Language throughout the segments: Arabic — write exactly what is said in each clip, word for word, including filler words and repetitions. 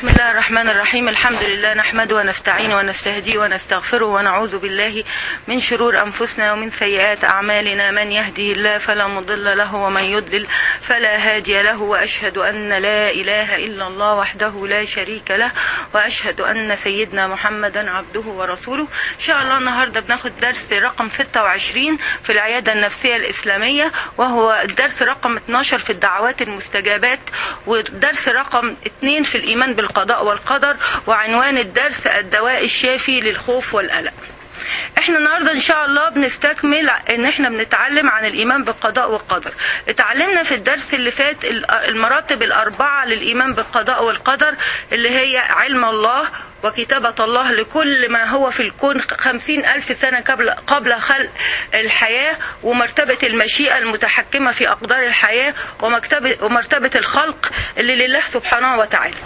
بسم الله الرحمن الرحيم. الحمد لله نحمده ونستعينه ونستهديه ونستغفره ونعوذ بالله من شرور أنفسنا ومن سيئات أعمالنا. من يهده الله فلا مضل له ومن يضلل فلا هادي له، وأشهد أن لا إله إلا الله وحده لا شريك له، وأشهد أن سيدنا محمدا عبده ورسوله. إن شاء الله النهاردة بناخد درس رقم ستة وعشرين في العيادة النفسية الإسلامية، وهو الدرس رقم اتناشر في الدعوات المستجابات، والدرس رقم اتنين في الإيمان بالقضاء والقدر، وعنوان الدرس الدواء الشافي للخوف والقلق. احنا النهارده ان شاء الله بنستكمل ان احنا بنتعلم عن الايمان بالقضاء والقدر. اتعلمنا في الدرس اللي فات المراتب الاربعه للايمان بالقضاء والقدر، اللي هي علم الله وكتابة الله لكل ما هو في الكون خمسين ألف سنة قبل قبل خلق الحياة، ومرتبة المشيئة المتحكمة في أقدار الحياة، ومرتبة الخلق اللي لله سبحانه وتعالى.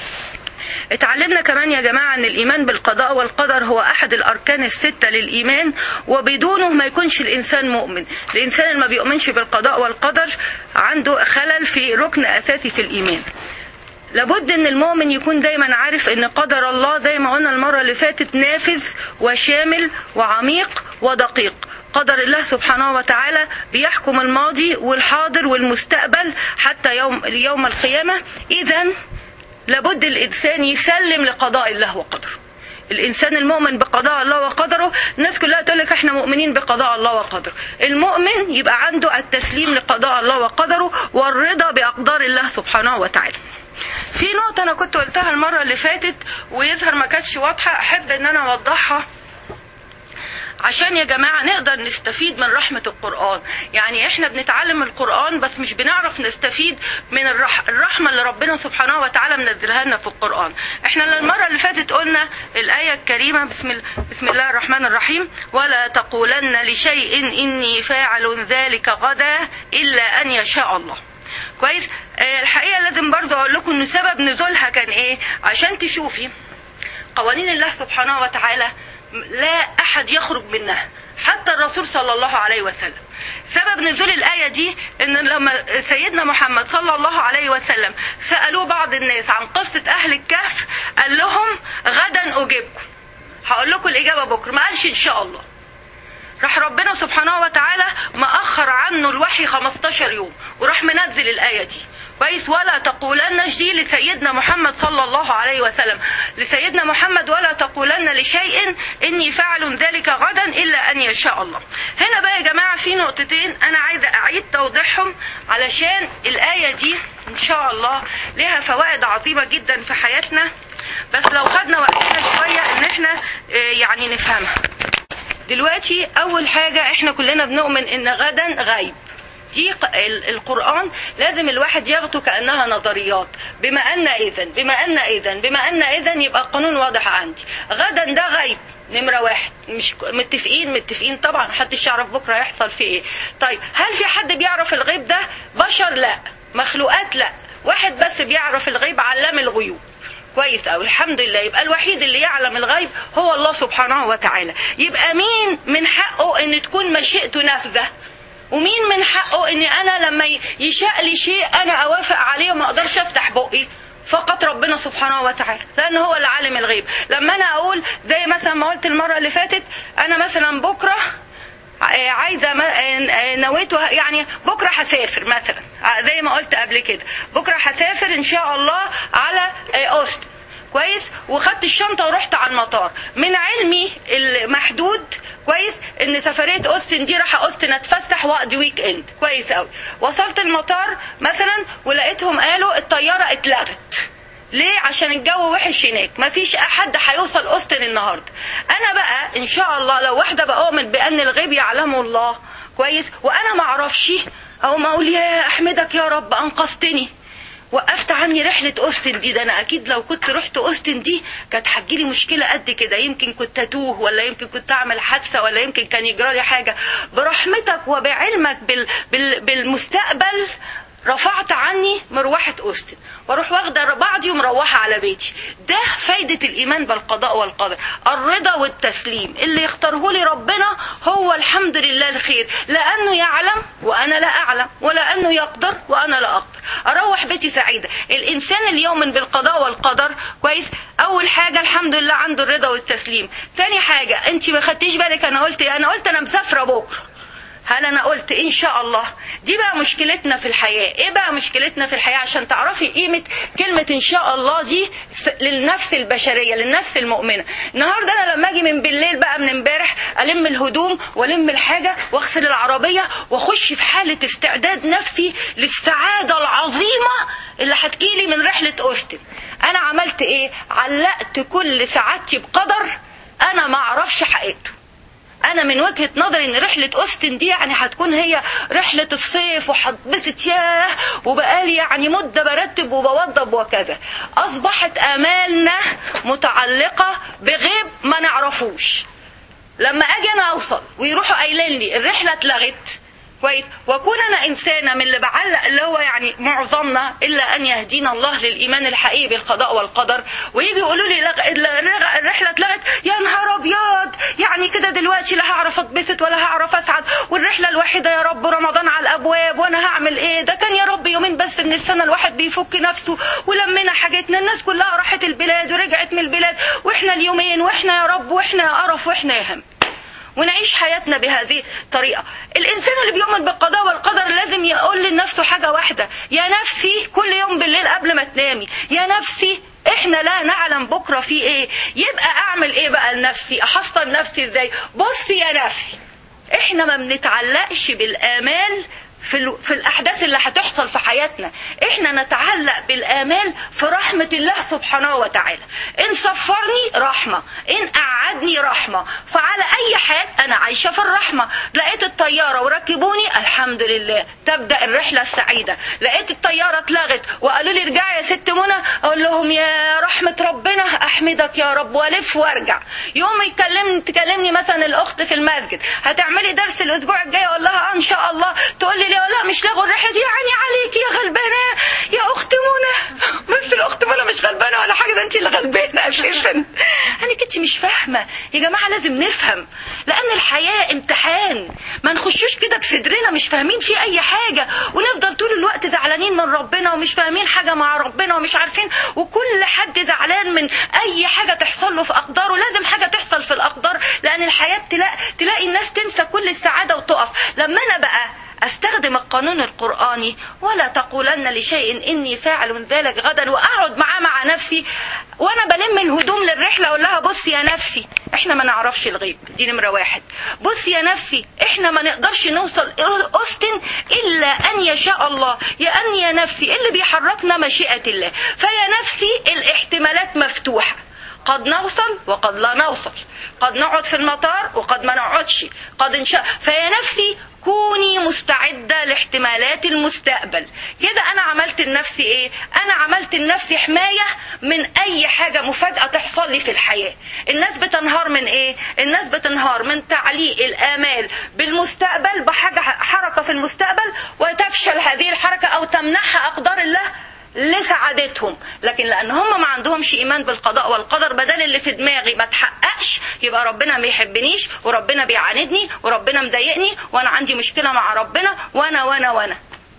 اتعلمنا كمان يا جماعة ان الايمان بالقضاء والقدر هو احد الاركان الستة للايمان، وبدونه ما يكونش الانسان مؤمن. الانسان اللي ما بيؤمنش بالقضاء والقدر عنده خلل في ركن اساسي في الايمان. لابد ان المؤمن يكون دايما عارف ان قدر الله زي ما قلنا المرة اللي فاتت نافذ وشامل وعميق ودقيق. قدر الله سبحانه وتعالى بيحكم الماضي والحاضر والمستقبل حتى يوم يوم القيامة. اذا لابد الإنسان يسلم لقضاء الله وقدره. الإنسان المؤمن بقضاء الله وقدره، الناس كلها تقول لك احنا مؤمنين بقضاء الله وقدره. المؤمن يبقى عنده التسليم لقضاء الله وقدره والرضا بأقدار الله سبحانه وتعالى. في نقطة أنا كنت قلتها المرة اللي فاتت ويظهر ما كانتش واضحة، أحب إن أنا أوضحها عشان يا جماعة نقدر نستفيد من رحمة القرآن. يعني احنا بنتعلم القرآن بس مش بنعرف نستفيد من الرح... الرحمة اللي ربنا سبحانه وتعالى منزلها لنا في القرآن. احنا المرة اللي فاتت قلنا الآية الكريمة بسم, ال... بسم الله الرحمن الرحيم: ولا تقولن لشيء إني فاعل ذلك غدا إلا أن يشاء الله. كويس. اه الحقيقة لازم برضو أقول لكم إن سبب نزولها كان إيه، عشان تشوفي قوانين الله سبحانه وتعالى لا أحد يخرج منها حتى الرسول صلى الله عليه وسلم. سبب نزول الآية دي إن لما سيدنا محمد صلى الله عليه وسلم سألوه بعض الناس عن قصة أهل الكهف، قال لهم غدا أجيبكم، هقول لكم الإجابة بكرة، ما قالش إن شاء الله. راح ربنا سبحانه وتعالى مأخر عنه الوحي خمستاشر يوم وراح منزل الآية دي. كويس. ولا تقولن دي لسيدنا محمد صلى الله عليه وسلم، لسيدنا محمد: ولا تقولن لشيء إني فاعل ذلك غدا إلا أن يشاء الله. هنا بقى يا جماعة في نقطتين أنا عايزة أعيد توضيحهم علشان الآية دي إن شاء الله لها فوائد عظيمة جدا في حياتنا، بس لو خدنا وقتنا شوية إن احنا يعني نفهمها. دلوقتي أول حاجة احنا كلنا بنؤمن إن غدا غيب. دي القرآن لازم الواحد ياخده كأنها نظريات. بما أن إذن بما أن إذن بما أن إذن يبقى القانون واضح عندي. غدا ده غيب نمرة واحد، مش متفقين متفقين طبعا محدش يعرف بكرة يحصل فيه ايه. طيب هل في حد بيعرف الغيب ده؟ بشر لا، مخلوقات لا، واحد بس بيعرف الغيب، علام الغيوب. كويس أوي، الحمد لله. يبقى الوحيد اللي يعلم الغيب هو الله سبحانه وتعالى. يبقى مين من حقه ان تكون مشيئته نافذة؟ ومين من حقه ان انا لما يشاء لي شيء انا اوافق عليه وما اقدرش افتح بقي؟ فقط ربنا سبحانه وتعالى، لان هو اللي عالم الغيب. لما انا اقول زي مثلا ما قلت المرة اللي فاتت، انا مثلا بكرة عايزة نويت يعني بكرة هسافر مثلا، زي ما قلت قبل كده بكرة هسافر ان شاء الله على اوستن. كويس. وخدت الشنطة ورحت على المطار. من علمي المحدود كويس ان سفرية اوستن دي راح اوستن اتفسح واقضي ويك اند. كويس قوي. وصلت المطار مثلا ولقيتهم قالوا الطيارة اتلغت. ليه؟ عشان الجو وحش هناك، مفيش احد هيوصل اوستن النهارده. انا بقى ان شاء الله لو واحدة بؤمن بان الغيب يعلمه الله كويس وانا ما اعرفش، او ما اقول يا احمدك يا رب انقذتني وقفت عني رحلة أوستن دي، ده أنا أكيد لو كنت رحت أوستن دي كانت هتجيلي مشكلة قد كده، يمكن كنت أتوه ولا يمكن كنت أعمل حادثة ولا يمكن كان يجرالي حاجة. برحمتك وبعلمك بال... بال... بالمستقبل رفعت عني مروحة أوستن واروح واخده بعضي ومروحه على بيتي. ده فايدة الإيمان بالقضاء والقدر، الرضا والتسليم. اللي يختاره لي ربنا هو الحمد لله الخير، لأنه يعلم وأنا لا أعلم، ولأنه يقدر وأنا لا أقدر. أروح بيتي سعيدة. الإنسان اليوم بالقضاء والقدر الحمد لله عنده الرضا والتسليم. تاني حاجة انت ما خدتيش بالك انا قلت انا قلت انا مسافرة بكرة. هل انا قلت ان شاء الله؟ دي بقى مشكلتنا في الحياة. ايه بقى مشكلتنا في الحياة؟ عشان تعرفي قيمة كلمة ان شاء الله دي للنفس البشرية، للنفس المؤمنة. النهاردة انا لما اجي من بالليل بقى من امبارح الم الهدوم والم الحاجة واغسل العربية واخش في حالة استعداد نفسي للسعادة العظيمة اللي هتجيلي من رحلة اوستن. انا عملت ايه؟ علقت كل سعادتي بقدر انا ما اعرفش حقيقته. انا من وجهة نظري ان رحلة اوستن دي يعني هتكون هي رحلة الصيف وهتبسط ياه، وبقالي يعني مدة برتب وبوضب وكذا. اصبحت امالنا متعلقة بغيب ما نعرفوش. لما اجي انا اوصل ويروحوا قايلين لي الرحلة اتلغت كويس، واكون انا انسانه من اللي بعلق اللي هو يعني معظمنا الا ان يهدينا الله للايمان الحقيقي بالقضاء والقدر، ويجي يقولوا لي الرحله اتلغت، يا نهار ابيض، يعني كده دلوقتي لا هعرف اتبسط ولا هعرف اسعد، والرحله الوحيده يا رب رمضان على الابواب وانا هعمل ايه؟ ده كان يا رب يومين بس من السنه الواحد بيفك نفسه ولمنا حاجتنا، الناس كلها راحت البلاد ورجعت من البلاد واحنا اليومين واحنا يا رب واحنا يا قرف واحنا يا هم، ونعيش حياتنا بهذه الطريقة. الإنسان اللي بيؤمن بالقضاء والقدر لازم يقول لنفسه حاجة واحدة، يا نفسي كل يوم بالليل قبل ما تنامي، يا نفسي احنا لا نعلم بكرة في ايه. يبقى اعمل ايه بقى لنفسي؟ احصن نفسي ازاي؟ بصي يا نفسي، احنا ما بنتعلقش بالآمال في, في الأحداث اللي هتحصل في حياتنا، احنا نتعلق بالآمال في رحمة الله سبحانه وتعالى. ان صفرني رحمة، ان قعدني رحمة، فعلى اي حال انا عايشة في الرحمة. لقيت الطيارة وركبوني الحمد لله، تبدأ الرحلة السعيدة. لقيت الطيارة اتلغت وقالوا لي ارجعي يا ست منى، اقول لهم يا رحمة ربنا احمدك يا رب، والف وارجع. يوم يكلمني تكلمني مثلا الاخت في المسجد هتعملي درس الاسبوع الجاي، اقول لها ان شاء الله، تقول لي لا مش لغوا الرحله دي، يعني عليكي يا غلبانه يا اخت منى. بس الاخت منى مش غلبانه ولا حاجه، ده انت اللي غلبانه اساسا. يعني كنت مش فاهمه يا جماعه، لازم نفهم، لان الحياه امتحان. ما نخشوش كده بصدرنا مش فاهمين فيه اي حاجه ونفضل طول الوقت زعلانين من ربنا ومش فاهمين حاجه مع ربنا ومش عارفين، وكل حد زعلان من اي حاجه تحصل له في اقداره. لازم حاجه تحصل في الاقدار، لان الحياه تلاقي, تلاقي الناس تنسى كل السعاده وتقف. لما انا بقى استخدم القانون القرآني ولا تقولن لشيء اني فاعل ذلك غدا، واقعد معاه مع نفسي وانا بلم الهدوم للرحله اقول لها بصي يا نفسي احنا ما نعرفش الغيب، دي نمره واحد. بصي يا نفسي احنا ما نقدرش نوصل اوستن الا ان يشاء الله، يا ان يا نفسي اللي بيحركنا مشيئه الله. فيا نفسي الاحتمالات مفتوحه، قد نوصل وقد لا نوصل، قد نقعد في المطار وقد ما نقعدش، قد ان شاء. فيا نفسي كوني مستعدة لاحتمالات المستقبل. كده انا عملت لنفسي ايه؟ انا عملت لنفسي حماية من اي حاجة مفاجأة تحصل لي في الحياة. الناس بتنهار من ايه؟ الناس بتنهار من تعليق الامال بالمستقبل، بحاجة حركة في المستقبل وتفشل هذه الحركة او تمنحها اقدار الله لسعادتهم. لكن لان هم ما عندهمش ايمان بالقضاء والقدر، بدل اللي في دماغي ما تحققش يبقى ربنا ما يحبنيش وربنا بيعاندني وربنا مضايقني وانا عندي مشكله مع ربنا وانا وانا وانا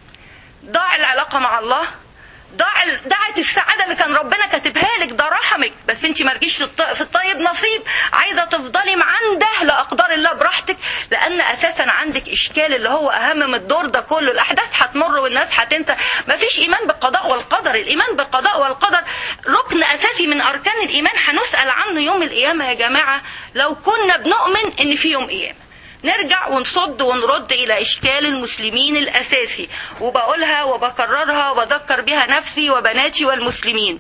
ضاع العلاقه مع الله، ضاع ضاعت السعاده اللي كان ربنا كاتبها لك. ده رحمك، بس انت ما رجيش في الطيب نصيب، عايزه تفضلي عنده لاقدار الله براحتك، لان اساسا عندك اشكال اللي هو اهم من الدور ده كله. الاحداث هتمر والناس هتنسى. ما فيش ايمان بالقضاء والقدر. الايمان بالقضاء والقدر ركن اساسي من اركان الايمان، هنسال عنه يوم القيامه يا جماعه. لو كنا بنؤمن ان في يوم قيامه نرجع ونصد ونرد إلى إشكال المسلمين الأساسي، وبقولها وبكررها وبذكر بها نفسي وبناتي والمسلمين.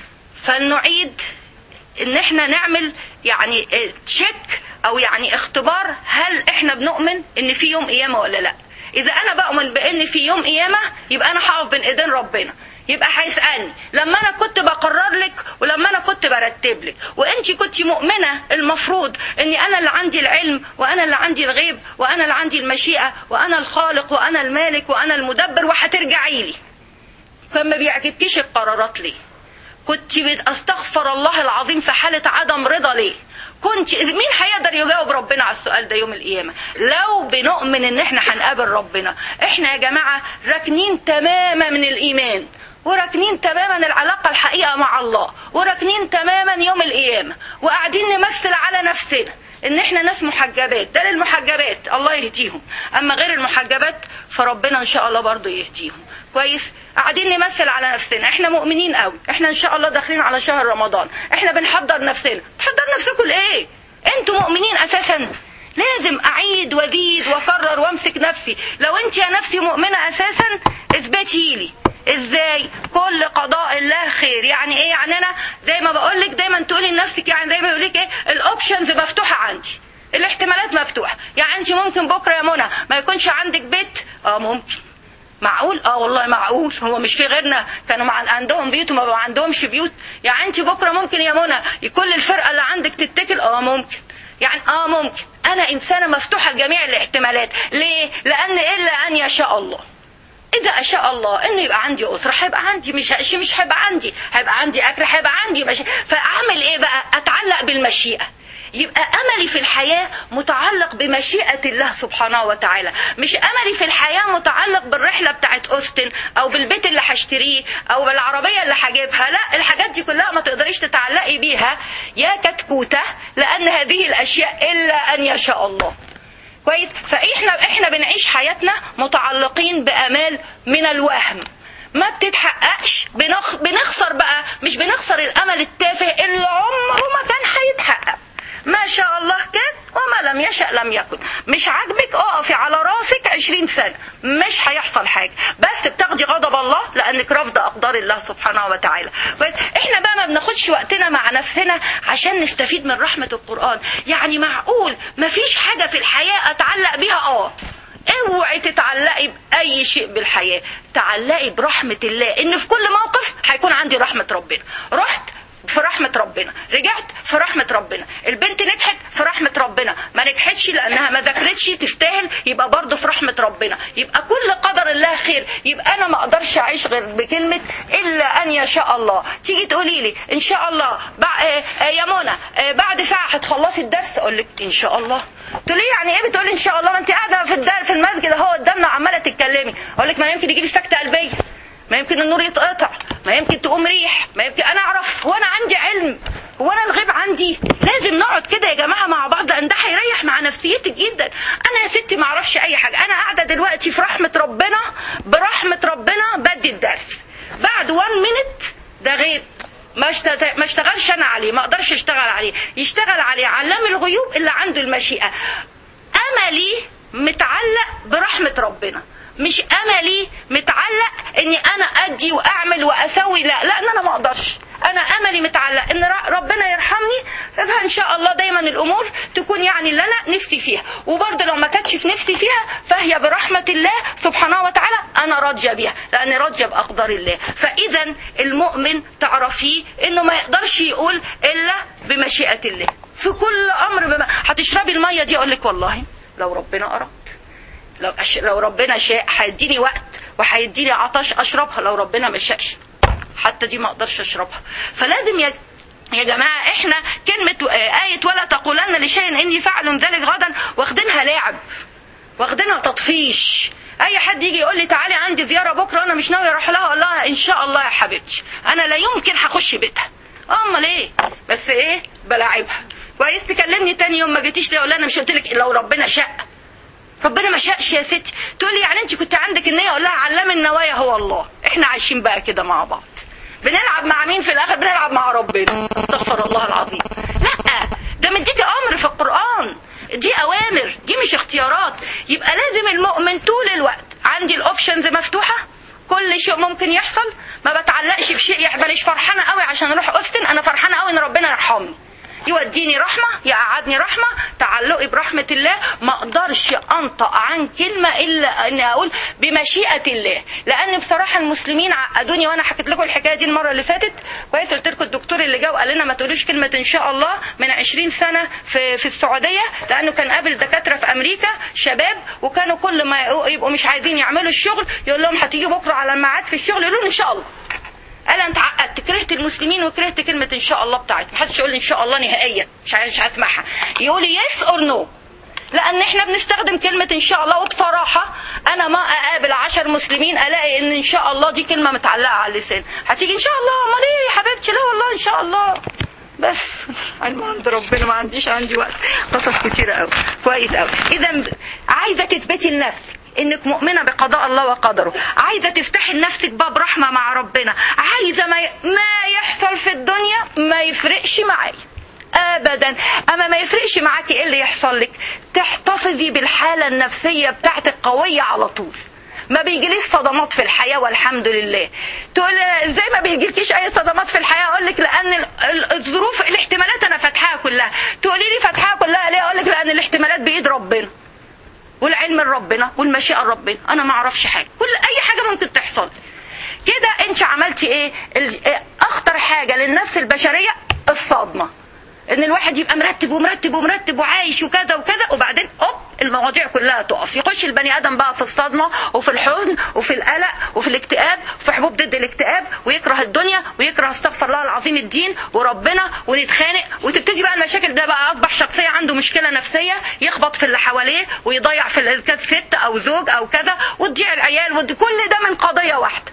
فلنعيد إن احنا نعمل يعني تشيك أو يعني اختبار، هل احنا بنؤمن إن في يوم قيامة ولا لا؟ إذا أنا بؤمن بإن في يوم قيامة يبقى أنا هقف بين إيدين ربنا، يبقى هيسألني لما انا كنت بقرر لك ولما انا كنت برتب لك، وانتي كنت مؤمنة المفروض اني انا اللي عندي العلم وانا اللي عندي الغيب وانا اللي عندي المشيئة وانا الخالق وانا المالك وانا المدبر، وهترجعي لي. كان ما بيعجبكيش القرارات ليه؟ كنت استغفر الله العظيم في حالة عدم رضا ليه؟ كنت مين هيقدر يجاوب ربنا على السؤال ده يوم القيامة؟ لو بنؤمن ان احنا هنقابل ربنا. احنا يا جماعة راكنين تماما من الايمان، وراكنين تماما العلاقة الحقيقة مع الله، وراكنين تماما يوم القيامة، وقاعدين نمثل على نفسنا ان احنا ناس محجبات. ده للمحجبات الله يهديهم، اما غير المحجبات فربنا ان شاء الله برضو يهديهم. كويس؟ قاعدين نمثل على نفسنا احنا مؤمنين قوي، احنا ان شاء الله داخلين على شهر رمضان، احنا بنحضر نفسنا. تحضر نفسكم لايه؟ انتوا مؤمنين اساسا؟ لازم اعيد وازيد واكرر وامسك نفسي. لو انت يا نفسي مؤمنة اساسا اثبتي لي ازاي كل قضاء الله خير. يعني ايه؟ يعني انا زي ما بقول لك دايما تقولي لنفسك، يعني زي ما بيقول لك ايه، الاوبشنز مفتوحه عندي، الاحتمالات مفتوحه. يعني انت ممكن بكره يا منى ما يكونش عندك بيت. اه ممكن. معقول؟ اه والله معقول. هو مش في غيرنا كانوا عندهم بيوت وما بقى عندهمش بيوت؟ يعني انت بكره ممكن يا منى كل الفرقه اللي عندك تتكل. اه ممكن. يعني اه ممكن. انا انسانه مفتوحه لجميع الاحتمالات. ليه؟ لان الا ان يشاء الله. إذا أشاء الله إنه يبقى عندي أسرة هيبقى عندي، مش مش هيبقى عندي، هيبقى عندي أكل، هيبقى عندي مش... فأعمل إيه بقى؟ أتعلق بالمشيئة. يبقى أملي في الحياة متعلق بمشيئة الله سبحانه وتعالى، مش أملي في الحياة متعلق بالرحلة بتاعت أوستن أو بالبيت اللي هشتريه أو بالعربية اللي هجيبها. لا، الحاجات دي كلها ما تقدريش تتعلقي بيها يا كتكوتة، لأن هذه الأشياء إلا أن يشاء الله. كويس؟ فاحنا احنا بنعيش حياتنا متعلقين بامال من الوهم ما بتتحققش. بنخ... بنخسر بقى، مش بنخسر الامل التافه اللي عمره ما كان هيتحقق. ما شاء الله كان وما لم يشأ لم يكن. مش عاجبك اقفي على راسك عشرين سنة مش هيحصل حاجة، بس بتاخدي غضب الله لانك رافضه اقدار الله سبحانه وتعالى. احنا بقى ما بناخدش وقتنا مع نفسنا عشان نستفيد من رحمة القرآن. يعني معقول ما فيش حاجة في الحياة اتعلق بيها؟ اه اوعي تتعلقي باي شيء بالحياة، تعلقي برحمة الله. ان في كل موقف هيكون عندي رحمة ربنا. رحت في رحمة ربنا، رجعت في رحمة ربنا، البنت نجحت في رحمة ربنا، ما نجحتش لأنها ما ذاكرتش تستاهل يبقى برضه في رحمة ربنا. يبقى كل قدر الله خير. يبقى أنا ما أقدرش أعيش غير بكلمة إلا أن يشاء الله. تيجي تقولي لي إن شاء الله يا منى بعد ساعة هتخلصي الدرس، أقول لك إن شاء الله. تقولي يعني إيه بتقولي إن شاء الله؟ ما أنت قاعدة في الدار في المسجد أهو قدامنا عمالة تتكلمي. أقول لك ما يمكن يجي لي سكتة قلبية، ما يمكن النور يتقطع، ما يمكن تقوم ريح، ما يمكن. انا اعرف وانا عندي علم وانا الغيب عندي؟ لازم نقعد كده يا جماعه مع بعض، لان ده هيريح مع نفسيتك جدا. انا يا ستي ما اعرفش اي حاجه، انا قاعده دلوقتي في رحمه ربنا، برحمه ربنا بدي الدرس. بعد واحد مينت ده غيب، ما ما اشتغلش انا عليه، ما اقدرش اشتغل عليه، يشتغل عليه علام الغيوب اللي عنده المشيئه. املي متعلق برحمه ربنا، مش املي متعلق اني انا ادي واعمل واسوي. لا لا، انا ما اقدرش. انا املي متعلق ان ربنا يرحمني، فان شاء الله دايما الامور تكون يعني اللي انا نفسي فيها. وبرضه لو ما كانتش في نفسي فيها فهي برحمه الله سبحانه وتعالى انا راضيه بيها، لان راضيه باقدار الله. فاذا المؤمن تعرفيه انه ما يقدرش يقول الا بمشيئه الله في كل امر. بما هتشربي الميه دي اقول لك والله لو ربنا اراد، لو أش... لو ربنا شاء هيديني وقت وهيديني عطش اشربها. لو ربنا ما شاءش حتى دي ما اقدرش اشربها. فلازم يا يا جماعه احنا كلمه ايه ولا تقولن لشيء اني فاعل ذلك غدا واخدينها لعب، واخدينها تطفيش. اي حد يجي يقول لي تعالي عندي زياره بكره انا مش ناوي اروح لها، اقول لها ان شاء الله يا حبيبتي انا لا يمكن هخش بيتها. امال ايه؟ بس ايه؟ بلاعبها. كويس؟ تكلمني تاني يوم ما جيتيش ليه اقول لها انا مش قلت لك لو ربنا شاء؟ ربنا ما شاءش يا ستي. تقولي يعني انت كنت عندك النيه؟ اقول لها علام النوايا هو الله. احنا عايشين بقى كده مع بعض، بنلعب مع مين في الاخر؟ بنلعب مع ربنا. استغفر الله العظيم. لا، ده مديكي امر في القران، دي اوامر، دي مش اختيارات. يبقى لازم المؤمن طول الوقت عندي الاوبشنز مفتوحه، كل شيء ممكن يحصل، ما بتعلقش بشيء. يحبلش فرحانه قوي عشان اروح اوستن، انا فرحانه قوي ان ربنا يرحمني، يوديني رحمة، يقعدني رحمة. تعلقي برحمة الله. ما اقدرش انطق عن كلمة الا اني اقول بمشيئة الله. لان بصراحة المسلمين عقدوني، وانا حكيت لكم الحكاية دي المرة اللي فاتت. كويس؟ قلت لكم الدكتور اللي جاء وقال لنا ما تقولوش كلمة ان شاء الله من عشرين سنة في في السعودية، لانه كان قابل دكاترة في امريكا شباب، وكانوا كل ما يبقوا مش عايزين يعملوا الشغل يقول لهم هتيجي بكرة على الميعاد في الشغل، يقولوا ان شاء الله. قال انت عقدت، كرهت المسلمين وكرهت كلمة ان شاء الله بتاعتهم. محدش يقول لي ان شاء الله نهائيا، مش عايز اسمعها. يقول لي يس اور نو. لان احنا بنستخدم كلمة ان شاء الله. وبصراحة انا ما اقابل عشر مسلمين الاقي ان ان شاء الله دي كلمة متعلقة على اللسان. هتيجي ان شاء الله؟ امال ايه يا حبيبتي؟ لا والله ان شاء الله بس علم عند ربنا، ما عنديش عندي وقت، قصص كتيرة قوي. كويس قوي. اذا عايزة تثبتي لنفسك انك مؤمنة بقضاء الله وقدره، عايزة تفتحي لنفسك باب رحمة مع ربنا، عايزة ما, ي... ما يحصل في الدنيا ما يفرقش معايا ابدا. اما ما يفرقش معاكي ايه اللي يحصل لك؟ تحتفظي بالحالة النفسية بتاعتك قوية على طول، ما بيجيليش صدمات في الحياة والحمد لله. تقول زي ما بيجيلكيش اي صدمات في الحياة، اقول لك لان الظروف الاحتمالات انا فاتحاها كلها. تقولي لي فاتحاها كلها ليه؟ اقول لك لان الاحتمالات بايد ربنا، والعلم ربنا، والمشيئة ربنا، انا ما اعرفش حاجة، كل اي حاجة ممكن تحصل كده. انت عملتي ايه؟ اخطر حاجة للنفس البشرية الصدمة، ان الواحد يبقى مرتب ومرتب ومرتب وعايش وكذا وكذا، وبعدين اوب المواضيع كلها تقف. يخش البني ادم بقى في الصدمة وفي الحزن وفي القلق وفي الاكتئاب وفي حبوب ضد الاكتئاب، ويكره الدنيا ويكره استغفر الله العظيم الدين وربنا، ونتخانق، وتبتدي بقى المشاكل. ده بقى اصبح شخصية عنده مشكلة نفسية، يخبط في اللي حواليه ويضيع في ست او زوج او كذا، وتضيع العيال، وكل ده من قضية واحدة،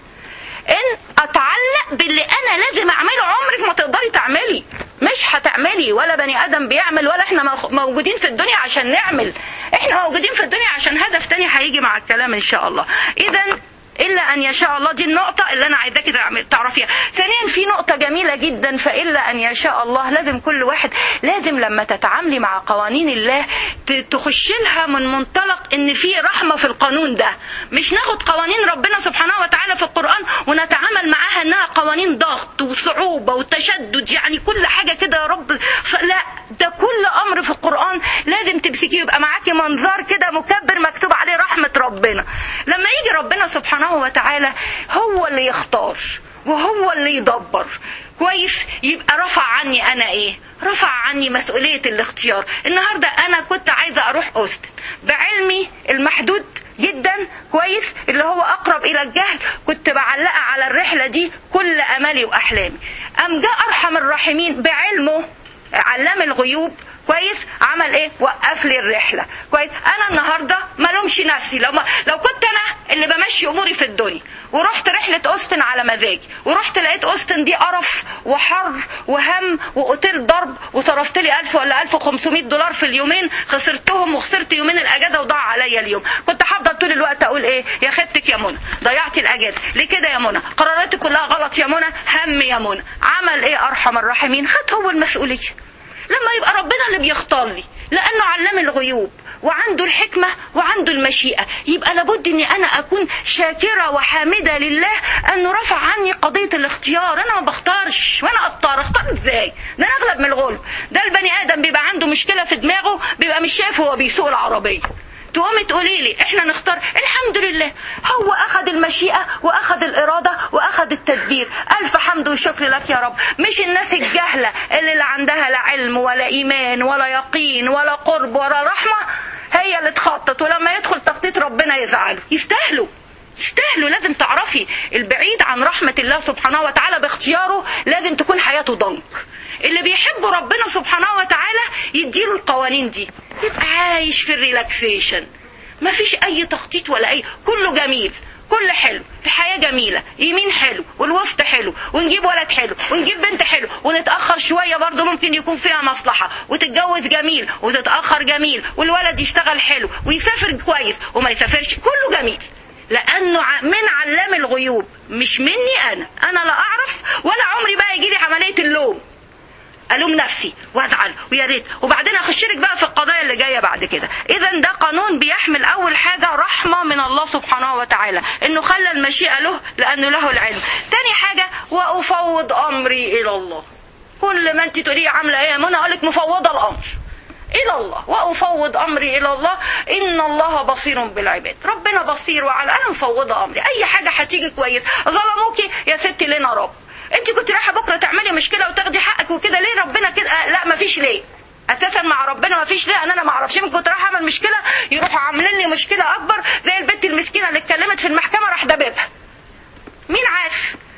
ان اتعلق باللي انا لازم اعمله. عمرك ما تقدري تعملي، مش هتعملي، ولا بني ادم بيعمل، ولا احنا موجودين في الدنيا عشان نعمل، احنا موجودين في الدنيا عشان هدف تاني هيجي مع الكلام ان شاء الله. اذا إلا أن يشاء الله، دي النقطة اللي أنا عايزاكي تعرفيها. ثانيا في نقطة جميلة جدا، فإلا أن يشاء الله لازم كل واحد، لازم لما تتعاملي مع قوانين الله تخش لها من منطلق إن في رحمة في القانون ده، مش ناخد قوانين ربنا سبحانه وتعالى في القرآن ونتعامل معاها إنها قوانين ضغط وصعوبة وتشدد، يعني كل حاجة كده يا رب. لا، ده كل أمر في القرآن لازم تمسكيه، يبقى معاكي منظار كده مكبر مكتوب عليه رحمة ربنا. لما يجي ربنا سبحانه وتعالى هو اللي يختار وهو اللي يدبر كويس، يبقى رفع عني انا ايه؟ رفع عني مسؤولية الاختيار. النهاردة انا كنت عايزة اروح اوستن بعلمي المحدود جدا كويس، اللي هو اقرب الى الجهل، كنت بعلقة على الرحلة دي كل امالي واحلامي. ام جاء ارحم الراحمين بعلمه علام الغيوب كويس، عمل ايه؟ وقف لي الرحله كويس. انا النهارده ما لومش نفسي، لو ما لو كنت انا اللي بمشي اموري في الدنيا ورحت رحله اوستن على مزاجي، ورحت لقيت اوستن دي قرف وحر وهم واوتيل ضرب، وصرفت لي ألف ولا ألف وخمسمائة دولار في اليومين، خسرتهم وخسرت يومين الاجازه وضاع عليا اليوم. كنت هفضل طول الوقت اقول ايه؟ يا خدتك يا منى، ضيعتي الاجازه ليه كده يا منى، قراراتك كلها غلط يا منى، هم يا منى. عمل ايه ارحم الراحمين؟ خد هو المسؤوليه. لما يبقى ربنا اللي بيختار لي، لأنه علام الغيوب وعنده الحكمة وعنده المشيئة، يبقى لابد أني أنا أكون شاكرة وحامدة لله أنه رفع عني قضية الاختيار. أنا ما بختارش، وأنا أختار أختار إزاي؟ ده أنا أغلب من الغلب. ده البني آدم بيبقى عنده مشكلة في دماغه، بيبقى مش شايف هو بيسوق العربية. تقومي تقولي لي احنا نختار؟ الحمد لله، هو اخذ المشيئة واخذ الارادة واخذ التدبير. الف حمد وشكر لك يا رب. مش الناس الجهلة اللي لا عندها لا علم ولا ايمان ولا يقين ولا قرب ولا رحمة هي اللي تخطط، ولما يدخل تخطيط ربنا يزعلوا. يستاهلوا يستاهلوا. لازم تعرفي البعيد عن رحمة الله سبحانه وتعالى باختياره لازم تكون حياته ضنك. اللي بيحب ربنا سبحانه وتعالى يديله القوانين دي، يبقى عايش في الريلاكسيشن، ما فيش اي تخطيط ولا اي، كله جميل، كل حلو، الحياة جميلة، يمين حلو والوسط حلو، ونجيب ولد حلو ونجيب بنت حلو، ونتأخر شوية برضو ممكن يكون فيها مصلحة، وتتجوز جميل وتتأخر جميل، والولد يشتغل حلو ويسافر كويس وما يسافرش، كله جميل. لأنه من علام الغيوب، مش مني أنا أنا لا أعرف، ولا عمري بقى يجيلي عملية اللوم، ألوم نفسي وأزعل ويا ريت، وبعدين أخشرك بقى في القضايا اللي جاية بعد كده. إذا ده قانون بيحمل أول حاجة رحمة من الله سبحانه وتعالى، إنه خلى المشيئة له لأنه له العلم. تاني حاجة وأفوض أمري إلى الله. كل ما أنت تقولي عاملة إيه يا منى أقولك مفوضة الأمر إلى الله، وأفوض أمري إلى الله إن الله بصير بالعباد. ربنا بصير، وعلى أنا مفوضة أمري. أي حاجة هتيجي كويس، ظلموكي يا ستي لنا رب، انت كنت رايحه بكره تعملي مشكله وتاخدي حقك وكده، ليه ربنا كده؟ آه لا مفيش ليه اساسا مع ربنا، مفيش ليه. انا ما اعرفش، يمكن كنت رايحه اعمل مشكله يروحوا عاملين لي مشكله اكبر، زي البنت المسكينه اللي اتكلمت في المحكمه راح دببها. مين عارف؟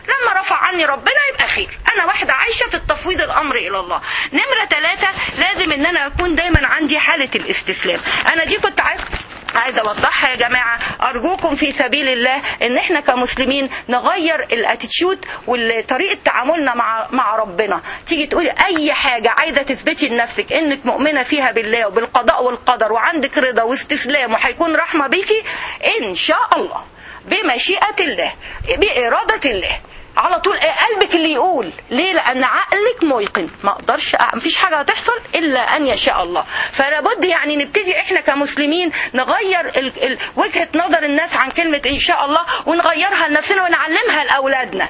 لما رفع عني ربنا يبقى خير. انا واحده عايشه في التفويض الامر الى الله. نمره ثلاثة، لازم ان انا اكون دايما عندي حاله الاستسلام. انا دي كنت عايز عايزه اوضحها يا جماعه، ارجوكم في سبيل الله ان احنا كمسلمين نغير الاتيتيود وطريقه تعاملنا مع مع ربنا. تيجي تقولي اي حاجه عايزه تثبتي لنفسك انك مؤمنه فيها بالله وبالقضاء والقدر وعندك رضا واستسلام وهيكون رحمه بيكي ان شاء الله بمشيئه الله باراده الله، على طول قلبك اللي يقول. ليه؟ لان عقلك موقن ما اقدرش، مفيش حاجه هتحصل الا ان يشاء الله. فلا بد يعني نبتدي احنا كمسلمين نغير ال... ال... وجهه نظر الناس عن كلمه ان شاء الله ونغيرها لنفسنا ونعلمها لاولادنا.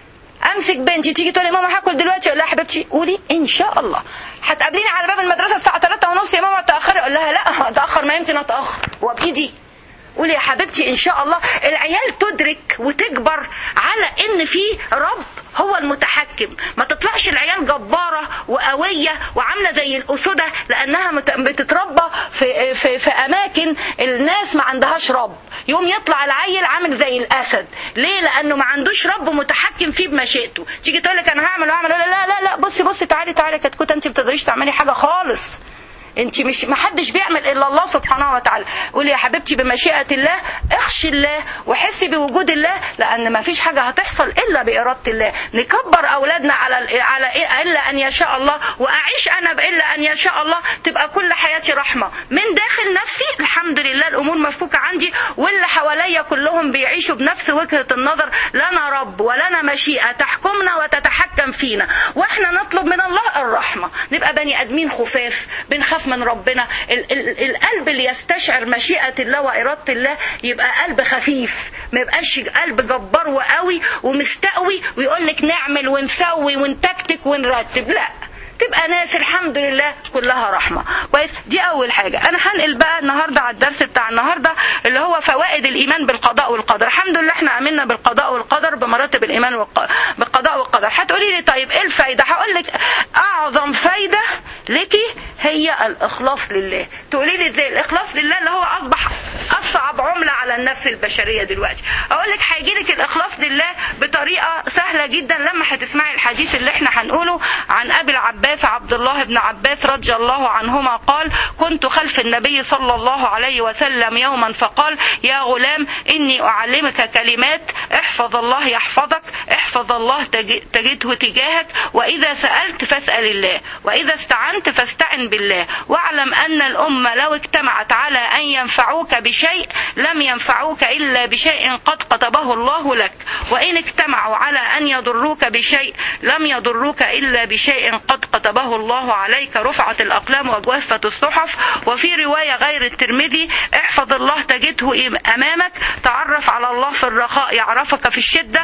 امسك بنتي تيجي تقول لي ماما هاكل دلوقتي، اقول لها حبيبتي قولي ان شاء الله. هتقابليني على باب المدرسه الساعه ثلاثة ونص يا ماما تاخري، اقول لها لا اتاخر، ما يمكن اتاخر وبايدي. قولي يا حبيبتي ان شاء الله. العيال تدرك وتكبر على ان في رب هو المتحكم. ما تطلعش العيال جبارة وقوية وعاملة زي الأسودة لأنها بتتربى في, في, في أماكن الناس ما عندهاش رب. يوم يطلع العيل عامل زي الأسد. ليه؟ لأنه ما عندوش رب متحكم فيه بمشيئته. تيجي تقول لك أنا هعمل وهعمل، لا لا لا بصي بصي تعالي تعالي كتكوت، أنت بتقدريش تعملي حاجة خالص. انت مش محدش بيعمل الا الله سبحانه وتعالى. قولي يا حبيبتي بمشيئة الله، اخشي الله وحسي بوجود الله، لان ما فيش حاجة هتحصل الا بإرادة الله. نكبر اولادنا على على إيه؟ الا ان يشاء الله، واعيش انا بالا ان يشاء الله، تبقى كل حياتي رحمة من داخل نفسي. الحمد لله الامور مفكوكة عندي، واللي حواليا كلهم بيعيشوا بنفس وجهة النظر. لنا رب ولنا مشيئة تحكمنا وتتحكم فينا، واحنا نطلب من الله الرحمة. نبقى بني ادمين خفاف بنخاف من ربنا. ال- ال- القلب اللي يستشعر مشيئة الله وإرادة الله يبقى قلب خفيف، ما يبقاش قلب جبار وقوي ومستقوي ويقول لك نعمل ونسوي ونتكتك ونرتب. لا، تبقى ناس الحمد لله كلها رحمة. كويس؟ دي أول حاجة. أنا هنقل بقى النهاردة على الدرس بتاع النهاردة اللي هو فوائد الإيمان بالقضاء والقدر. الحمد لله احنا آمنا بالقضاء والقدر بمراتب الإيمان والق... بالقضاء والقدر. هتقولي لي طيب إيه الفايدة؟ هقول لك أعظم فايدة لكي هي الإخلاص لله. تقولي لي إزاي الإخلاص لله اللي هو أصبح أصعب عملة على النفس البشرية دلوقتي؟ أقول لك هيجيلك الإخلاص لله بطريقة سهلة جدا لما هتسمعي الحديث اللي احنا هنقوله عن أبي العباس عبد الله بن عباس رضي الله عنهما قال: كنت خلف النبي صلى الله عليه وسلم يوما فقال: يا غلام إني أعلمك كلمات احفظ الله يحفظك، احفظ الله تجده تجاهك، وإذا سألت فاسأل الله، وإذا استعنت فاستعن بالله، واعلم أن الأمة لو اجتمعت على أن ينفعوك بشيء لم ينفعوك إلا بشيء قد كتبه الله لك، وإن اجتمعوا على أن يضروك بشيء لم يضروك إلا بشيء قد كتبه الله عليك، رفعت الأقلام وجفت الصحف. وفي رواية غير الترمذي: احفظ الله تجده أمامك، تعرف على الله في الرخاء يعرفك في الشدة،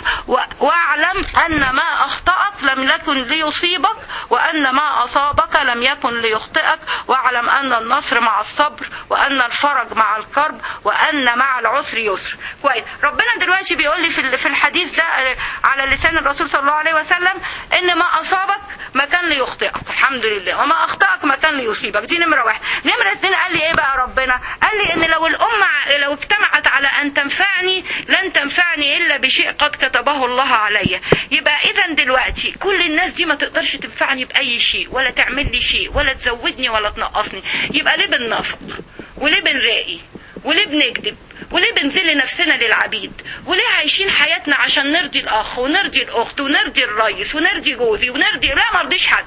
واعلم أن ما أخطأك لم يكن ليصيبك، وأن ما أصابك لم يكن ليخطئك، واعلم أن النصر مع الصبر، وأن الفرج مع الكرب، وأن مع العسر يسر. كويس. ربنا دلوقتي بيقول لي في الحديث ده على لسان الرسول صلى الله عليه وسلم ان ما أصابك ما كان ليخطئك الحمد لله، وما أخطأك ما كان ليصيبك. دي نمرة واحد. نمرة اثنين قال لي ايه بقى ربنا؟ قال لي ان لو الأمة لو اجتمعت على أن تنفعني لن تنفعني إلا بشيء قد كتبه الله علي. يبقى إذا دلوقتي كل الناس دي ما تقدرش تنفعني بأي شيء، ولا تعمل لي شيء، ولا تزودني ولا تنقصني. يبقى ليه بننافق؟ وليه بنراقي؟ وليه بنكذب؟ وليه بنذل نفسنا للعبيد؟ وليه عايشين حياتنا عشان نرضي الأخ ونرضي الأخت ونرضي الرئيس ونرضي جوزي ونرضي؟ لا، ما ارضيش حد.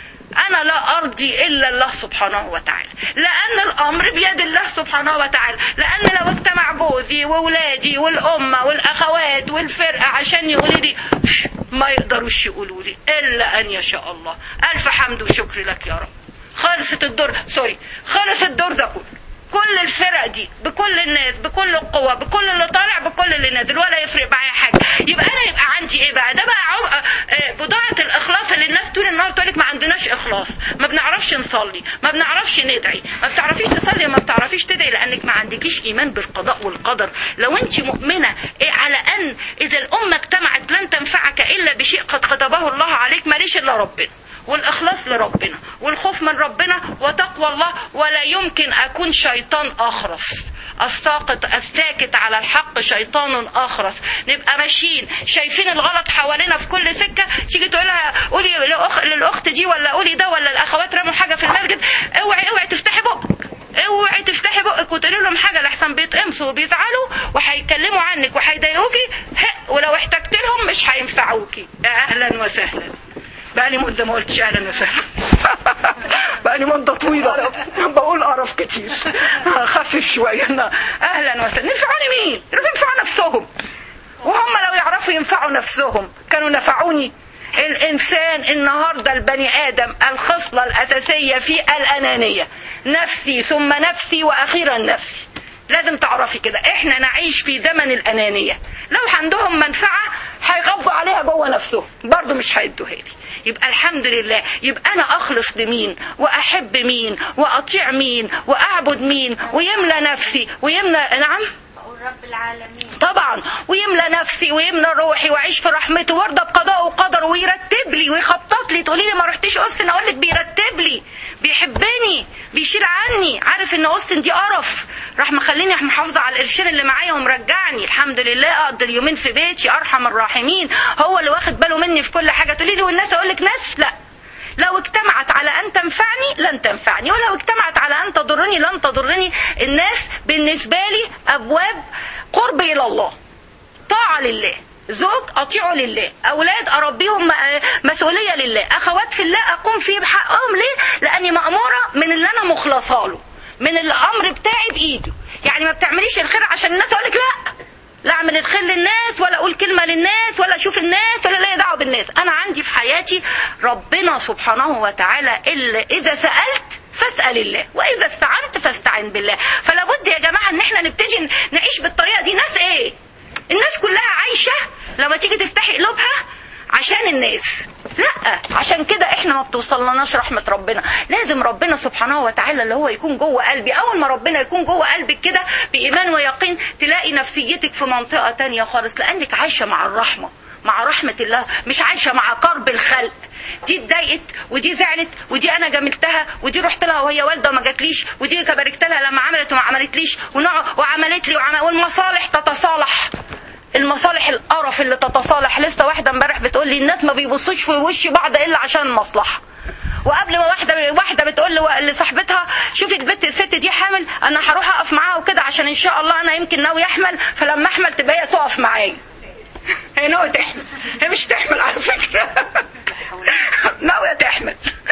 أنا لا أرضي إلا الله سبحانه وتعالى، لأن الأمر بيد الله سبحانه وتعالى. لأن لو اجتمع جوزي وولادي والأمة والأخوات والفرقة عشان يقولوا لي، ما يقدروش يقولوا لي إلا أن يشاء الله. ألف حمد وشكر لك يا رب. خلصت الدور، سوري خلص الدور ده كله. كل الفرق دي بكل الناس بكل القوة بكل اللي طالع بكل اللي نازل، ولا يفرق معايا حاجة. يبقى أنا يبقى عندي إيه بقى؟ ده بقى بضاعة الإخلاص اللي الناس طول النهار تقولك ما عندناش إخلاص، ما بنعرفش نصلي، ما بنعرفش ندعي، ما بتعرفيش تصلي وما بتعرفيش تدعي، لأنك ما عندكيش إيمان بالقضاء والقدر. لو أنت مؤمنة إيه على أن إذا الأمة اجتمعت لن تنفعك إلا بشيء قد كتبه الله عليك، ماليش إلا ربنا، والإخلاص لربنا، والخوف من ربنا، وتقوى الله. ولا يمكن أكون شيطان أخرس الساقط الساكت على الحق شيطان اخرس. نبقى ماشيين شايفين الغلط حوالينا في كل سكه، تيجي تقولها قولي للأخ... للاخت دي ولا قولي ده، ولا الاخوات رموا حاجه في المسجد، اوعي اوعي تفتحي بقك، اوعي تفتحي بقك وتقولي لهم حاجه لحسن بيتقمصوا وبيزعلوا وهيتكلموا عنك وهيضايقوكي، ولو احتجت لهم مش هينفعوكي. اهلا وسهلا. بقى لي مده ما قلتش اهلا وسهلا. بقى لي مده طويله بقول قرف كتير. خفف شويه. اهلا وسهلا. نفعوني مين؟ ينفعوا نفسهم، وهم لو يعرفوا ينفعوا نفسهم كانوا نفعوني. الإنسان النهاردة البني آدم الخصلة الأساسية في الأنانية، نفسي ثم نفسي وأخيرا نفسي. لازم تعرفي كده، احنا نعيش في زمن الأنانية. لو عندهم منفعة هيغضوا عليها جوه نفسهم، برضو مش هيدوها لي. يبقى الحمد لله، يبقى أنا أخلص لمين وأحب مين وأطيع مين وأعبد مين ويملى نفسي ويملى نعم رب العالمين طبعا، ويملى نفسي ويملى روحي واعيش في رحمته وارضى بقضاء وقدر، ويرتب لي ويخطط لي. تقولي لي ما رحتيش أوستن، اقول لك بيرتب لي، بيحبني، بيشيل عني، عارف ان أوستن دي قرف، راح مخليني محافظه على القرشين اللي معايا ومرجعني الحمد لله اقضي اليومين في بيتي. ارحم الراحمين، هو اللي واخد باله مني في كل حاجه. تقولي لي والناس، اقول لك ناس لا، لو اجتمعت على أن تنفعني لن تنفعني، ولو اجتمعت على أن تضرني لن تضرني. الناس بالنسبة لي أبواب قرب إلى الله، طاعة لله، زوج أطيعه لله، أولاد أربيهم مسؤولية لله، أخوات في الله أقوم فيه بحقهم. ليه؟ لأني مأمورة من اللي أنا مخلصة له، من الأمر بتاعي بإيده. يعني ما بتعمليش الخير عشان الناس أقولك لا، لا اعمل الخير للناس ولا اقول كلمه للناس ولا اشوف الناس ولا ليا دعوه بالناس. انا عندي في حياتي ربنا سبحانه وتعالى، الا اذا سالت فاسال الله واذا استعنت فاستعن بالله. فلا بد يا جماعه ان احنا نبتدي نعيش بالطريقه دي. ناس ايه؟ الناس كلها عايشه لما تيجي تفتحي قلوبها عشان الناس، لا عشان كده احنا ما بتوصلناش رحمه ربنا. لازم ربنا سبحانه وتعالى اللي هو يكون جوه قلبي. اول ما ربنا يكون جوه قلبك كده بايمان ويقين، تلاقي نفسيتك في منطقه تانية خالص، لانك عايشه مع الرحمه، مع رحمه الله، مش عايشه مع كرب الخلق. دي اتضايقت ودي زعلت ودي انا جاملتها ودي رحت لها وهي والده وما جاتليش ودي باركت لها لما عملت وما عملتليش وعملت لي وعمل، والمصالح تتصالح. المصالح القرف اللي تتصالح. لسه واحده امبارح بتقول لي الناس ما بيبصوش في وش بعض الا عشان المصلحه. وقبل ما واحده واحده بتقول لصاحبتها شوفي البنت الست دي حامل، انا هروح اقف معاها وكده عشان ان شاء الله انا يمكن ناوي احمل، فلما احمل تبقى هي تقف معايا. هي ناويه تحمل، هي مش تحمل على فكره، ناويه تحمل.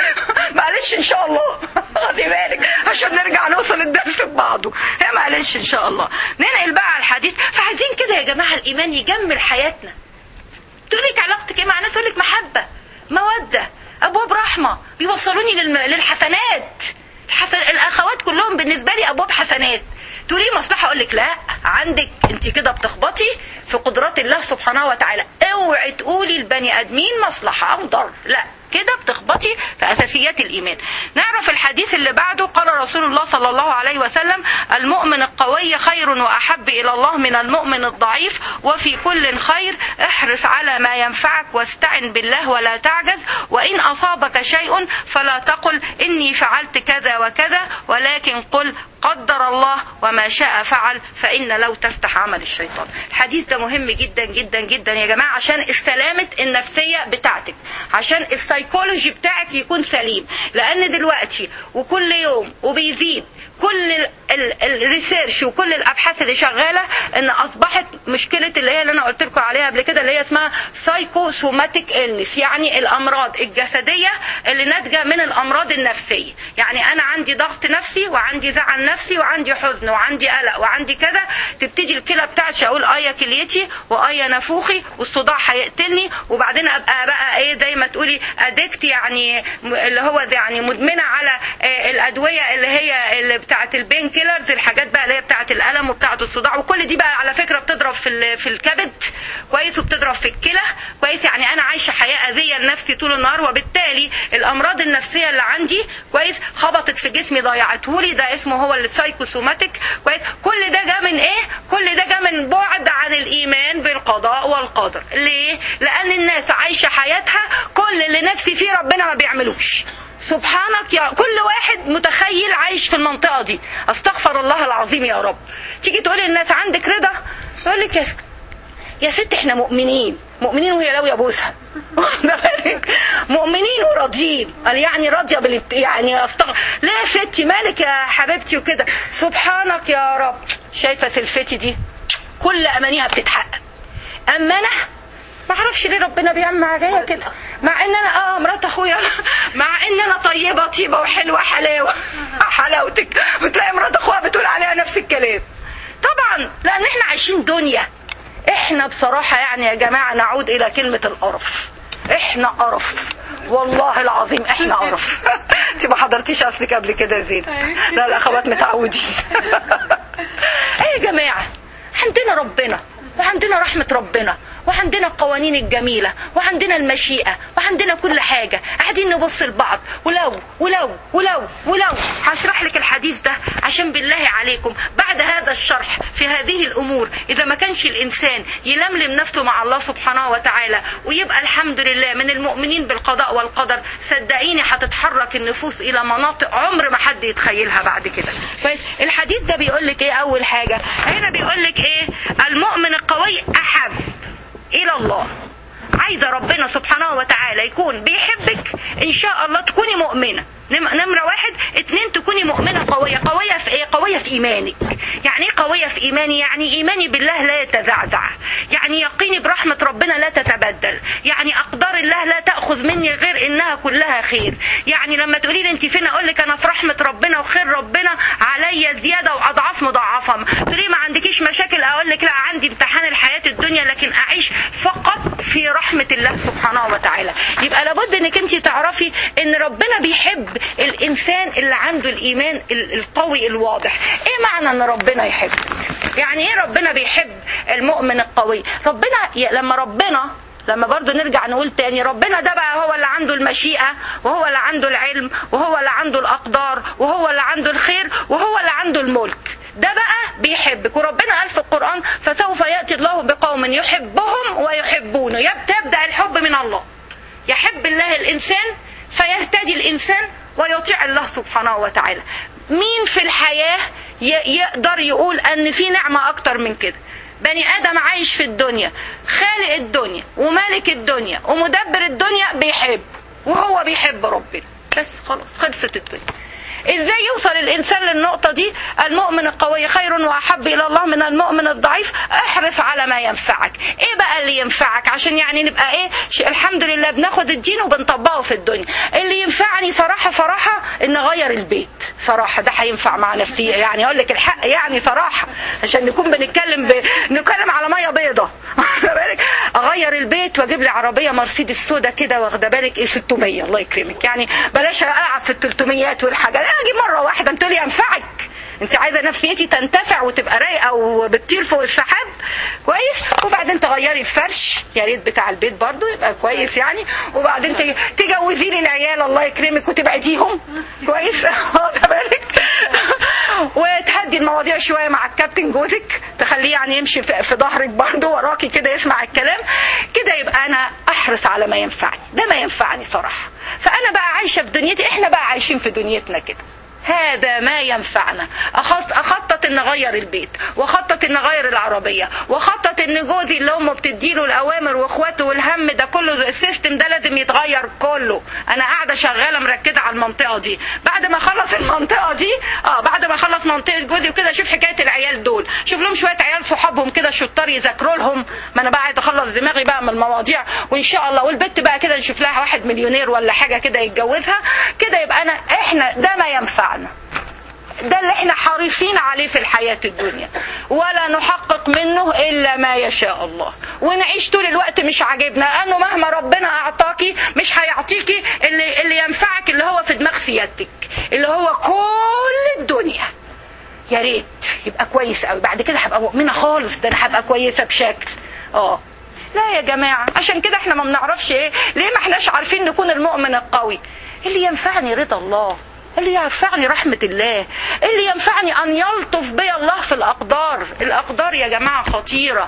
معلش ان شاء الله، خدي بالك عشان نرجع نوصل الدرس ببعضه. هي معلش ان شاء الله. ننقل بقى على الحديث. فعايزين كده يا جماعه الايمان يجمل حياتنا. تقول لك علاقتك ايه مع الناس؟ اقول لك محبه، موده، ابواب رحمه بيوصلوني للحسنات. الحسن... الاخوات كلهم بالنسبه لي ابواب حسنات. تقولي مصلحه، اقول لك لا، عندك انت كده بتخبطي في قدرات الله سبحانه وتعالى. اوعي تقولي البني ادمين مصلحه او ضر، لا، كده بتخبطي في اساسيات الايمان. نعرف الحديث اللي بعده. قال رسول الله صلى الله عليه وسلم: المؤمن القوي خير واحب الى الله من المؤمن الضعيف، وفي كل خير، احرص على ما ينفعك واستعن بالله ولا تعجز، وان اصابك شيء فلا تقل اني فعلت كذا وكذا، ولكن قل قدر الله وما شاء فعل، فإن لو تفتح عمل الشيطان. الحديث ده مهم جدا جدا جدا يا جماعة، عشان السلامة النفسية بتاعتك، عشان السايكولوجي بتاعك يكون سليم. لأن دلوقتي وكل يوم وبيزيد كل الريسيرش وكل الابحاث اللي شغاله ان اصبحت مشكله اللي هي اللي انا قلت لكم عليها قبل كده، اللي هي اسمها سايكوسوماتيك إلنس، يعني الامراض الجسديه اللي ناتجه من الامراض النفسيه. يعني انا عندي ضغط نفسي وعندي زعل نفسي وعندي حزن وعندي قلق وعندي كذا، تبتدي الكلى بتاعتي اقول ايه كليتي وايه نافوخي والصداع هيقتلني، وبعدين ابقى بقى ايه زي ما تقولي ادكت، يعني اللي هو يعني مدمنه على الادويه اللي هي اللي بتاعه البين كيلرز، الحاجات بقى اللي هي بتاعه الالم وبتاعه الصداع، وكل دي بقى على فكره بتضرب في في الكبد كويس وبتضرب في الكلى كويس. يعني انا عايشه حياه اذيه لنفسي طول النهار، وبالتالي الامراض النفسيه اللي عندي كويس خبطت في جسمي ضيعته لي. ده اسمه هو السايكوسوماتيك كويس. كل ده جاء من ايه؟ كل ده جاء من بعد عن الايمان بالقضاء والقدر. ليه؟ لان الناس عايشه حياتها كل اللي نفسي فيه ربنا ما بيعملوش. سبحانك يا كل واحد متخيل عايش في المنطقة دي. استغفر الله العظيم يا رب. تيجي تقول للناس عندك رضا، يقول لك يا ست يا ست احنا مؤمنين مؤمنين وهي لو يبوسها مؤمنين وراضيين. قال يعني راضيه بال يعني استغفر لا يا ستي مالك يا حبيبتي وكده. سبحانك يا رب. شايفه سلفتي دي كل امانيها بتتحقق. اما انا ما اعرفش ليه ربنا بيعمل معايا كده، مع ان انا اه مرات اخويا، مع ان انا طيبه طيبه وحلوه حلاوه حلاوتك، وتلاقي مرات اخويا بتقول عليها نفس الكلام. طبعا لان احنا عايشين دنيا. احنا بصراحه يعني يا جماعه نعود الى كلمه القرف. احنا قرف والله العظيم، احنا قرف. انت ما حضرتيش اصلك قبل كده يا زينب. لا الاخوات متعودين. ايه يا جماعه، عندنا ربنا وعندنا رحمة ربنا وعندنا القوانين الجميلة وعندنا المشيئة وعندنا كل حاجة. قاعدين نبص لبعض ولو ولو ولو ولو. هشرح لك الحديث ده عشان بالله عليكم بعد هذا الشرح في هذه الأمور إذا ما كانش الإنسان يلملم نفسه مع الله سبحانه وتعالى ويبقى الحمد لله من المؤمنين بالقضاء والقدر، صدقيني هتتحرك النفوس إلى مناطق عمر ما حد يتخيلها بعد كده. فالحديث ده بيقول لك إيه؟ أول حاجة هنا بيقول لك إيه؟ المؤمن القوي أحب إلى الله. عايزة ربنا سبحانه وتعالى يكون بيحبك إن شاء الله تكوني مؤمنة. نمرة واحد. اتنين تكوني مؤمنة قوية. قوية في ايه؟ قوية في ايمانك. يعني ايه قوية في ايماني؟ يعني ايماني بالله لا يتزعزع، يعني يقيني برحمة ربنا لا تتبدل، يعني اقدار الله لا تأخذ مني غير انها كلها خير. يعني لما تقولي لي انت فين اقول لك انا في رحمة ربنا وخير ربنا عليا زيادة واضعاف مضاعفة. تقولي ما عندكيش مشاكل اقول لك لا عندي امتحان الحياة الدنيا لكن اعيش فقط في رحمة الله سبحانه وتعالى. يبقى لابد انك انت تعرفي ان ربنا بيحب الانسان اللي عنده الايمان القوي الواضح. ايه معنى ان ربنا يحب؟ يعني ايه ربنا بيحب المؤمن القوي؟ ربنا لما ربنا لما برضو نرجع نقول تاني ربنا ده بقى هو اللي عنده المشيئة وهو اللي عنده العلم وهو اللي عنده الأقدار وهو اللي عنده الخير وهو اللي عنده الملك. ده بقى بيحبك. وربنا قال في القرآن فسوف يأتي الله بقوم يحبهم ويحبونه. يبدأ الحب من الله. يحب الله الإنسان فيهتدي الإنسان ويطيع الله سبحانه وتعالى. مين في الحياة يقدر يقول أن في نعمة أكتر من كده؟ بني آدم عايش في الدنيا، خالق الدنيا ومالك الدنيا ومدبر الدنيا بيحب، وهو بيحب ربنا بس خلاص خلصت الدنيا. ازاي يوصل الانسان للنقطة دي؟ المؤمن القوي خير واحب الى الله من المؤمن الضعيف. احرص على ما ينفعك. ايه بقى اللي ينفعك عشان يعني نبقى ايه الحمد لله بناخد الدين وبنطبقه في الدنيا؟ اللي ينفعني صراحة صراحة ان اغير البيت صراحة. ده هينفع مع نفسي يعني اقول لك الحق يعني صراحة عشان نكون بنتكلم ب... نتكلم على مية بيضة. اغير البيت واجيب لي عربية مرسيدس سودا كده واخده بالك ايه ستمية الله يكرمك. يعني بلاش اقعد في التلتميات والحاجات. اجي مرة واحدة انت لي ينفعك. انت عايزة نفسيتي تنتفع وتبقى رايقة وبتطير فوق السحاب كويس. وبعدين تغيري الفرش يا ريت بتاع البيت برضو يبقى كويس يعني. وبعدين تجوزي لي العيال الله يكرمك وتبعديهم كويس واخده بالك. وتهدي المواضيع شوية مع الكابتن جوزك تخليه يعني يمشي في ظهرك برضو وراكي كده يسمع الكلام كده. يبقى انا احرص على ما ينفعني. ده ما ينفعني صراحة. فانا بقى عايشة في دنيتي. احنا بقى عايشين في دنيتنا كده. هذا ما ينفعنا. اخطط ان اغير البيت واخطط ان اغير العربية واخطط ان جوزي اللي امه بتديله الاوامر واخواته والهم ده كله السيستم ده لازم يتغير كله. انا قاعدة شغالة مركزة على المنطقة دي. بعد ما اخلص المنطقة دي اه بعد ما اخلص منطقة جوزي وكده اشوف حكاية العيال دول. شوف لهم شوية عيال صحابهم كده شطار يذاكروا لهم. ما انا بقى عايز اخلص دماغي بقى من المواضيع وان شاء الله. والبت بقى كده نشوف لها واحد مليونير ولا حاجة كده يتجوزها كده. يبقى انا احنا ده ما ينفعنا. ده اللي احنا حريصين عليه في الحياة الدنيا. ولا نحقق منه إلا ما يشاء الله. ونعيش طول الوقت مش عاجبنا لأنه مهما ربنا أعطاكي مش هيعطيكي اللي, اللي ينفعك اللي هو في دماغ سيادتك اللي هو كل الدنيا. يا ريت يبقى كويس قوي بعد كده هبقى مؤمنة خالص. ده أنا هبقى كويسة بشكل اه لا يا جماعة. عشان كده احنا ما بنعرفش ايه ليه ما احناش عارفين نكون المؤمن القوي. اللي ينفعني رضا الله، اللي ينفعني رحمة الله، اللي ينفعني أن يلطف بي الله في الأقدار. الأقدار يا جماعة خطيرة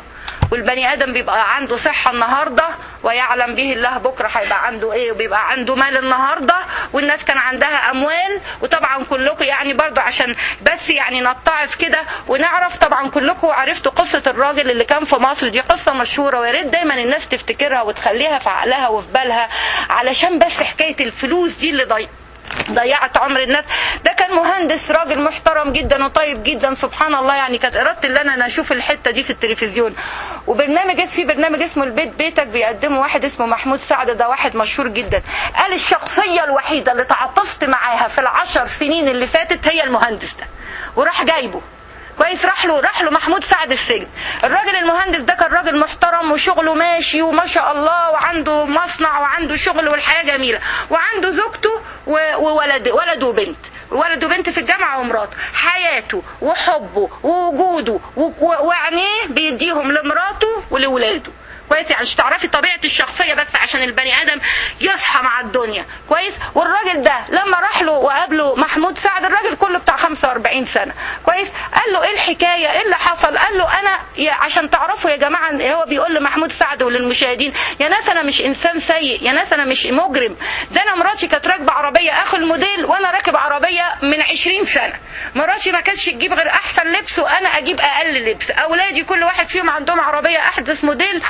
والبني ادم بيبقى عنده صحه النهارده ويعلم به الله بكره هيبقى عنده ايه، وبيبقى عنده مال النهارده، والناس كان عندها اموال. وطبعا كلكم يعني برضو عشان بس يعني نتعظ كده ونعرف، طبعا كلكم عرفتوا قصه الراجل اللي كان في مصر، دي قصه مشهوره ويا ريت دايما الناس تفتكرها وتخليها في عقلها وفي بالها، علشان بس حكايه الفلوس دي اللي ضيع ضيعت عمر الناس. ده كان مهندس راجل محترم جدا وطيب جدا سبحان الله. يعني كانت ارادتي ان انا اشوف الحته دي في التلفزيون، وبرنامج في برنامج اسمه البيت بيتك بيقدمه واحد اسمه محمود سعد، ده واحد مشهور جدا. قال الشخصيه الوحيده اللي تعاطفت معاها في العشر سنين اللي فاتت هي المهندس ده، وراح جايبه كويس. راح له راح له محمود سعد السجن. الراجل المهندس ده كان راجل محترم وشغله ماشي وما شاء الله، وعنده مصنع وعنده شغل والحياه جميله، وعنده زوجته وولد ولد وبنت ولد وبنت في الجامعه ومراته. حياته وحبه ووجوده وعينيه بيديهم لمراته ولولاده كويس. يعني مش تعرفي طبيعه الشخصيه بس عشان البني ادم يصحى مع الدنيا كويس. والراجل ده لما راح له وقابله محمود سعد، الراجل كله بتاع خمسة وأربعين سنه كويس، قال له ايه الحكايه ايه اللي حصل؟ قال له انا عشان تعرفوا يا جماعه، هو بيقول لمحمود سعد وللمشاهدين يا ناس انا مش انسان سيء، يا ناس انا مش مجرم، ده انا مراتي كانت راكبه عربيه اخر الموديل وانا راكب عربيه من عشرين سنه، مراتي ما كانتش تجيب غير احسن لبس وانا اجيب اقل لبس، اولادي كل واحد فيهم عندهم عربيه احدث موديل،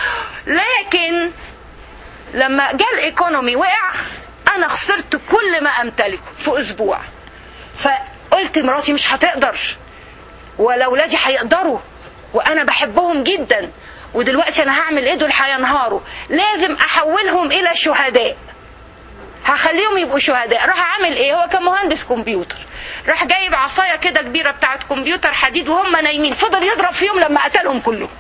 لكن لما جاء الايكونومي وقع انا خسرت كل ما امتلكه في اسبوع. فقلت مراتي مش هتقدر ولا اولادي هيقدروا وانا بحبهم جدا، ودلوقتي انا هعمل ايه؟ دول هينهاروا، لازم احولهم الى شهداء، هخليهم يبقوا شهداء. راح اعمل ايه؟ هو كان مهندس كمبيوتر، راح جايب عصايه كده كبيره بتاعت كمبيوتر حديد وهم نايمين، فضل يضرب فيهم لما قتلهم كلهم.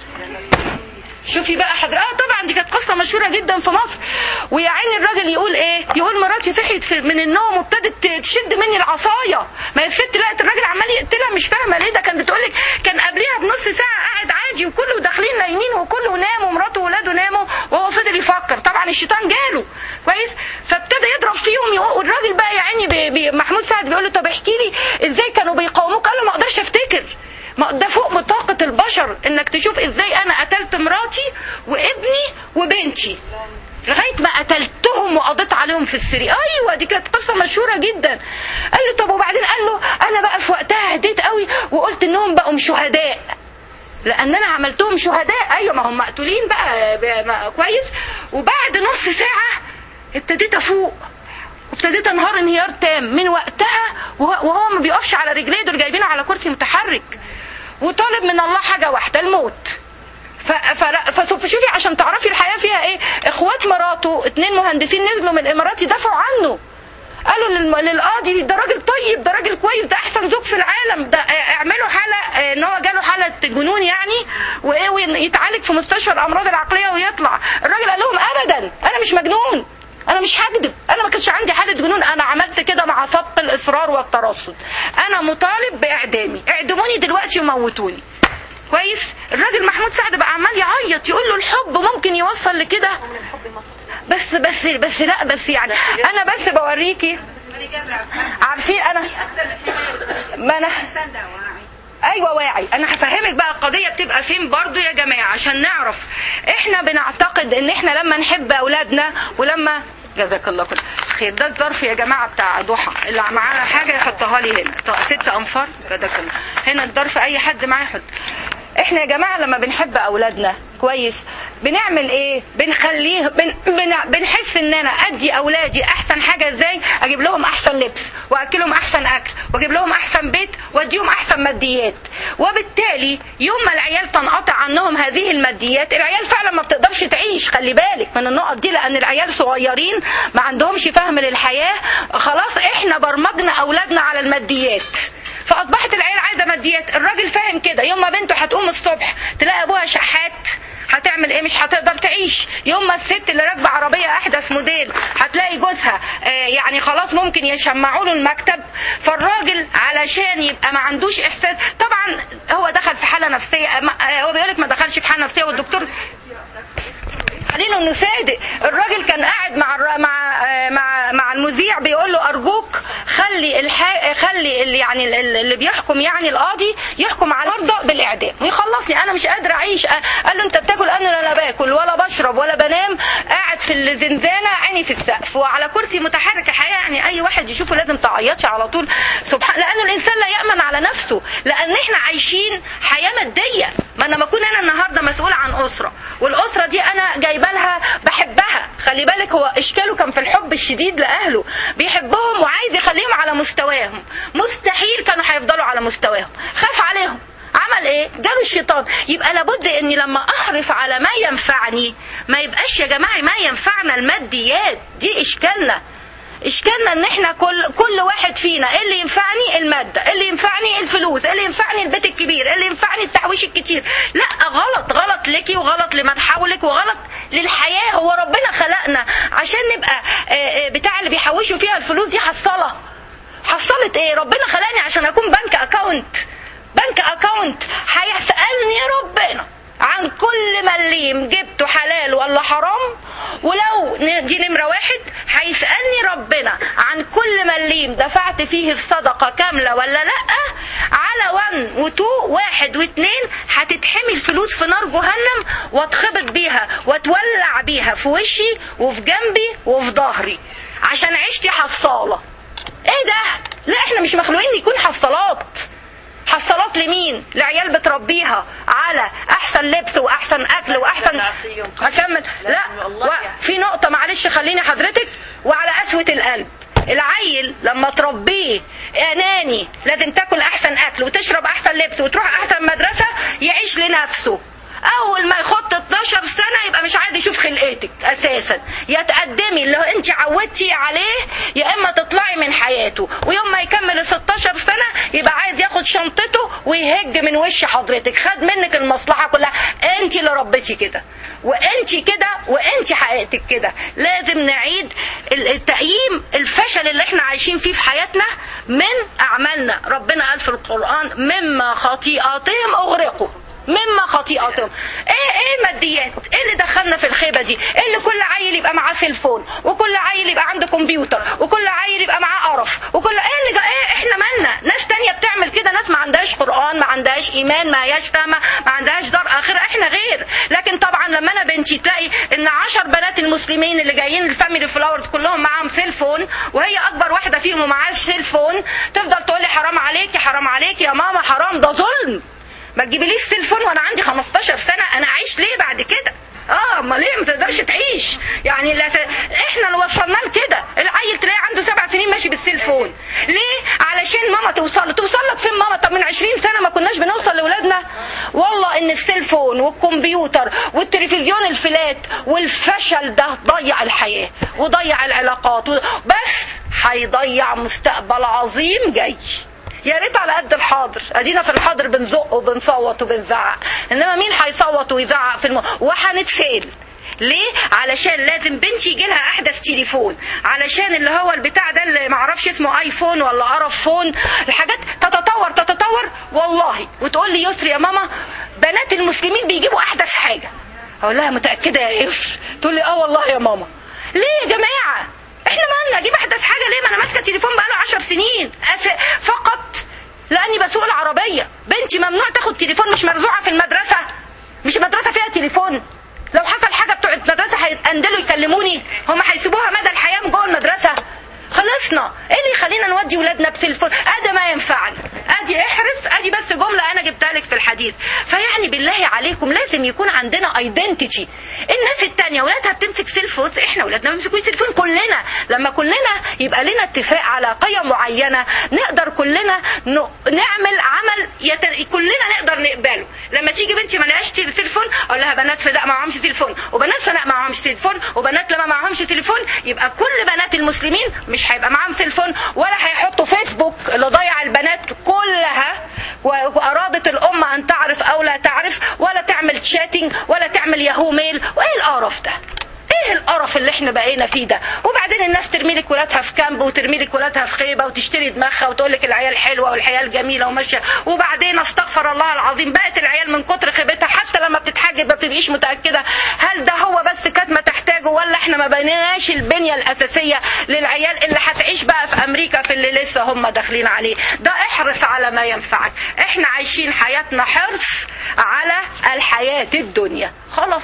شوفي بقى حضرتك، اه طبعا دي كانت قصه مشهوره جدا في مصر. ويا عيني الراجل يقول ايه؟ يقول مراتي صحيت من النوم وابتدت تشد مني العصايه، ما الست لقت الراجل عمال يقتلها مش فاهمه ليه. ده كان بتقولك كان قبلها بنص ساعه قاعد عادي وكله داخلين نايمين وكله نام ومراته وولاده ناموا وهو فضل يفكر، طبعا الشيطان جاله كويس، فابتدى يضرب فيهم. والراجل بقى يا عيني بي بي محمود سعد بيقول له طب احكي لي ازاي كانوا بيقاوموك؟ قال له ما اقدرش افتكر، ما ده فوق بطاقة البشر انك تشوف ازاي انا قتلت مراتي وابني وبنتي لغاية ما قتلتهم وقضيت عليهم في السرير. ايوه دي كانت قصة مشهورة جدا. قال له طب وبعدين؟ قال له انا بقى في وقتها هديت قوي وقلت انهم بقوا شهداء لان انا عملتهم شهداء. ايوه ما هم مقتولين بقى كويس. وبعد نص ساعة ابتديت افوق وابتديت انهار انهيار تام. من وقتها وهو ما بيقفش على رجليه، دول جايبينه على كرسي متحرك، وطالب من الله حاجة واحدة، الموت. فشوفي عشان تعرفي الحياة فيها ايه. اخوات مراته اتنين مهندسين نزلوا من الامارات يدافعوا عنه، قالوا للقاضي ده راجل طيب، ده راجل كويس، ده احسن زوج في العالم، ده اعملوا حالة ان هو جاله حالة جنون يعني وايه ويتعالج في مستشفى الامراض العقلية ويطلع. الراجل قال لهم ابدا انا مش مجنون، انا مش هكذب، انا ما كانش عندي حالة جنون، انا عملت كده مع سبق الاصرار والترصد، انا مطالب باعدامي، اعدموني دلوقتي وموتوني كويس. الراجل محمود سعد بقى عمال يعيط يقول له الحب ممكن يوصل لكده، بس بس بس لا بس يعني انا بس بوريكي عارفين انا ما انا ايوه واعي. انا هفهمك بقى القضيه بتبقى فين برضو يا جماعه عشان نعرف. احنا بنعتقد ان احنا لما نحب اولادنا ولما جزاك الله خير، ده الظرف يا جماعه بتاع ضحى اللي معانا حاجه يحطها لي هنا ست انفار جزاك الله. هنا الظرف اي حد معاه يحط. احنا يا جماعه لما بنحب اولادنا كويس بنعمل ايه؟ بنخليه بن بن بنحس ان انا ادي اولادي احسن حاجه. ازاي؟ اجيب لهم احسن لبس واكلهم احسن اكل واجيب لهم احسن بيت واديهم احسن ماديات. وبالتالي يوم ما العيال تنقطع عنهم هذه الماديات، العيال فعلا ما بتقدرش تعيش. خلي بالك من النقط دي لان العيال صغيرين ما عندهمش فهم للحياه. خلاص احنا برمجنا اولادنا على الماديات، فاصبحت العيال عايزه ماديات. الراجل فاهم كده، يوم ما بنته هتقوم الصبح تلاقي ابوها شحات هتعمل ايه؟ مش هتقدر تعيش. يوم ما الست اللي راكبه عربيه احدث موديل هتلاقي جوزها آه يعني خلاص ممكن يشمعوا له المكتب. فالراجل علشان يبقى ما عندوش احساس، طبعا هو دخل في حاله نفسيه، هو بيقول لك ما دخلش في حاله نفسيه والدكتور قايلين انه صادق. الراجل كان قاعد مع مع مع مع المذيع بيقول له ارجوك خلي الح... خلي اللي يعني اللي بيحكم يعني القاضي يحكم على المرضى بالاعدام ويخلصني، انا مش قادر اعيش. قال له انت بتاكل؟ انا لا باكل ولا بشرب ولا بنام، قاعد في الزنزانه عيني في السقف وعلى كرسي متحرك. الحقيقه يعني اي واحد يشوفه لازم تعيطش على طول. سبحان، لانه الانسان لا يامن على نفسه، لان احنا عايشين حياه ماديه. ما انا ما اكون انا النهارده مسؤوله عن اسره، والاسره دي انا جايبه لها بحبها. خلي بالك هو اشكاله كان في الحب الشديد لاهله، بيحبهم وعايز يخليهم على مستواهم. مستحيل كانوا هيفضلوا على مستواهم، خاف عليهم. عمل ايه؟ جاله الشيطان. يبقى لابد اني لما احرص على ما ينفعني ما يبقاش يا جماعه ما ينفعنا الماديات. دي اشكالنا اشكالنا ان احنا كل كل واحد فينا إيه اللي ينفعني؟ الماده، اللي ينفعني الفلوس، اللي ينفعني البيت الكبير، اللي ينفعني التحويش الكتير. لا، غلط. غلط لك وغلط لمن حولك وغلط للحياه. هو ربنا خلقنا عشان نبقى بتاع اللي بيحوشوا فيها الفلوس دي حصله. حصلت ايه؟ ربنا خلقني عشان اكون بنك اكاونت. بنك اكاونت هيسألني ربنا عن كل مليم جبته حلال ولا حرام. ولو دي نمرة واحد، هيسألني ربنا عن كل مليم دفعت فيه الصدقة كاملة ولا لأ. على وان وتو واحد واثنين هتتحمي الفلوس في نار جهنم واتخبط بيها واتولع بيها في وشي وفي جنبي وفي ظهري عشان عشتي حصالة. ايه ده؟ لا، احنا مش مخلوقين يكون حصالات. حصلات لمين؟ لعيال بتربيها على احسن لبس واحسن اكل واحسن. هكمل. لا، في نقطة معلش خليني حضرتك. وعلى قسوة القلب. العيل لما تربيه اناني لازم تاكل احسن اكل وتشرب احسن لبس وتروح احسن مدرسة، يعيش لنفسه. اول ما يخط اتناشر سنة يبقى مش عايز يشوف خلقتك اساسا. يا تقدمي اللي انت عودتي عليه يا اما تطلعي من حياته. ويوم ما يكمل ستاشر سنة يبقى عايز ياخد شنطته ويهج من وش حضرتك. خد منك المصلحة كلها. انت اللي ربيتي كده وانت كده وانت حقيقتك كده. لازم نعيد التقييم الفشل اللي احنا عايشين فيه في حياتنا من اعمالنا. ربنا قال في القرآن مما خطيئاتهم اغرقوا. مما خطيئاتهم. ايه ايه الماديات؟ ايه اللي دخلنا في الخيبه دي؟ ايه اللي كل عيل يبقى معاه سيلفون وكل عيل يبقى عنده كمبيوتر وكل عيل يبقى معاه قرف وكل ايه اللي ايه؟ احنا مالنا؟ ناس تانية بتعمل كده، ناس ما عندهاش قرآن، ما عندهاش ايمان، ما هياش فاهمه، ما عندهاش دار اخره. احنا غير. لكن طبعا لما انا بنتي تلاقي ان عشر بنات المسلمين اللي جايين الفاميلي فلاورز كلهم معاهم سيلفون وهي اكبر واحده فيهم ومعاها سيلفون، تفضل تقول لي حرام عليكي حرام عليكي يا ماما حرام، ده ظلم. ما تجيبليش سيلفون وانا عندي خمستاشر سنة. انا اعيش ليه بعد كده؟ اه امال ليه ما تقدرش تعيش؟ يعني لا ت... احنا اللي وصلنا لكده. العيل تلاقي عنده سبع سنين ماشي بالسيلفون. ليه؟ علشان ماما توصل توصل لك فين ماما؟ طب من عشرين سنة ما كناش بنوصل لاولادنا. والله ان السيلفون والكمبيوتر والتلفزيون الفلات والفشل ده ضيع الحياة وضيع العلاقات و... بس هيضيع مستقبل عظيم جاي. يا ريت على قد الحاضر. ادينا في الحاضر بنزق وبنصوت وبنزعق، انما مين هيصوت ويزعق في الم... وهنتسال ليه؟ علشان لازم بنتي يجي لها احدث تليفون، علشان اللي هو البتاع ده اللي معرفش اسمه ايفون ولا قرف فون، الحاجات تتطور تتطور والله. وتقول لي يسري يا ماما بنات المسلمين بيجيبوا احدث حاجه. اقول لها متاكده يا يسري؟ تقول لي اه والله يا ماما. ليه يا جماعه؟ احنا مالنا؟ اجيب احدث حاجه ليه؟ ما انا ماسكه تليفون بقاله عشر سنين فقط لاني بسوق العربيه. بنتي ممنوع تاخد تليفون، مش مرزوعه في المدرسه، مش المدرسه فيها تليفون. لو حصل حاجه بتوع المدرسه هيتقندلوا يكلموني، هم هيسيبوها مدى الحياه جوه المدرسه. خلصنا. ايه اللي يخلينا نودي ولادنا بتليفون؟ ادي ما ينفعنا. ادي احرص. ادي بس جمله انا جبتها لك في الحديث. فيعني بالله عليكم لازم يكون عندنا ايدنتيتي. الناس التانية ولادها بتمسك سيلفون، احنا ولادنا ما بيمسكوش تليفون. كلنا لما كلنا يبقى لنا اتفاق على قيم معينه نقدر كلنا نعمل عمل يتر... كلنا نقدر نقبله. لما تيجي بنتي ما لهاش تليفون اقول لها بنات فداء ما معهمش تليفون وبنات سناء ما معهمش تليفون وبنات لما معهمش تليفون، يبقى كل بنات المسلمين مش هيبقى معاهم تليفون ولا هيحطوا فيسبوك اللي ضيع البنات كلها. وارادت الامه ان تعرف او لا تعرف، ولا تعمل تشاتنج ولا تعمل ياهو ميل. وايه القرف ده؟ ايه القرف اللي احنا بقينا فيه ده؟ وبعدين الناس ترمي ترمي لك ولادها في كامب وترمي لك ولادها في خيبه وتشتري دماغها وتقول لك العيال حلوه والعيال جميله وماشيه، وبعدين استغفر الله العظيم بقت العيال من كتر خيبتها حتى لما بتتحجب ما بتبقيش متاكده هل ده هو بس كانت ما تحتاجه، ولا احنا ما بنيناش البنيه الاساسيه للعيال اللي هتعيش بقى في امريكا في اللي لسه هم داخلين عليه. ده احرص على ما ينفعك. احنا عايشين حياتنا حرص على الحياه الدنيا خلاص.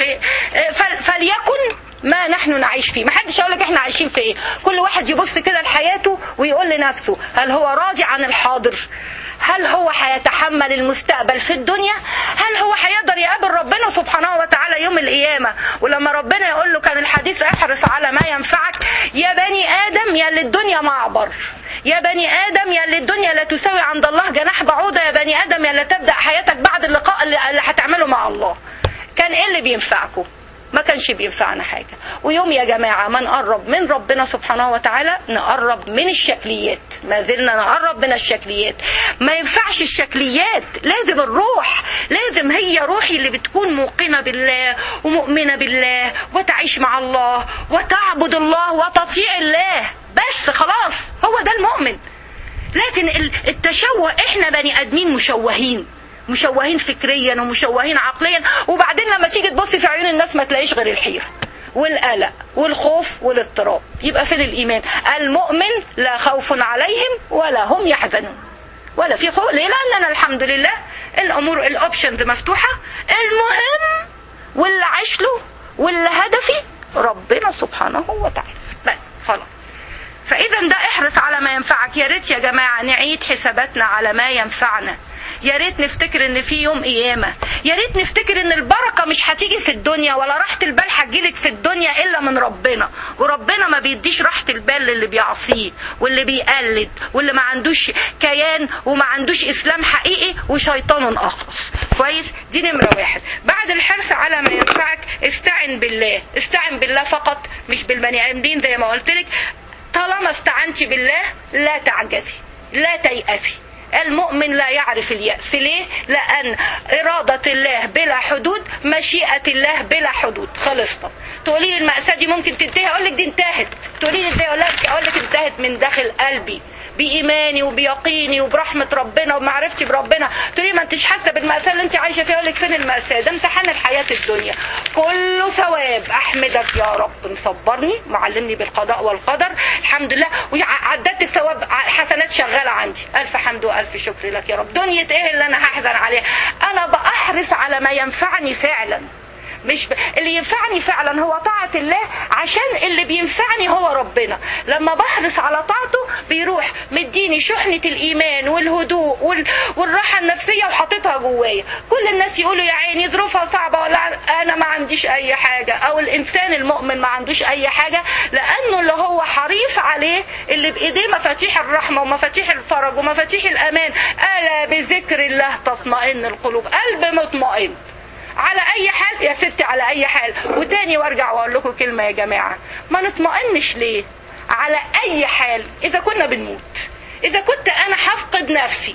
فليكن ما نحن نعيش فيه. ما حدش يقول لك احنا عايشين في ايه. كل واحد يبص كده لحياته ويقول لنفسه هل هو راضي عن الحاضر؟ هل هو هيتحمل المستقبل في الدنيا؟ هل هو هيقدر يقابل ربنا سبحانه وتعالى يوم القيامة ولما ربنا يقول له كان الحديث احرص على ما ينفعك يا بني آدم يا اللي الدنيا معبر، يا بني آدم يا اللي الدنيا لا تساوي عند الله جناح بعوضة، يا بني آدم يا اللي تبدأ حياتك بعد اللقاء اللي هتعمله مع الله. كان ايه اللي بينفعكم؟ ما كانش بينفعنا حاجة. ويوم يا جماعة ما نقرب من ربنا سبحانه وتعالى نقرب من الشكليات، ما زلنا نقرب من الشكليات. ما ينفعش الشكليات، لازم الروح، لازم هي روحي اللي بتكون موقنة بالله ومؤمنة بالله وتعيش مع الله وتعبد الله وتطيع الله بس خلاص، هو ده المؤمن. لكن التشوه، احنا بني ادمين مشوهين، مشوهين فكريا ومشوهين عقليا، وبعدين لما تيجي تبصي في عيون الناس ما تلاقيش غير الحيرة والقلق والخوف والاضطراب. يبقى فين الإيمان؟ المؤمن لا خوف عليهم ولا هم يحزنون ولا في خوف. ليه؟ لأننا الحمد لله الأمور الأوبشنز مفتوحة. المهم واللي عايش له واللي هدفي ربنا سبحانه وتعالى بس خلاص. فإذا ده احرص على ما ينفعك. يا ريت يا جماعة نعيد حساباتنا على ما ينفعنا. يا ريت نفتكر ان في يوم قيامة. يا ريت نفتكر ان البركة مش هتيجي في الدنيا ولا راحة البال هتجيلك في الدنيا الا من ربنا. وربنا ما بيديش راحة البال للي بيعصيه واللي بيقلد واللي ما عندوش كيان وما عندوش اسلام حقيقي وشيطان اخرس. كويس؟ دي نمرة واحد. بعد الحرص على ما ينفعك استعن بالله. استعن بالله فقط مش بالبني ادمين زي ما قلت لك. طالما استعنتي بالله لا تعجزي لا تيأسي. المؤمن لا يعرف اليأس. ليه؟ لأن إرادة الله بلا حدود، مشيئة الله بلا حدود. خلصنا. تقولي لي المأساة دي ممكن تنتهي، أقول لك دي انتهت. تقولي لي ازاي؟ أقول لك انتهت من داخل قلبي بإيماني وبيقيني وبرحمة ربنا وبمعرفتي بربنا. تقولي ما انتش حاسة بالمأساة اللي انت عايشة فيها. أقول لك فين المأساة؟ ده امتحان الحياة الدنيا كله ثواب. أحمدك يا رب مصبرني معلمني بالقضاء والقدر الحمد لله، وعددت الثواب حسنات شغالة عندي. ألف حمد وألف شكر لك يا رب. دنيا ايه اللي أنا هحزن عليها؟ أنا بأحرص على ما ينفعني فعلا. مش ب... اللي ينفعني فعلا هو طاعة الله، عشان اللي بينفعني هو ربنا. لما بحرص على طاعته بيروح مديني شحنة الإيمان والهدوء وال... والراحة النفسية وحاططها جوايا. كل الناس يقولوا يا عيني ظروفها صعبة، ولا أنا ما عنديش أي حاجة، أو الإنسان المؤمن ما عندوش أي حاجة، لأنه اللي هو حريص عليه اللي بإيديه مفاتيح الرحمة ومفاتيح الفرج ومفاتيح الأمان. ألا بذكر الله تطمئن القلوب. قلب مطمئن على اي حال يا ستي، على اي حال. وتاني وارجع واقول لكم كلمة يا جماعة، ما نطمئنش ليه على اي حال؟ اذا كنا بنموت، اذا كنت انا هفقد نفسي،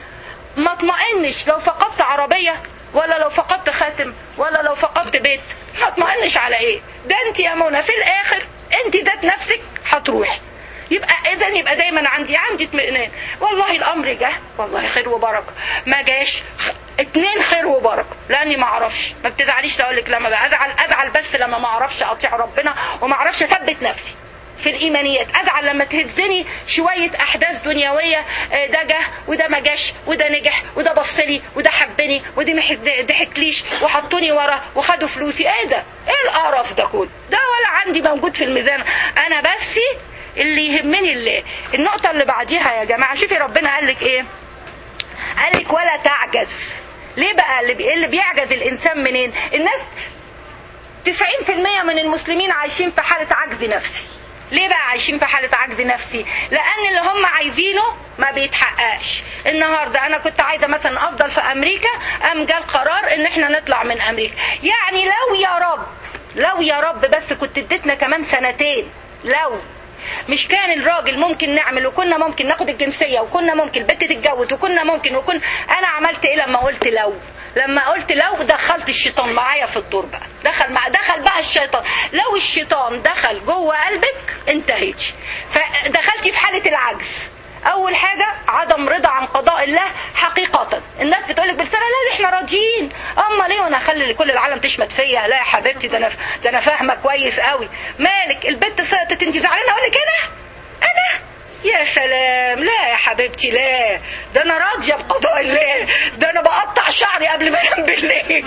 ما اطمئنش لو فقدت عربية ولا لو فقدت خاتم ولا لو فقدت بيت. ما اطمئنش على ايه؟ ده انت يا منى في الاخر انت ذات نفسك هتروحي. يبقى اذا يبقى دايما عندي عندي اطمئنان. والله الامر جه والله خير وبركه، ما جاش اتنين خير وبركه، لاني ما اعرفش. ما بتزعليش اقول لك لما ازعل ازعل بس لما ما اعرفش اطيع ربنا وما اعرفش اثبت نفسي في الايمانيات. ازعل لما تهزني شويه احداث دنيويه، ده جه وده ما جاش وده نجح وده بصلي وده حبني وده ما ضحكليش وحطوني ورا وخدوا فلوسي. ايه ده؟ ايه القرف ده كله؟ ده ولا عندي موجود في الميزان. انا بس اللي يهمني الله. النقطة اللي بعديها يا جماعة، شوفي ربنا قال لك ايه؟ قال لك ولا تعجز. ليه بقى اللي, اللي بيعجز الانسان منين؟ الناس تسعين في المية من المسلمين عايشين في حالة عجز نفسي. ليه بقى عايشين في حالة عجز نفسي؟ لان اللي هم عايزينه ما بيتحققش. النهاردة انا كنت عايزة مثلا افضل في امريكا، ام جال قرار ان احنا نطلع من امريكا. يعني لو يا رب لو يا رب بس كنت اديتنا كمان سنتين، لو مش كان الراجل ممكن نعمل، وكنا ممكن ناخد الجنسية، وكنا ممكن البنت تتجوز، وكنا ممكن وكنا انا عملت ايه لما قلت لو لما قلت لو دخلت الشيطان معايا في الدور بقى، دخل مع دخل بقى الشيطان، لو الشيطان دخل جوه قلبك انتهيتي. فدخلتي في حالة العجز. اول حاجة عدم رضا عن قضاء الله حقيقة. الناس بتقولك بالسنة لا احنا راضيين، اما ليه وانا اخلي كل العالم تشمت فيا؟ لا يا حبيبتي، ده انا ده انا فاهمة كويس قوي. مالك البت سقطت انت زعلانة؟ اقولك انا انا يا سلام، لا يا حبيبتي لا، ده انا راضيه بقضاء الله، ده انا بقطع شعري قبل ما انام بالليل.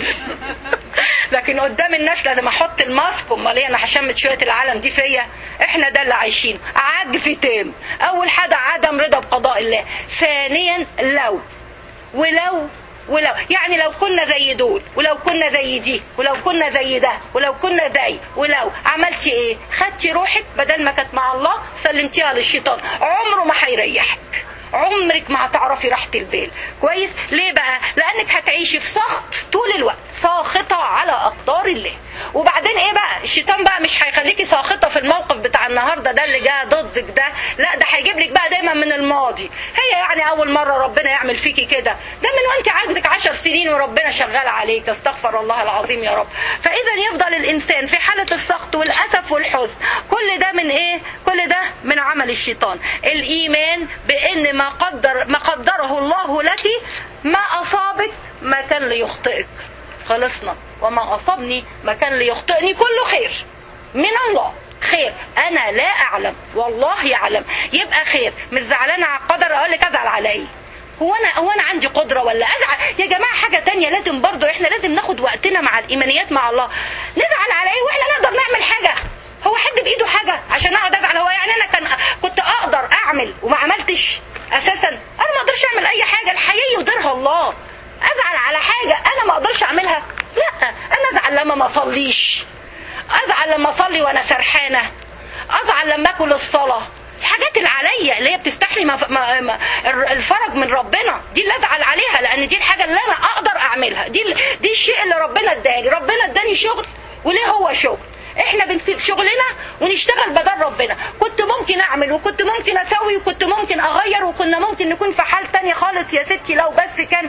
لكن قدام الناس لازم احط الماسك. امال ايه؟ انا هشمت شويه العالم دي فيا؟ احنا ده اللي عايشين عجز تام. اول حاجه عدم رضا بقضاء الله. ثانيا لو ولو ولو يعني لو كنا زي دول، ولو كنا زي دي، ولو كنا زي ده، ولو كنا زي، ولو عملتي ايه؟ خدتي روحك بدل ما كانت مع الله سلمتيها للشيطان. عمره ما هيريحك، عمرك ما هتعرفي راحة البال. كويس؟ ليه بقى؟ لانك هتعيشي في سخط طول الوقت، ساخطة على اقدار الله. وبعدين ايه بقى؟ الشيطان بقى مش هيخليكي ساخطة في الموقف بتاع النهاردة ده اللي جاء ضدك ده، لا ده هيجيب لك بقى دايما من الماضي. هي يعني اول مرة ربنا يعمل فيكي كده؟ ده من وانت عندك عشر سنين وربنا شغال عليك. استغفر الله العظيم يا رب. فاذا يفضل الانسان في حالة السخط والاسف والحزن. كل ده من ايه؟ كل ده من عمل الشيطان. الايمان بان ما قدر ما قدره الله لك، ما اصابك ما كان ليخطئك. خلصنا. وما أصابني ما كان ليخطئني كله خير من الله. خير أنا لا أعلم والله يعلم، يبقى خير. مش زعلانة على القدر أقول لك أزعل على إيه؟ هو أنا هو أنا عندي قدرة ولا أزعل؟ يا جماعة حاجة تانية لازم برضو إحنا لازم ناخد وقتنا مع الإيمانيات مع الله. نزعل على إيه وإحنا نقدر نعمل حاجة؟ هو حد بإيده حاجة عشان أقعد أزعل؟ هو يعني أنا كان كنت أقدر أعمل وما عملتش أساسا؟ أنا ما أقدرش أعمل أي حاجة، الحياة يديرها الله. أزعل على حاجة أنا ما أقدرش أعملها؟ لا. أنا أزعل لما ما أصليش، أزعل لما أصلي وأنا سرحانة، أزعل لما أكل الصلاة. الحاجات اللي عليا اللي هي بتفتح لي الفرج من ربنا دي اللي أزعل عليها، لأن دي الحاجة اللي أنا أقدر أعملها. دي دي الشيء اللي ربنا اداني. ربنا اداني شغل، وليه هو شغل؟ احنا بنسيب شغلنا ونشتغل بدل ربنا. كنت ممكن اعمل وكنت ممكن اسوي وكنت ممكن اغير وكنا ممكن نكون في حال تاني خالص يا ستي لو بس كان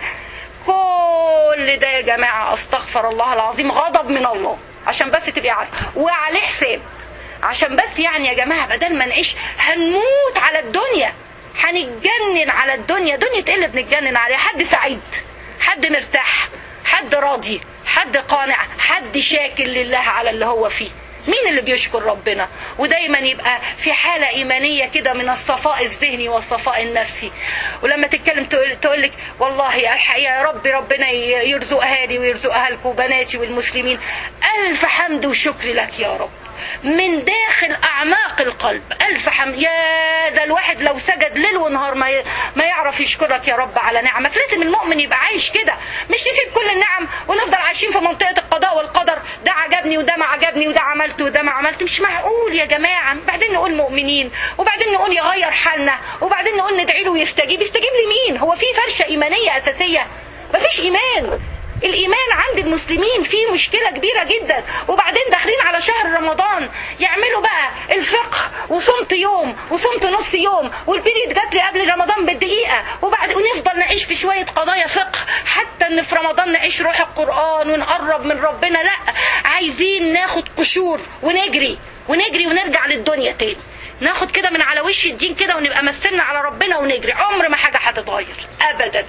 كل ده. يا جماعة استغفر الله العظيم غضب من الله، عشان بس تبقي عارفة، وعليه حساب. عشان بس يعني يا جماعة بدل ما نعيش هنموت على الدنيا، هنتجنن على الدنيا. دنيا ايه اللي بنتجنن عليها؟ حد سعيد، حد مرتاح، حد راضي، حد قانع، حد شاكر لله على اللي هو فيه. مين اللي بيشكر ربنا؟ ودايما يبقى في حالة إيمانية كده من الصفاء الذهني والصفاء النفسي. ولما تتكلم تقول لك والله الحقيقة يا رب ربنا يرزقها لي ويرزقها لكم وبناتي والمسلمين، ألف حمد وشكر لك يا رب من داخل أعماق القلب. ألف حمد. يا ده الواحد لو سجد ليل ونهار ما ما يعرف يشكرك يا رب على نعمك. لازم المؤمن يبقى عايش كده، مش نسيب كل النعم ونفضل عايشين في منطقة القضاء والقدر. ده عجبني وده ما عجبني وده عملت وده ما عملت. مش معقول يا جماعة. بعدين نقول مؤمنين، وبعدين نقول يغير حالنا، وبعدين نقول ندعي له ويستجيب. يستجيب لمين؟ هو في فرشة إيمانية أساسية؟ مفيش إيمان. الإيمان عند المسلمين فيه مشكلة كبيرة جدا. وبعدين داخلين على شهر رمضان يعملوا بقى الفقه، وصمت يوم وصمت نص يوم والبريد جات لي قبل رمضان بالدقيقة، وبعد ونفضل نعيش في شوية قضايا فقه حتى ان في رمضان نعيش روح القرآن ونقرب من ربنا. لا، عايزين ناخد قشور ونجري ونجري ونرجع للدنيا تاني، ناخد كده من على وش الدين كده ونبقى مثلنا على ربنا ونجري. عمر ما حاجة هتتغير أبدا.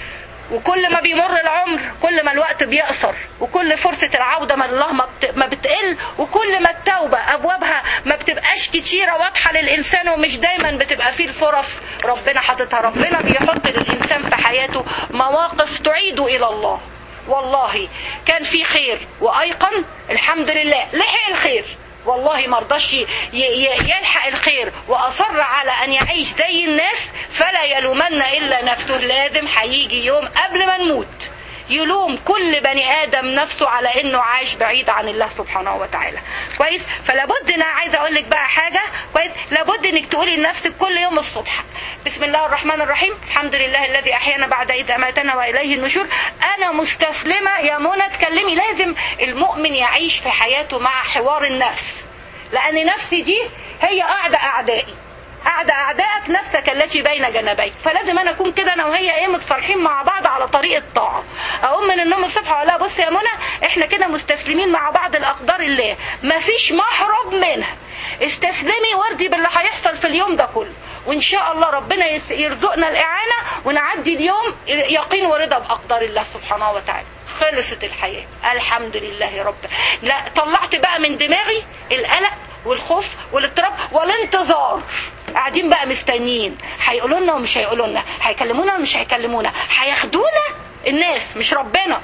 وكل ما بيمر العمر كل ما الوقت بيقصر، وكل فرصة العودة ما الله ما بتقل، وكل ما التوبة أبوابها ما بتبقاش كتيرة واضحة للإنسان، ومش دايما بتبقى فيه الفرص ربنا حاططها. ربنا بيحط للإنسان في حياته مواقف تعيده إلى الله. والله كان في خير وأيقن الحمد لله لحق الخير، والله ما رضاش يلحق الخير وأصر على أن يعيش زي الناس، فلا يلومن إلا نفسه. لازم هيجي يوم قبل ما نموت يلوم كل بني آدم نفسه على إنه عايش بعيد عن الله سبحانه وتعالى. كويس؟ فلابد أنا عايزة أقول لك بقى حاجة كويس، لابد إنك تقولي لنفسك كل يوم الصبح بسم الله الرحمن الرحيم، الحمد لله الذي أحيانا بعد إذ أماتنا وإليه النشور. أنا مستسلمة يا منى تكلمي. لازم المؤمن يعيش في حياته مع حوار النفس، لأن نفسي دي هي أعدى أعدائي. قاعده اعدائك نفسك التي بين جنبيك. فلازم انا اكون كده انا وهي ايه متصالحين مع بعض على طريق الطاعه. اقوم من النوم الصبح اقول لها بصي يا منى احنا كده مستسلمين مع بعض لاقدار الله، مفيش محرم منها، استسلمي وارضي باللي هيحصل في اليوم ده كله، وان شاء الله ربنا يرزقنا الاعانه ونعدي اليوم يقين ورضا باقدار الله سبحانه وتعالى. خلصت الحياه الحمد لله رب. لا طلعت بقى من دماغي القلق والخوف والاضطراب والانتظار. قاعدين بقى مستنيين هيقولوا لنا ومش هيقولوا لنا، هيكلمونا ومش هيكلمونا، هياخدونا الناس مش ربنا،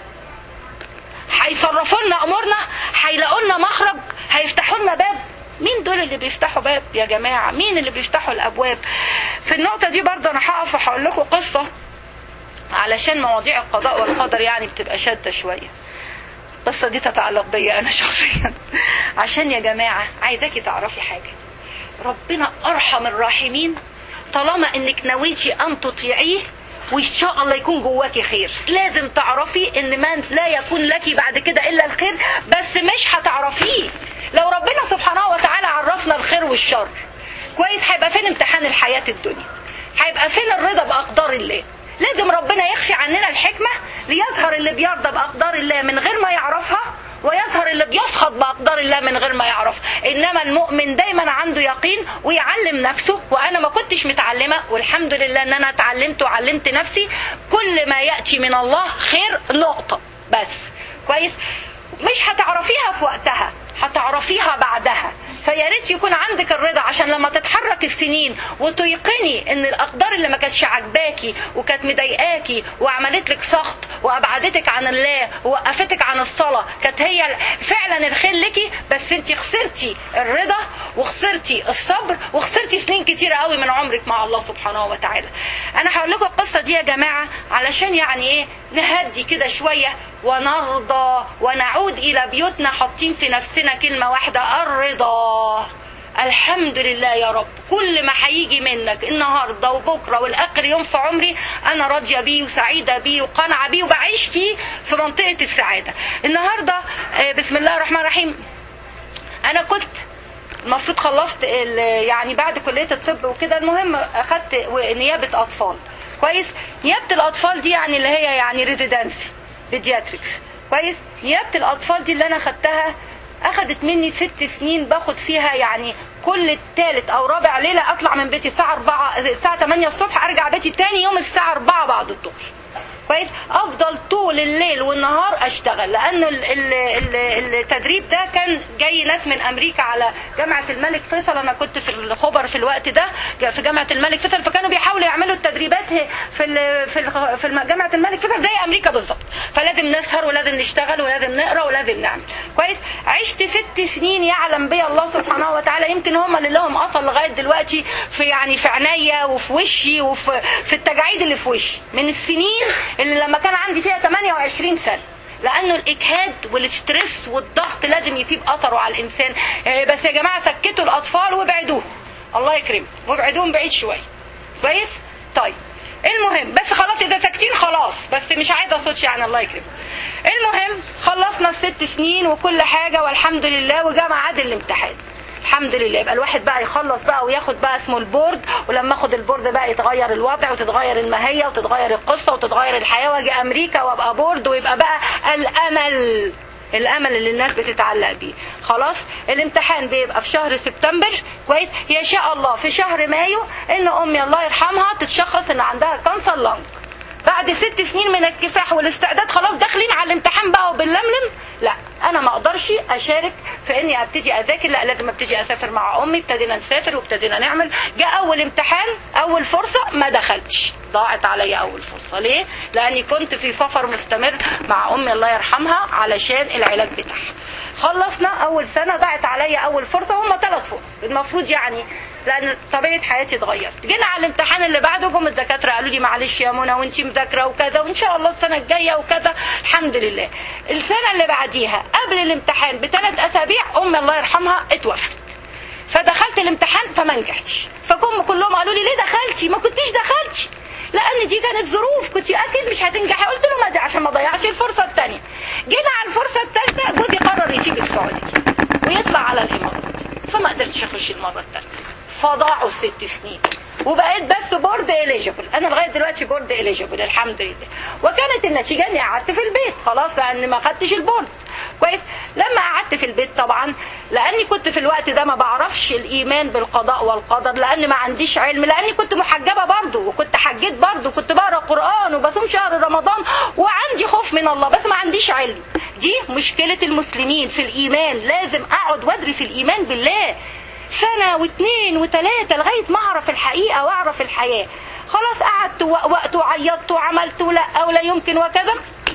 هيصرفوا لنا امورنا، هيلاقوا لنا مخرج، هيفتحوا لنا باب. مين دول اللي بيفتحوا باب يا جماعه؟ مين اللي بيفتحوا الابواب؟ في النقطه دي برضه انا هقف وهقول لكم قصه علشان مواضيع القضاء والقدر يعني بتبقى شاده شويه. القصه دي تتعلق بيا انا شخصيا. عشان يا جماعه عايزاكي تعرفي حاجه، ربنا ارحم الراحمين طالما انك نويتي ان تطيعيه وان شاء الله يكون جواكي خير. لازم تعرفي ان ما لا يكون لك بعد كده الا الخير، بس مش هتعرفيه. لو ربنا سبحانه وتعالى عرفنا الخير والشر كويس، هيبقى فين امتحان الحياة الدنيا؟ هيبقى فين الرضا بأقدار الله؟ لازم ربنا يخفي عننا الحكمة ليظهر اللي بيرضى بأقدار الله من غير ما يعرفها، ويظهر اللي بيسخط بأقدار الله من غير ما يعرف. إنما المؤمن دايما عنده يقين ويعلم نفسه. وأنا ما كنتش متعلمة والحمد لله إن أنا اتعلمت وعلمت نفسي كل ما يأتي من الله خير نقطة بس كويس. مش هتعرفيها في وقتها، هتعرفيها بعدها. فيا ريت يكون عندك الرضا عشان لما تتحرك السنين وتيقني ان الاقدار اللي ما كانتش عاجباكي وكانت مضايقاكي وعملت لك سخط وابعدتك عن الله ووقفتك عن الصلاه كانت هي فعلا الخير لك، بس انت خسرتي الرضا وخسرتي الصبر وخسرتي سنين كتيره قوي من عمرك مع الله سبحانه وتعالى. انا هقول لكم القصه دي يا جماعه علشان يعني ايه نهدي كده شويه ونرضى ونعود الى بيوتنا حاطين في نفسنا كلمه واحده، الرضا. الحمد لله يا رب، كل ما هيجي منك النهارده وبكره والاخر يوم في عمري انا راضيه بيه وسعيده بيه وقانعه بيه وبعيش فيه في منطقه السعاده. النهارده بسم الله الرحمن الرحيم انا كنت المفروض خلصت يعني بعد كليه الطب وكده، المهم اخدت نيابه اطفال كويس. نيابه الاطفال دي يعني اللي هي يعني ريزيدنسي بيدياتريكس كويس. نيابه الاطفال دي اللي انا خدتها اخدت مني ست سنين باخد فيها يعني كل ثالث او رابع ليله اطلع من بيتي الساعه أربعة الساعه ثمانية الصبح، ارجع بيتي تاني يوم الساعه أربعة بعد الظهر كويس. افضل طول الليل والنهار اشتغل، لانه التدريب ده كان جاي ناس من امريكا على جامعه الملك فيصل. انا كنت في الخبر في الوقت ده في جامعه الملك فيصل، فكانوا بيحاولوا يعملوا التدريبات في في في جامعه الملك فيصل زي امريكا بالظبط. فلازم نسهر ولازم نشتغل ولازم نقرا ولازم نعمل كويس. عشت ست سنين يعلم بي الله سبحانه وتعالى، يمكن هم اللي لهم اصل لغايه دلوقتي في يعني في عينيا وفي وشي وفي في التجاعيد اللي في وشي من السنين اللي لما كان عندي فيها ثمانية وعشرين سنة. لانه الاجهاد والاسترس والضغط لازم يسيب اثره على الانسان. بس يا جماعه سكتوا الاطفال وابعدوهم الله يكرمك، وابعدوهم بعيد شويه كويس. طيب المهم بس خلاص اذا ساكتين خلاص، بس مش عايزه صوت يعني الله يكرمك. المهم خلصنا الست سنين وكل حاجه والحمد لله، وجاء ميعاد الامتحان الحمد لله. يبقى الواحد بقى يخلص بقى وياخد بقى اسمه البورد، ولما اخد البورد بقى يتغير الوضع وتتغير الماهيه وتتغير القصه وتتغير الحياه، واجي امريكا وابقى بورد ويبقى بقى الامل الامل اللي الناس بتتعلق بيه. خلاص الامتحان بيبقى في شهر سبتمبر كويس. يشاء الله في شهر مايو ان امي الله يرحمها تتشخص ان عندها كانسر لنج. بعد ست سنين من الكفاح والاستعداد خلاص داخلين على الامتحان بقى وباللملم، لا انا ما اقدرش اشارك في اني ابتدي اذاكر، لا لازم ابتدي اسافر مع امي. ابتدينا نسافر وابتدينا نعمل. جاء اول امتحان اول فرصه ما دخلتش، ضاعت عليا اول فرصه. ليه؟ لاني كنت في سفر مستمر مع امي الله يرحمها علشان العلاج بتاعها. خلصنا اول سنه ضاعت عليا اول فرصه، هم ثلاث فرص المفروض يعني لان طبيعه حياتي اتغيرت. جينا على الامتحان اللي بعده جم الدكاتره قالوا لي معلش يا منى وانتي مذاكره وكذا وان شاء الله السنه الجايه وكذا. الحمد لله السنه اللي بعديها قبل الامتحان بثلاث اسابيع امي الله يرحمها اتوفت. فدخلت الامتحان فما نجحتش. فجم كلهم قالوا لي ليه دخلتي؟ ما كنتيش دخلتي لان دي كانت ظروف، كنت اكيد مش هتنجحي. قلت له ما دي عشان ما اضيعش الفرصه الثانيه. جينا على الفرصه الثالثه جوزي قرر يسيب السعوديه ويطلع على الامارات، فما قدرتش اخش المره الثالثه. فضاعوا الست سنين وبقيت بس بورد اليجيبل. انا لغايه دلوقتي بورد اليجيبل الحمد لله. وكانت النتيجه اني قعدت في البيت خلاص لان ما خدتش البورد كويس. لما قعدت في البيت طبعا لاني كنت في الوقت ده ما بعرفش الايمان بالقضاء والقدر لان ما عنديش علم، لاني كنت محجبه برضو وكنت حجيت برضو وكنت بقرا قران وبصوم شهر رمضان وعندي خوف من الله بس ما عنديش علم. دي مشكله المسلمين في الايمان، لازم اقعد وادرس الايمان بالله سنه واثنين وثلاثه لغايه ما اعرف الحقيقه واعرف الحياه. خلاص قعدت وقت وعيطت وعملت لا ولا يمكن وكذا،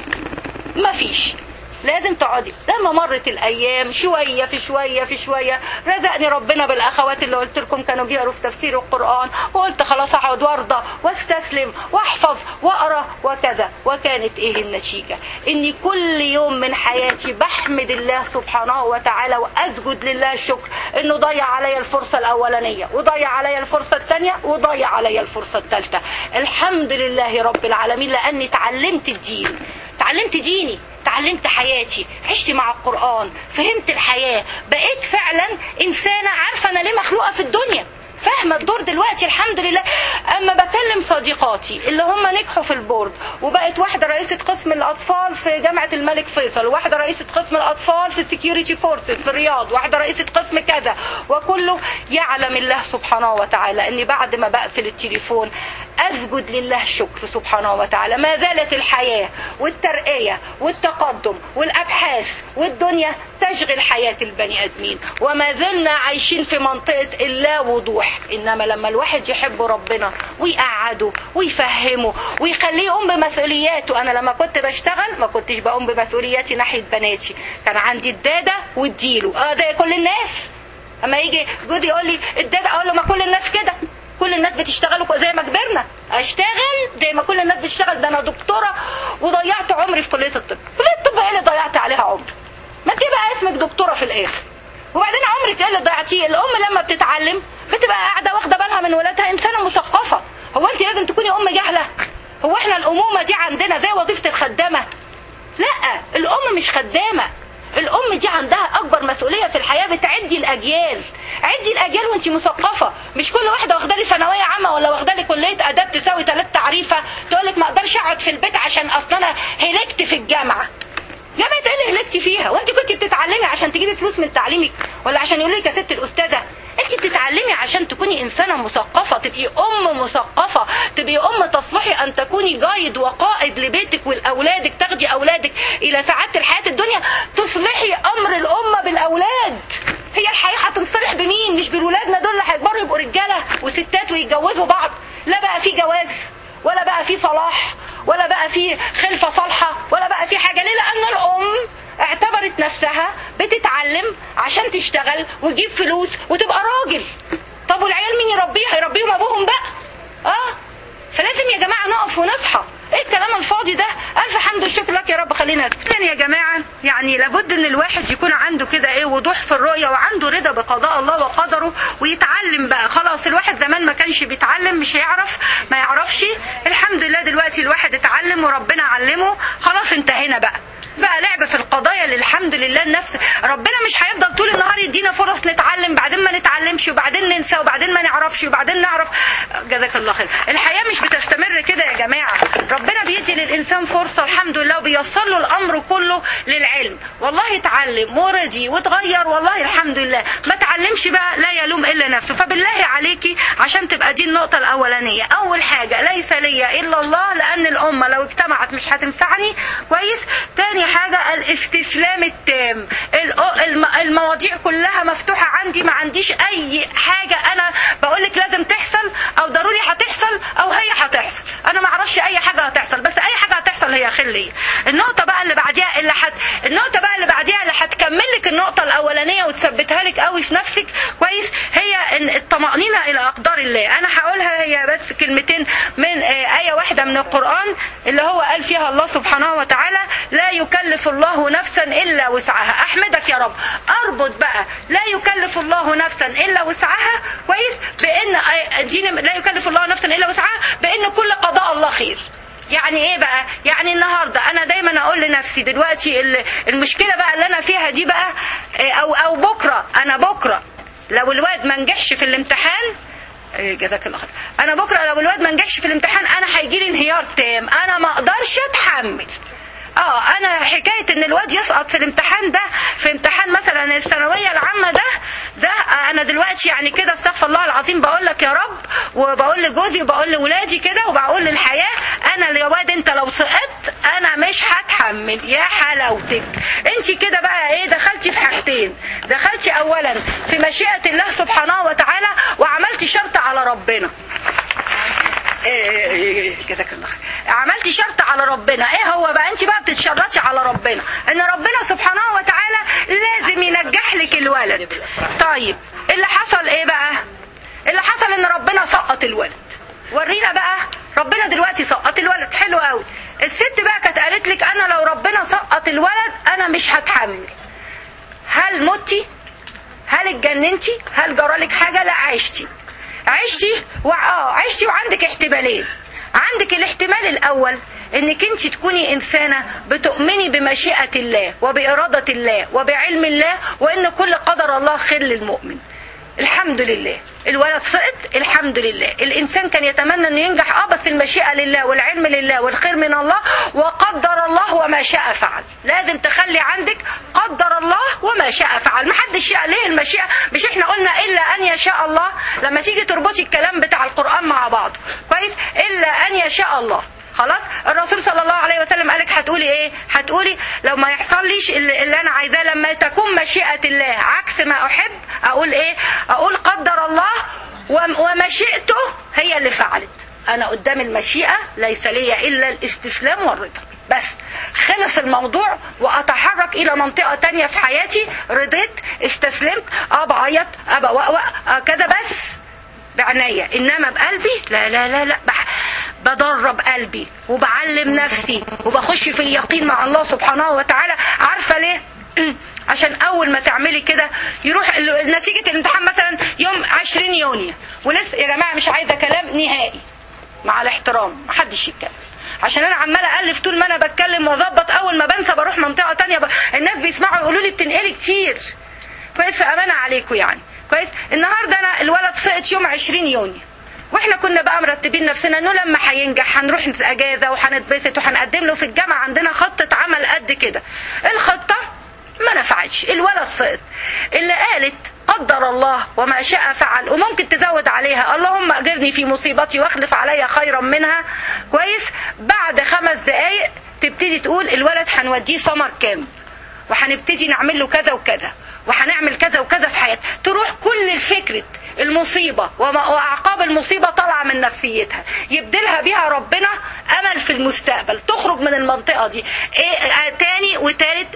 مفيش. لازم تقعدي. لما مرت الايام شويه في شويه في شويه رزقني ربنا بالاخوات اللي قلت لكم كانوا بيقروا في تفسير القران وقلت خلاص اقعد وارضى واستسلم واحفظ واقرا وكذا. وكانت ايه النتيجه؟ اني كل يوم من حياتي بحمد الله سبحانه وتعالى واسجد لله الشكر انه ضيع عليا الفرصه الاولانيه وضيع عليا الفرصه الثانيه وضيع عليا الفرصه الثالثه. الحمد لله رب العالمين لاني تعلمت الدين، تعلمت ديني، تعلمت حياتي، عشت مع القرآن، فهمت الحياة، بقيت فعلا إنسانة عارفة أنا ليه مخلوقة في الدنيا، فاهمة الدور دلوقتي الحمد لله. أما بكلم صديقاتي اللي هم نجحوا في البورد وبقت واحدة رئيسة قسم الأطفال في جامعة الملك فيصل، واحدة رئيسة قسم الأطفال في السكيورتي فورسز في الرياض، واحدة رئيسة قسم كذا، وكله يعلم الله سبحانه وتعالى أني بعد ما بقفل التليفون أسجد لله الشكر سبحانه وتعالى. ما زالت الحياة والترقية والتقدم والأبحاث والدنيا تشغل حياة البني آدمين وما زلنا عايشين في منطقة اللا وضوح. إنما لما الواحد يحب ربنا ويقعده ويفهمه ويخليه يقوم بمسؤولياته. أنا لما كنت بشتغل ما كنتش بقوم بمسؤولياتي ناحية بناتي، كان عندي الدادة والديلو. اه ده كل الناس. أما يجي جودي يقول لي الدادة أقول له ما كل الناس كده، كل الناس بتشتغلوا زي ما كبرنا اشتغل زي ما كل الناس بتشتغل. ده انا دكتوره وضيعت عمري في كليه الطب. كليه الطب ايه اللي ضيعت عليها عمر؟ ما تبقى اسمك دكتوره في الاخر. وبعدين عمرك ايه اللي ضيعتيه؟ الام لما بتتعلم بتبقى قاعده واخده بالها من ولادها، انسانه مثقفه. هو انت لازم تكوني ام جهله؟ هو احنا الامومه دي عندنا زي وظيفه الخدامه؟ لا، الام مش خدامه. الام دي عندها اكبر مسؤوليه في الحياه، بتعدي الاجيال. عدي الاجيال وانت مثقفه، مش كل واحده واخده لي ثانويه عامه ولا واخده لي كليه اداب تساوي ثلاث تعريفه تقول لك ما اقدرش اقعد في البيت عشان اصلا انا هلكت في الجامعه. جامعه ايه اللي هلكتي فيها؟ وانت كنت بتتعلمي عشان تجيبي فلوس من تعليمك ولا عشان يقولوا لك يا ست الاستاذه؟ انت بتتعلمي عشان تكوني انسانه مثقفه، تبقي ام مثقفه، تبقي ام تصلحي ان تكوني جايد وقائد لبيتك ولاولادك، تاخدي اولادك الى سعاده الحياه الدنيا، تصلحي امر الامه بالاولاد. هي الحياه هتنصلح بمين؟ مش بالولادنا دول اللي هيكبروا يبقوا رجاله وستات ويتجوزوا بعض. لا بقى في جواز ولا بقى في صلاح ولا بقى في خلفه صالحه ولا بقى في حاجه. ليه؟ لان الام اعتبرت نفسها بتتعلم عشان تشتغل وتجيب فلوس وتبقى راجل. طب والعيال مين يربيها؟ يربيهم ابوهم بقى. اه فلازم يا جماعه نقف ونصحى. ايه الكلام الفاضي ده؟ الف حمد والشكر لك يا رب. خلينا اذن يا جماعه، يعني لابد ان الواحد يكون عنده كده ايه وضوح في الرؤيه وعنده رضا بقضاء الله وقدره ويتعلم بقى. خلاص الواحد زمان ما كانش بيتعلم، مش هيعرف، ما يعرفش. الحمد لله دلوقتي الواحد اتعلم وربنا علمه، خلاص انتهينا بقى. بقى لعب في القضايا اللي الحمد لله النفس. ربنا مش هيفضل طول النهار يدينا فرص نتعلم بعدين ما نتعلمش وبعدين ننسى وبعدين ما نعرفش وبعدين نعرف. جزاك الله خير. الحياة مش بتستمر كده يا جماعة. ربنا بيدي للإنسان فرصة الحمد لله وبيوصل له الأمر كله للعلم. والله اتعلم ورضي وتغير والله الحمد لله. ما تعلمش بقى لا يلوم إلا نفسه. فبالله عليكي عشان تبقى دي النقطة الأولانية، أول حاجة ليس لي إلا الله، لأن الأمة لو اجتمعت مش هتنفعني كويس. تاني حاجة الاستسلام التام. المواضيع كلها مفتوحة عندي، ما عنديش اي حاجة انا بقولك لازم تحصل او ضروري هتحصل او هي هتحصل. انا ما اعرفش اي حاجة هتحصل، بس اي حاجة هتحصل هي خلية. النقطة بقى اللي بعديها اللي حت... النقطة بقى اللي بعديها اللي هتكمل لك النقطة الاولانية وتثبتها لك قوي في نفسك كويس، هي الطمأنينة الى اقدار الله. انا هقولها هي بس كلمتين من آية واحدة من القرآن اللي هو قال فيها الله سبحانه وتعالى لا يكلف الله نفسا الا وسعها. احمدك يا رب. اربط بقى لا يكلف الله نفسا الا وسعها كويس بان دين لا يكلف الله نفسا الا وسعها بان كل قضاء الله خير. يعني ايه بقى؟ يعني النهارده انا دايما اقول لنفسي دلوقتي المشكله بقى اللي انا فيها دي بقى او او بكره، انا بكره لو الواد ما نجحش في الامتحان، جزاك الله خير، انا بكره لو الواد ما نجحش في الامتحان انا هيجي لي انهيار تام، انا ما اقدرش اتحمل. اه انا حكايه ان الواد يسقط في الامتحان ده، في امتحان مثلا الثانويه العامه ده ده انا دلوقتي يعني كده استغفر الله العظيم بقول لك يا رب، وبقول لجوزي وبقول لاولادي كده وبقول للحياه، انا يا واد انت لو سقطت انا مش هتحمل يا حلاوتك. انت كده بقى ايه، دخلتي في حاجتين، دخلتي اولا في مشيئه الله سبحانه وتعالى وعملتي شرط على ربنا. ايه جزاك الله خير، عملتي شرط على ربنا. ايه هو بقى؟ انت بقى بتتشرطي على ربنا ان ربنا سبحانه وتعالى لازم ينجح لك الولد. طيب اللي حصل ايه بقى؟ اللي حصل ان ربنا سقط الولد. ورينا بقى ربنا دلوقتي سقط الولد، حلو قوي. الست بقى كانت قالت لك انا لو ربنا سقط الولد انا مش هتحمل. هل متي؟ هل اتجننتي؟ هل جرالك حاجه؟ لا، عشتي عشتي و... اه عشتي وعندك احتمالين. عندك الاحتمال الاول انك انت تكوني انسانه بتؤمني بمشيئه الله وباراده الله وبعلم الله، وان كل قدر الله خير للمؤمن. الحمد لله الولد سقط، الحمد لله. الانسان كان يتمنى انه ينجح، اه بس المشيئه لله والعلم لله والخير من الله، وقدر الله وما شاء فعل. لازم تخلي عندك قدر الله وما شاء فعل. ما حدش شاء ليه المشيئه، مش احنا قلنا الا ان يشاء الله؟ لما تيجي تربطي الكلام بتاع القران مع بعض كويس، الا ان يشاء الله. خلاص الرسول صلى الله عليه وسلم قالك هتقولي ايه؟ هتقولي لو ما يحصليش اللي, اللي انا عايزاه، لما تكون مشيئة الله عكس ما احب، اقول ايه؟ اقول قدر الله ومشيئته هي اللي فعلت. انا قدام المشيئة ليس لي الا الاستسلام والرضا، بس خلص الموضوع، واتحرك الى منطقة تانية في حياتي. رضيت، استسلمت، اه بعيط، اه بوقوق، اه كده بس بعناية. انما بقلبي لا لا لا لا، بح بدرب قلبي وبعلم نفسي وبخش في اليقين مع الله سبحانه وتعالى. عارفة ليه؟ عشان اول ما تعملي كده يروح نتيجة الامتحان مثلا يوم عشرين يونيو، ولسه يا جماعة مش عايزة كلام نهائي مع الاحترام، محدش يتكلم، عشان انا عمالة الف طول ما انا بتكلم واظبط، اول ما بنسى بروح منطقة تانية ب... الناس بيسمعوا يقولوا لي بتنقلي كتير. كويس، فامانة عليكم يعني. كويس، النهاردة انا الولد سقط يوم عشرين يونيو، واحنا كنا بقى مرتبين نفسنا انه لما هينجح هنروح اجازه وهنتبسط وهنقدم له في الجامعه، عندنا خطه عمل قد كده. الخطه ما نفعتش، الولد سقط. اللي قالت قدر الله وما شاء فعل، وممكن تزود عليها اللهم اجرني في مصيبتي واخلف عليا خيرا منها. كويس، بعد خمس دقائق تبتدي تقول الولد هنوديه سمر كامب، وهنبتدي نعمل له كذا وكذا، وهنعمل كذا وكذا في حياتها. تروح كل الفكرة المصيبة وأعقاب المصيبة طالعة من نفسيتها، يبدلها بها ربنا أمل في المستقبل، تخرج من المنطقة دي. إيه تاني وتالت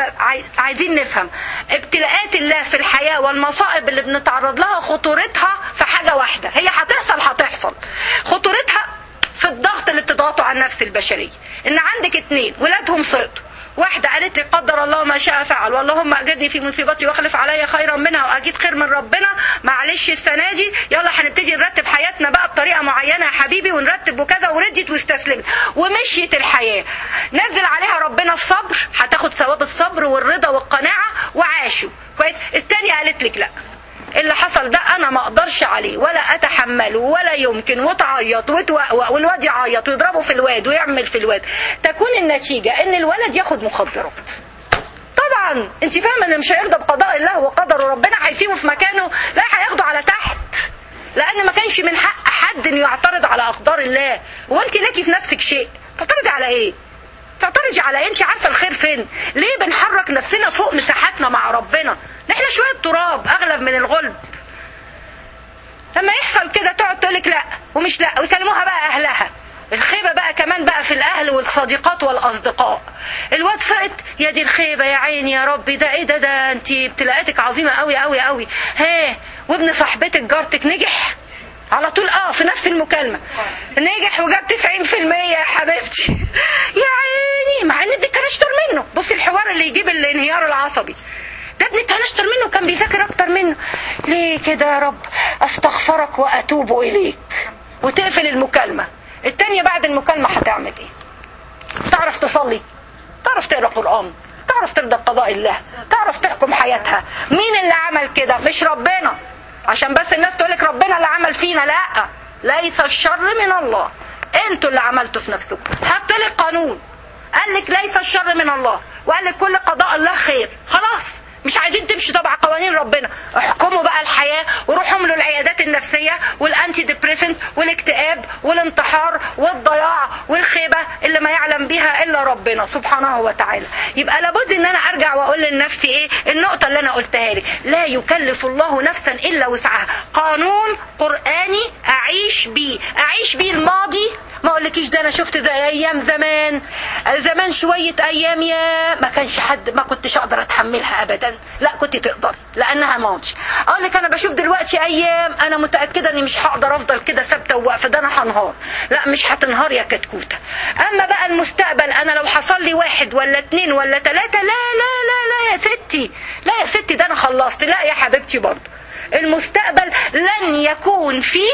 عايزين نفهم ابتلاءات الله في الحياة والمصائب اللي بنتعرض لها خطورتها في حاجة واحدة، هي هتحصل هتحصل خطورتها في الضغط اللي بتضغطه على النفس البشرية. إن عندك اتنين ولادهم سقطوا، واحدة قالت لي قدر الله ما شاء فعل، واللهم اجرني في مصيبتي واخلف عليا خيرا منها، واجيد خير من ربنا، معلش السنة دي يلا هنبتدي نرتب حياتنا بقى بطريقة معينة يا حبيبي ونرتب وكذا، ورجت واستسلمت ومشيت الحياة. نزل عليها ربنا الصبر، هتاخد ثواب الصبر والرضا والقناعة وعاشوا. كويس. الثانية قالت لك لا، اللي حصل ده انا ما اقدرش عليه ولا اتحمله ولا يمكن، وتعيط وتوقوق والواد يعيط ويضربه في الواد ويعمل في الواد. تكون النتيجة ان الولد ياخد مخدرات. طبعا انت فاهمه ان مش هيرضى بقضاء الله وقدره، ربنا هيسيبه في مكانه، لا هياخده على تحت، لان ما كانش من حق حد انه يعترض على اقدار الله. وانت لكي في نفسك شيء، تعترضي على ايه؟ تعترضي على ايه؟ انت عارفه الخير فين؟ ليه بنحرك نفسنا فوق مساحتنا مع ربنا؟ احنا شويه تراب اغلب من الغلب. لما يحصل كده تقعد تقولك لا ومش لا، ويكلموها بقى اهلها. الخيبه بقى كمان بقى في الاهل والصديقات والاصدقاء. الواد سقط، يا دي الخيبه يا عيني يا ربي، ده ايه ده ده انت ابتلاءاتك عظيمه قوي قوي قوي. ها، وابن صاحبتك جارتك نجح على طول، اه في نفس المكالمه نجح وجاب تسعين في المية يا حبيبتي يا عيني، مع ان ابنك كان اشطر منه. بصي الحوار اللي يجيب الانهيار العصبي ده، ابنك كان اشطر منه وكان بيذاكر اكتر منه. ليه كده يا رب؟ استغفرك واتوب اليك، وتقفل المكالمه. التانية بعد المكالمه هتعمل ايه؟ تعرف تصلي، تعرف تقرا قران، تعرف ترضى بقضاء الله، تعرف تحكم حياتها. مين اللي عمل كده؟ مش ربنا، عشان بس الناس تقولك ربنا اللي عمل فينا. لا، ليس الشر من الله، انتوا اللي عملتوا في نفسكم. حط لك قانون قال لك ليس الشر من الله، وقال لك كل قضاء الله خير. خلاص مش عايزين تمشوا تبع قوانين ربنا، احكموا بقى الحياة وروحوا له العيادات النفسية والانتي ديبريسنت والاكتئاب والانتحار والضياع والخيبة اللي ما يعلم بها الا ربنا سبحانه وتعالى. يبقى لابد ان انا ارجع واقول لنفسي ايه النقطة اللي انا قلتها لك، لا يكلف الله نفسا الا وسعها. قانون قرآني اعيش بيه، اعيش بيه الماضي. ما اقولكيش ده انا شفت زي ايام زمان زمان شوية ايام يا ما كانش حد ما كنتش اقدر اتحملها ابدا. لا كنت تقدر لانها ماضي. اقول لك انا بشوف دلوقتي ايام انا متاكده اني مش هقدر افضل كده ثابته وواقفه، ده انا هنهار. لا مش هتنهار يا كتكوته. اما بقى المستقبل، انا لو حصل لي واحد ولا اتنين ولا تلاته، لا لا لا لا يا ستي، لا يا ستي ده انا خلصت. لا يا حبيبتي برضه المستقبل لن يكون فيه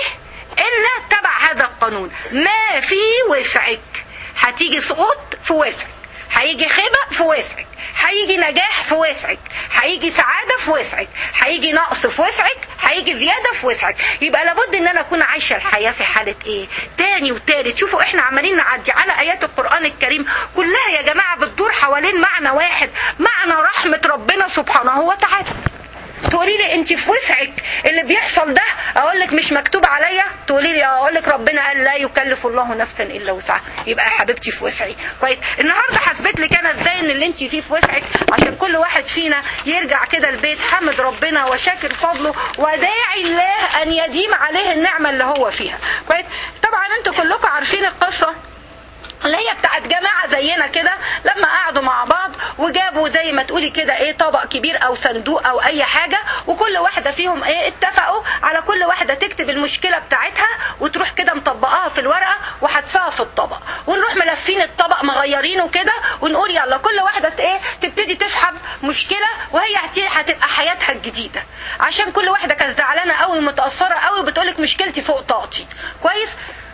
الا تبع هذا القانون. ما في وسعك، هتيجي سقوط في وسعك، هيجي خيبة في وسعك، هيجي نجاح في وسعك، هيجي سعادة في وسعك، هيجي نقص في وسعك، هيجي زيادة في وسعك. يبقى لابد ان انا اكون عايشة الحياة في حالة ايه؟ تاني وتالت. شوفوا احنا عمالين نعدي على ايات القرآن الكريم كلها يا جماعة بتدور حوالين معنى واحد، معنى رحمة ربنا سبحانه وتعالى. تقولي لي انت في وسعك اللي بيحصل ده، اقول لك مش مكتوب عليا. تقولي لي اقول لك ربنا قال لا يكلف الله نفسا الا وسعها. يبقى يا حبيبتي في وسعي. كويس. النهارده هثبت لك انا ازاي ان اللي انت فيه في وسعك، عشان كل واحد فينا يرجع كده البيت حمد ربنا وشاكر فضله وداعي الله ان يديم عليه النعمه اللي هو فيها. كويس. طبعا انتوا كلكم عارفين القصه اللي هي بتاعت جماعة زينا كده لما قعدوا مع بعض وجابوا زي ما تقولي كده ايه طبق كبير او صندوق او اي حاجة، وكل واحدة فيهم ايه اتفقوا على كل واحدة تكتب المشكلة بتاعتها وتروح كده مطبقاها في الورقة وحدفها في الطبق، ونروح ملفين الطبق مغيرينه كده ونقول يلا كل واحدة ايه تبتدي تسحب مشكلة وهي هتبقى حياتها الجديدة. عشان كل واحدة كانت زعلانة قوي متأثرة قوي بتقولك مشكلتي فوق طاقتي. كويس.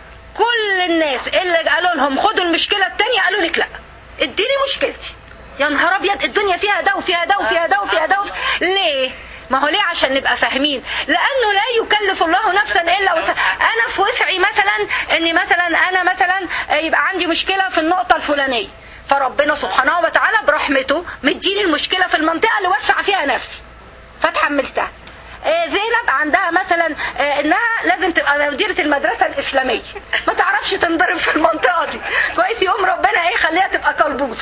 كل الناس اللي قالوا لهم خدوا المشكلة التانية قالوا لك لا اديني مشكلتي. يا نهار ابيض، الدنيا فيها ده وفيها ده وفيها ده وفيها ده. ليه؟ ما هو ليه؟ عشان نبقى فاهمين. لانه لا يكلف الله نفسا الا وسعها. انا في وسعي مثلا اني مثلا انا مثلا يبقى عندي مشكلة في النقطة الفلانية، فربنا سبحانه وتعالى برحمته مديني المشكلة في المنطقة اللي وسع فيها نفسي فتحملتها. زينب عندها مثلا انها لازم تبقى مديرة المدرسة الاسلامية، ما تعرفش تنضرب في المنطقة دي. كويس. يوم ربنا ايه خليها تبقى كلبوزة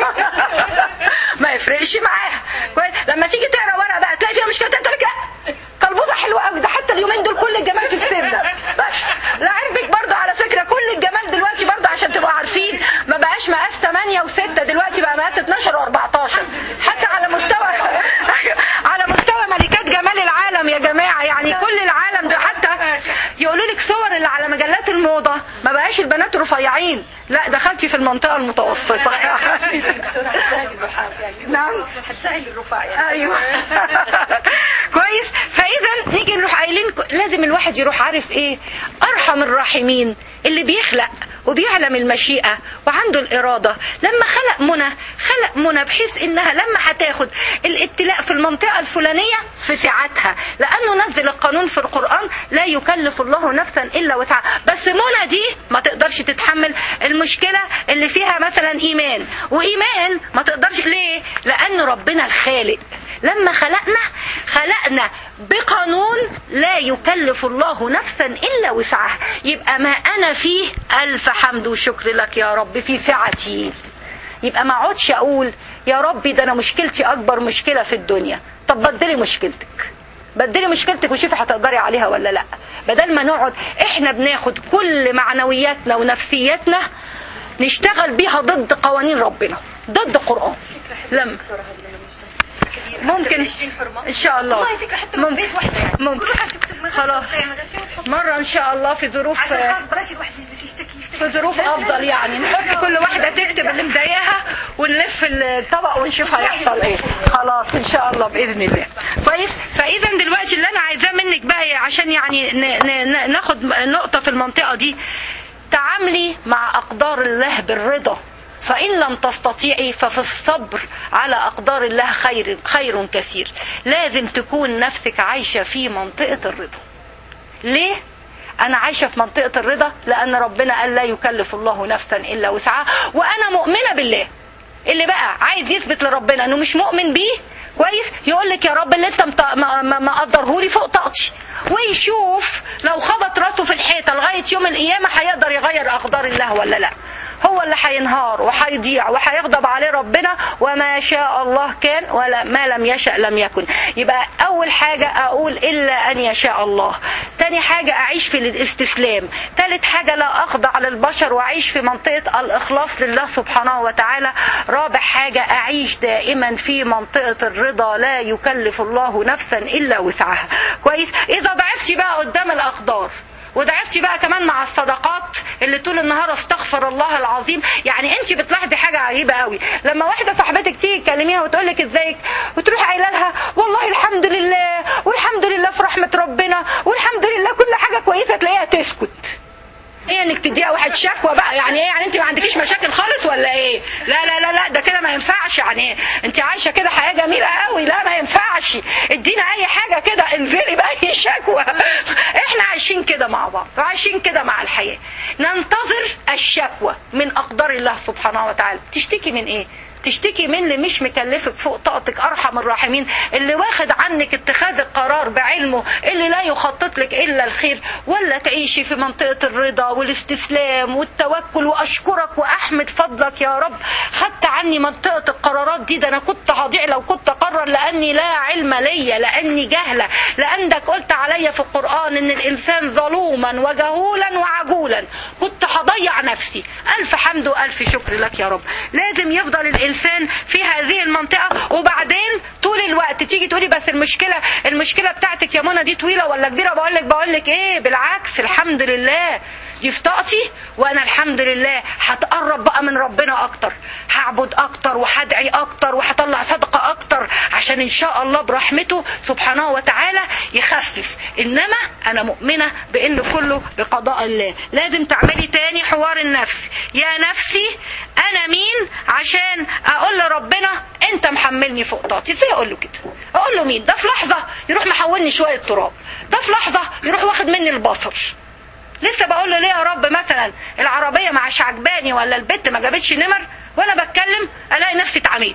ما يفرقش معاها. كويس. لما تيجي تقرا ورقة بقى تلاقي فيها مشكلة تقول لك لا كلبوزة حلوة قوي، ده حتى اليومين دول كل الجمال في السن. لعلمك برضو على فكرة كل الجمال دلوقتي برضو عشان تبقوا عارفين ما بقاش مقاس ثمانية وستة، دلوقتي بقى مقاس اتناشر واربعتاشر حتى على مستوى على مستوى ملكات جمال العالم يا جماعة. يعني كل العالم ده حتى يقولوا لك صور اللي على مجلات الموضة ما بقاش البنات رفيعين، لا دخلتي في المنطقة المتوسطة. نعم هتسهل الرفاع يعني. ايوه. كويس. فاذا نيجي نروح قايلين لازم الواحد يروح عارف ايه ارحم الراحمين اللي بيخلق وبيعلم المشيئة وعنده الإرادة. لما خلق منى خلق منى بحيث إنها لما هتاخد الابتلاء في المنطقة الفلانية في ساعتها، لأنه نزل القانون في القرآن لا يكلف الله نفسا إلا وسعها. بس منى دي ما تقدرش تتحمل المشكلة اللي فيها مثلا إيمان، وإيمان ما تقدرش. ليه؟ لأن ربنا الخالق لما خلقنا خلقنا بقانون لا يكلف الله نفسا إلا وسعها. يبقى ما أنا فيه ألف حمد وشكر لك يا رب في سعتي. يبقى ما اقعدش أقول يا ربي ده أنا مشكلتي أكبر مشكلة في الدنيا، طب بدلي مشكلتك بدلي مشكلتك وشوفي هتقدري عليها ولا لا. بدل ما نقعد احنا بناخد كل معنوياتنا ونفسياتنا نشتغل بيها ضد قوانين ربنا ضد القرآن. لما ممكن ان شاء الله ممكن ممكن خلاص مرة ان شاء الله في ظروف في ظروف افضل يعني نحط كل واحدة تكتب اللي مضايقها ونلف الطبق ونشوف هيحصل ايه. خلاص ان شاء الله باذن الله. كويس. فاذا دلوقتي اللي انا عايزاه منك بقى عشان يعني ناخد نقطة في المنطقة دي، تعاملي مع اقدار الله بالرضا فإن لم تستطيعي ففي الصبر على أقدار الله خير خير كثير. لازم تكون نفسك عايشة في منطقة الرضا. ليه؟ أنا عايشة في منطقة الرضا لأن ربنا قال لا يكلف الله نفسا إلا وسعها، وأنا مؤمنة بالله. اللي بقى عايز يثبت لربنا انه مش مؤمن بيه كويس يقول لك يا رب اللي انت مقدره لي فوق طاقتي، ويشوف لو خبط راسه في الحيطه لغايه يوم القيامه هيقدر يغير اقدار الله ولا لا. هو اللي هينهار وهيضيع وهيغضب عليه ربنا، وما شاء الله كان ولا ما لم يشأ لم يكن. يبقى اول حاجه اقول الا ان يشاء الله. تاني حاجه اعيش في الاستسلام. تالت حاجه لا اخضع للبشر واعيش في منطقه الاخلاص لله سبحانه وتعالى. رابع حاجه اعيش دائما في منطقه الرضا، لا يكلف الله نفسا الا وسعها. كويس. اذا ضعفتي بقى قدام الاقدار وضعفتي بقى كمان مع الصدقات اللي طول النهار استغفر الله العظيم. يعني انت بتلاحظي حاجه عجيبه قوي، لما واحده صاحبتك تيجي تكلميها وتقول لك ازيك وتروحي قايله لها والله الحمد لله والحمد لله في رحمه ربنا والحمد لله كل حاجه كويسه، تلاقيها تسكت. ايه انك تديها واحد شكوى بقى؟ يعني ايه؟ يعني انت ما عندكيش مشاكل خالص ولا ايه؟ لا لا لا لا ده كده ما ينفعش. يعني ايه؟ انت عايشه كده حياه جميله قوي. لا ما ينفعش. ادينا اي حاجه كده، انزلي باي شكوى. احنا عايشين كده مع بعض وعايشين كده مع الحياه. ننتظر الشكوى من اقدار الله سبحانه وتعالى. تشتكي من ايه؟ تشتكي من اللي مش مكلفك فوق طاقتك ارحم الراحمين، اللي واخد عنك اتخاذ القرار بعلمه، اللي لا يخطط لك الا الخير. ولا تعيشي في منطقه الرضا والاستسلام والتوكل واشكرك واحمد فضلك يا رب خدت عني منطقه القرارات دي، ده انا كنت هضيع لو كنت اقرر لاني لا علم لي، لاني جهله، لانك قلت عليا في القران ان الانسان ظلوما وجهولا وعجولا، كنت هضيع نفسي. الف حمد والف شكر لك يا رب. لازم يفضل الانسان في هذه المنطقة. وبعدين طول الوقت تيجي تقولي بس المشكلة المشكلة بتاعتك يا منى دي طويلة ولا كبيرة، بقولك بقولك ايه بالعكس، الحمد لله دي في طاقتي، وانا الحمد لله هتقرب بقى من ربنا اكتر، هعبد اكتر وهدعي اكتر وهطلع صدقة اكتر عشان ان شاء الله برحمته سبحانه وتعالى يخفف. انما انا مؤمنة بان كله بقضاء الله. لازم تعملي تاني حوار النفس. يا نفسي انا مين عشان اقول لربنا انت محملني فوق طاقتي؟ ازاي اقول له كده؟ اقول له مين؟ ده في لحظة يروح محولني شوية تراب، ده في لحظة يروح واخد مني البصر. لسه بقول له ليه يا رب مثلا العربية مش عجباني ولا البت ما جابتش نمر، وانا بتكلم الاقي نفسي اتعميت.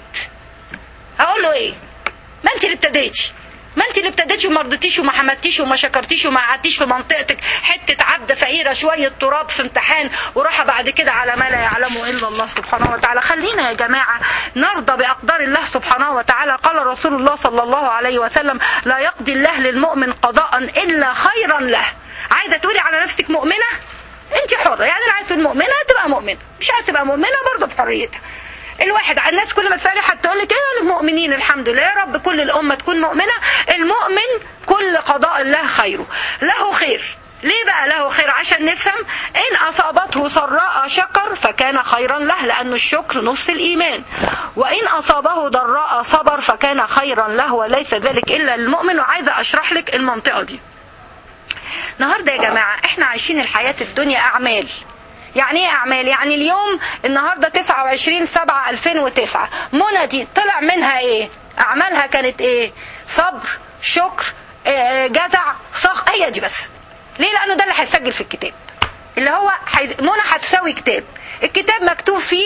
اقول له ايه؟ ما انت اللي ابتديتي، ما انت اللي ابتديتي وما رضيتيش وما حمدتيش وما شكرتيش وما قعدتيش في منطقتك حته عبده فقيره شويه تراب في امتحان وراح بعد كده على ما لا يعلمه الا الله سبحانه وتعالى. خلينا يا جماعه نرضى باقدار الله سبحانه وتعالى. قال رسول الله صلى الله عليه وسلم لا يقضي الله للمؤمن قضاء الا خيرا له. عايزه تقولي على نفسك مؤمنه؟ انت حره. يعني عايزه تبقى مؤمنه تبقى مؤمنه، مش عايزه تبقى مؤمنه برضه بحريتها. الواحد على الناس كل ما تسالي حد تقول لك ايه المؤمنين الحمد لله يا رب كل الامه تكون مؤمنه. المؤمن كل قضاء الله خيره، له خير. ليه بقى له خير؟ عشان نفهم. ان اصابته سراء شكر فكان خيرا له، لان الشكر نص الايمان. وان اصابه ضراء صبر فكان خيرا له، وليس ذلك الا للمؤمن. وعايزه اشرح لك المنطقه دي النهارده يا جماعه. احنا عايشين الحياه الدنيا اعمال. يعني ايه اعمال؟ يعني اليوم النهارده تسعة وعشرين سبعة ألفين وتسعة، منى دي طلع منها ايه؟ اعمالها كانت ايه؟ صبر، شكر، جزع، صخ. هي دي بس. ليه؟ لانه ده اللي هيسجل في الكتاب، اللي هو حي... منى هتساوي كتاب. الكتاب مكتوب فيه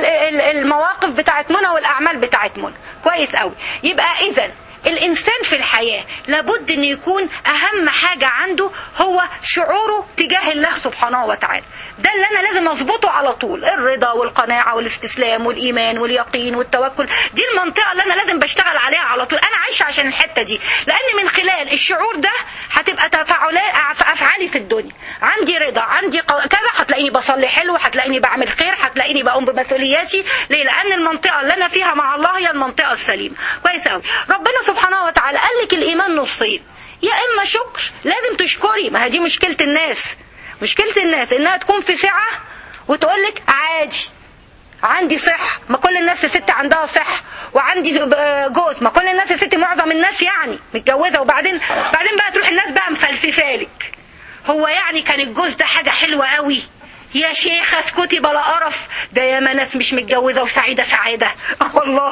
المواقف بتاعت منى والاعمال بتاعت منى. كويس قوي. يبقى اذا الإنسان في الحياة لابد أن يكون أهم حاجة عنده هو شعوره تجاه الله سبحانه وتعالى. ده اللي أنا لازم أضبطه على طول، الرضا والقناعة والاستسلام والإيمان واليقين والتوكل. دي المنطقة اللي أنا لازم بشتغل عليها على طول. أنا عايشة عشان الحتة دي، لأن من خلال الشعور ده هتبقى تفاعلات أفعالي في الدنيا. عندي رضا، عندي كذا، هتلاقيني بصلي حلو، هتلاقيني بعمل خير، هتلاقيني بقوم بمسؤولياتي. ليه؟ لأن المنطقة اللي أنا فيها مع الله هي المنطقة السليمة. كويس قوي. ربنا سبحانه وتعالى قال لك الإيمان نصين، يا إما شكر، لازم تشكري. ما هي مشكلة الناس. مشكلة الناس إنها تكون في سعة وتقول لك عادي عندي صحة، ما كل الناس يا ستي عندها صحة، وعندي جوز، ما كل الناس يا ستي معظم الناس يعني متجوزة. وبعدين بعدين بقى تروح الناس بقى مفلسفالك، هو يعني كان الجوز ده حاجة حلوة قوي؟ يا شيخ اسكتي بلا قرف، ده ياما ناس مش متجوزه وسعيده سعاده والله.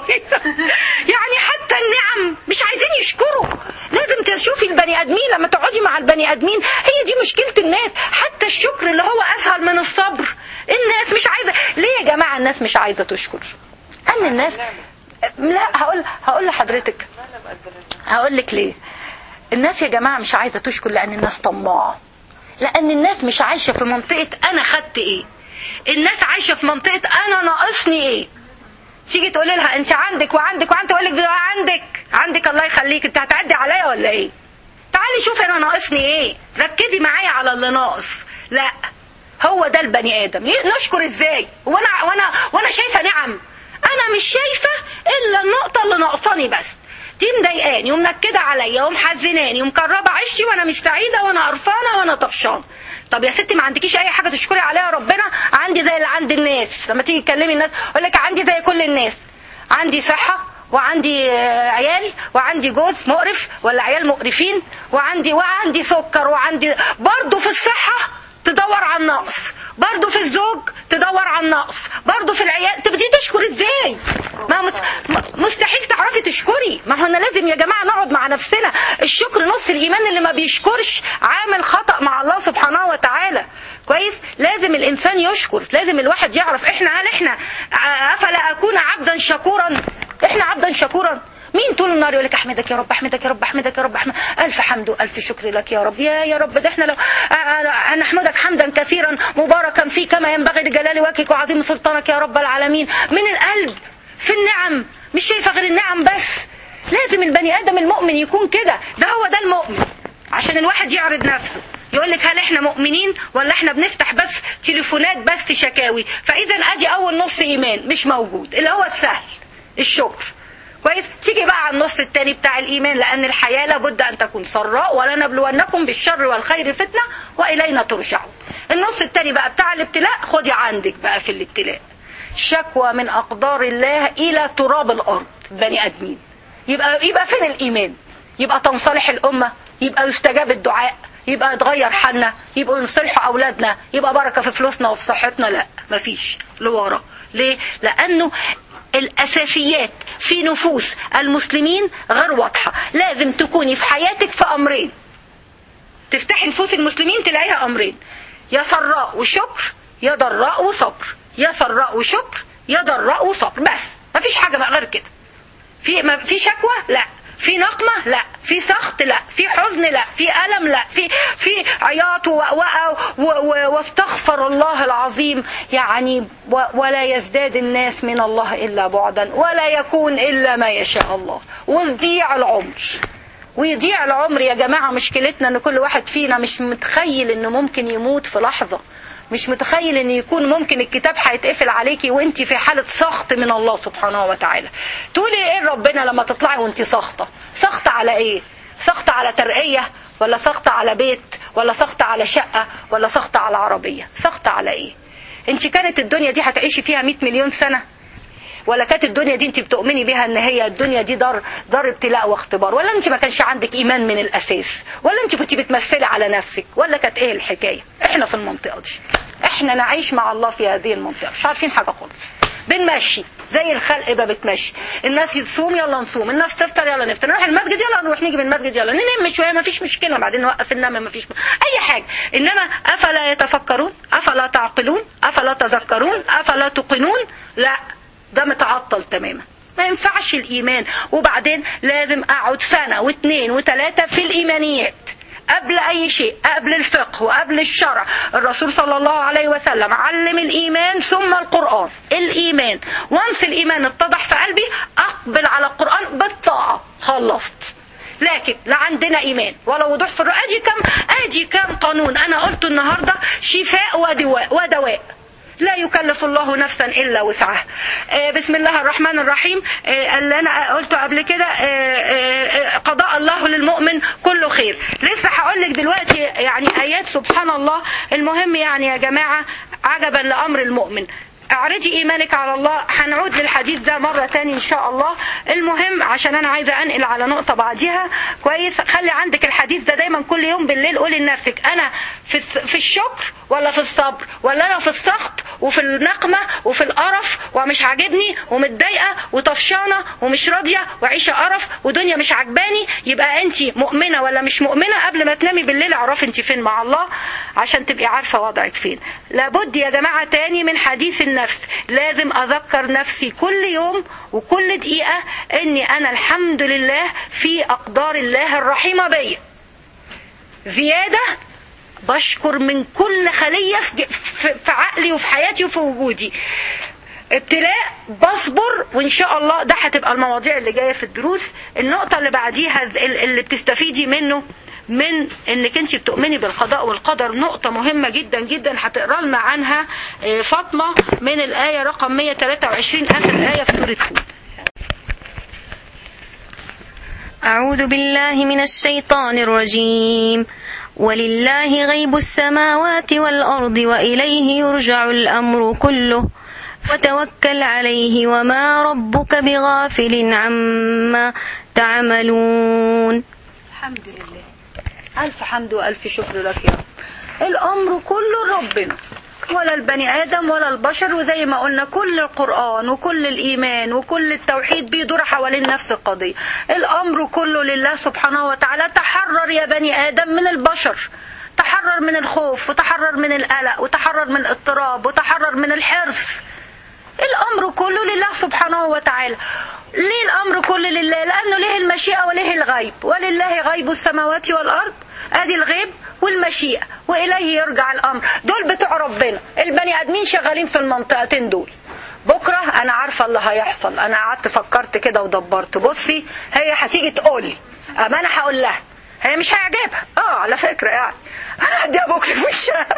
يعني حتى النعم مش عايزين يشكروا. لازم تشوفي البني ادمين لما تقعدي مع البني ادمين، هي دي مشكله الناس. حتى الشكر اللي هو اسهل من الصبر، الناس مش عايزه. ليه يا جماعه الناس مش عايزه تشكر؟ ان الناس لا هقول هقول لحضرتك هقول لك ليه الناس يا جماعه مش عايزه تشكر. لان الناس طماعه، لان الناس مش عايشه في منطقه انا خدت ايه، الناس عايشه في منطقه انا ناقصني ايه. تيجي تقولي لها انت عندك وعندك وعندك، تقول لك عندك عندك الله يخليك، انت هتعدي عليا ولا ايه؟ تعالي شوفي انا ناقصني ايه، ركزي معايا على اللي ناقص. لا، هو ده البني ادم. نشكر ازاي وانا وانا وانا شايفه نعم؟ انا مش شايفه الا النقطه اللي ناقصاني بس، دي مضايقاني ومنكده عليا ومحزناني ومكربه عشي وانا مش سعيده وانا قرفانه وانا طفشانه. طب يا ستي ما عندكيش اي حاجه تشكري عليها ربنا؟ عندي زي اللي عند الناس. لما تيجي تكلمي الناس اقول لك عندي زي كل الناس، عندي صحه وعندي عيال وعندي جوز مقرف ولا عيال مقرفين وعندي وعندي سكر وعندي. برضه في الصحه تدور على النقص، برضه في الزوج تدور على النقص، برضه في العيال. تبدي تشكر ازاي؟ ما مستحيل تعرفي تشكري. ما هو لازم يا جماعه نقعد مع نفسنا. الشكر نص الايمان. اللي ما بيشكرش عامل خطأ مع الله سبحانه وتعالى. كويس؟ لازم الانسان يشكر، لازم الواحد يعرف احنا هل احنا افلا اكون عبدا شكورا؟ احنا عبدا شكورا؟ مين طول النهار يقول لك احمدك يا رب احمدك يا رب احمدك يا رب احمد الف حمد والف شكر لك يا رب. يا يا رب ده احنا لو نحمدك حمدا كثيرا مباركا فيه كما ينبغي لجلال وجهك وعظيم سلطانك يا رب العالمين. من القلب في النعم، مش شايفه غير النعم بس. لازم البني ادم المؤمن يكون كده. ده هو ده المؤمن. عشان الواحد يعرض نفسه يقول لك هل احنا مؤمنين ولا احنا بنفتح بس تليفونات بس شكاوي؟ فاذا ادي اول نص ايمان مش موجود اللي هو السهل الشكر. كويس؟ تيجي بقى على النص الثاني بتاع الايمان، لان الحياه لابد ان تكون سراء ولنبلونكم بالشر والخير فتنه والينا ترجعون. النص الثاني بقى بتاع الابتلاء، خدي عندك بقى في الابتلاء شكوى من اقدار الله الى تراب الارض بني ادمين. يبقى يبقى فين الايمان؟ يبقى تنصلح الامه، يبقى يستجاب الدعاء، يبقى يتغير حالنا، يبقى يصلحوا اولادنا، يبقى بركه في فلوسنا وفي صحتنا. لا، مفيش لورا. ليه؟ لانه الأساسيات في نفوس المسلمين غير واضحة. لازم تكوني في حياتك في أمرين. تفتحي نفوس المسلمين تلاقيها أمرين، يا سراء وشكر يا ضراء وصبر. يا سراء وشكر يا ضراء وصبر، بس مفيش حاجة بقى غير كده. في ما في شكوى؟ لا. في نقمة؟ لا. في سخط؟ لا. في حزن؟ لا. في ألم؟ لا. في في عياط ووقوة واستغفر الله العظيم يعني. ولا يزداد الناس من الله إلا بعدا ولا يكون إلا ما يشاء الله. ويضيع العمر ويضيع العمر يا جماعة. مشكلتنا ان كل واحد فينا مش متخيل انه ممكن يموت في لحظة، مش متخيل ان يكون ممكن الكتاب هيتقفل عليكي وانت في حالة سخط من الله سبحانه وتعالى. تقولي ايه ربنا لما تطلعي وانت سخطة؟ سخطة على ايه؟ سخطة على ترقية ولا سخطة على بيت ولا سخطة على شقة ولا سخطة على عربية؟ سخطة على ايه؟ انت كانت الدنيا دي هتعيشي فيها مئة مليون سنة؟ ولا كانت الدنيا دي انت بتؤمني بها ان هي الدنيا دي دار دار ابتلاء واختبار؟ ولا انت ما كانش عندك ايمان من الاساس؟ ولا انت كنت بتمثلي على نفسك؟ ولا كانت ايه الحكايه؟ احنا في المنطقه دي، احنا نعيش مع الله في هذه المنطقه مش عارفين حاجه خالص. بنمشي زي الخلق ده بتمشي. الناس يصوم يلا نصوم، الناس تفطر يلا نفطر، نروح المسجد يلا نروح نيجي من المسجد يلا ننام شويه ما فيش مشكله، بعدين نوقف النوم ما فيش اي حاجه. انما افلا يتفكرون؟ افلا تعقلون؟ افلا تذكرون؟ افلا توقنون؟ لا، ده متعطل تماما. ما ينفعش الإيمان. وبعدين لازم أقعد سنة واثنين وثلاثة في الإيمانيات قبل أي شيء، قبل الفقه وقبل الشرع. الرسول صلى الله عليه وسلم علم الإيمان ثم القرآن. الإيمان وانس الإيمان اتضح في قلبي أقبل على القرآن بالطاعة، خلصت. لكن لا عندنا إيمان ولا وضوح في الرؤى. أدي كم أدي كم قانون أنا قلته النهاردة، شفاء ودواء ودواء. لا يكلف الله نفسا إلا وسعها. بسم الله الرحمن الرحيم. اللي أنا قلته قبل كده قضاء الله للمؤمن كله خير. لسه هقول لك دلوقتي يعني آيات سبحان الله. المهم يعني يا جماعة عجبا لأمر المؤمن. اعرضي ايمانك على الله. هنعود للحديث ده مرة تاني ان شاء الله. المهم عشان انا عايزة انقل على نقطة بعديها كويس، خلي عندك الحديث ده دايما كل يوم بالليل. قولي لنفسك انا في في الشكر ولا في الصبر، ولا انا في السخط وفي النقمة وفي القرف ومش عاجبني ومتضايقة وطفشانة ومش راضية وعيشة قرف ودنيا مش عجباني. يبقى انت مؤمنة ولا مش مؤمنة؟ قبل ما تنامي بالليل اعرفي انت فين مع الله عشان تبقي عارفة وضعك فين. لابد يا جماعة تاني من حديث النفس. لازم اذكر نفسي كل يوم وكل دقيقة اني انا الحمد لله في اقدار الله الرحيمة بيا. زيادة بشكر من كل خلية في عقلي وفي حياتي وفي وجودي. ابتلاء بصبر، وان شاء الله ده هتبقى المواضيع اللي جاية في الدروس. النقطة اللي بعديها اللي بتستفيدي منه من انك انت بتؤمني بالقضاء والقدر، نقطة مهمة جدا جدا هتقرا لنا عنها فاطمة من الآية رقم مية وتلاتة وعشرين، آخر آية في سورة هود. أعوذ بالله من الشيطان الرجيم. ولله غيب السماوات والأرض وإليه يرجع الأمر كله وتوكل عليه وما ربك بغافل عما تعملون. الحمد لله، ألف حمد وألف شكر لك يا رب. الأمر كله ربنا، ولا البني آدم ولا البشر. وزي ما قلنا كل القرآن وكل الإيمان وكل التوحيد بيدور حوالين نفس القضية. الأمر كله لله سبحانه وتعالى. تحرر يا بني آدم من البشر، تحرر من الخوف وتحرر من القلق وتحرر من الاضطراب وتحرر من الحرص. الأمر كله لله سبحانه وتعالى. ليه الأمر كله لله؟ لأنه له المشيئة وله الغيب. ولله غيب السماوات والأرض، ادي الغيب والمشيئة، وإليه يرجع الأمر. دول بتوع ربنا. البني آدمين شغالين في المنطقتين دول. بكرة أنا عارفة اللي هيحصل. أنا قعدت فكرت كده ودبرت. بصي هي هتيجي تقولي، أما أنا هقول لها، هي مش هيعجبها. اه على فكرة يعني أنا هديها بوكس في وشها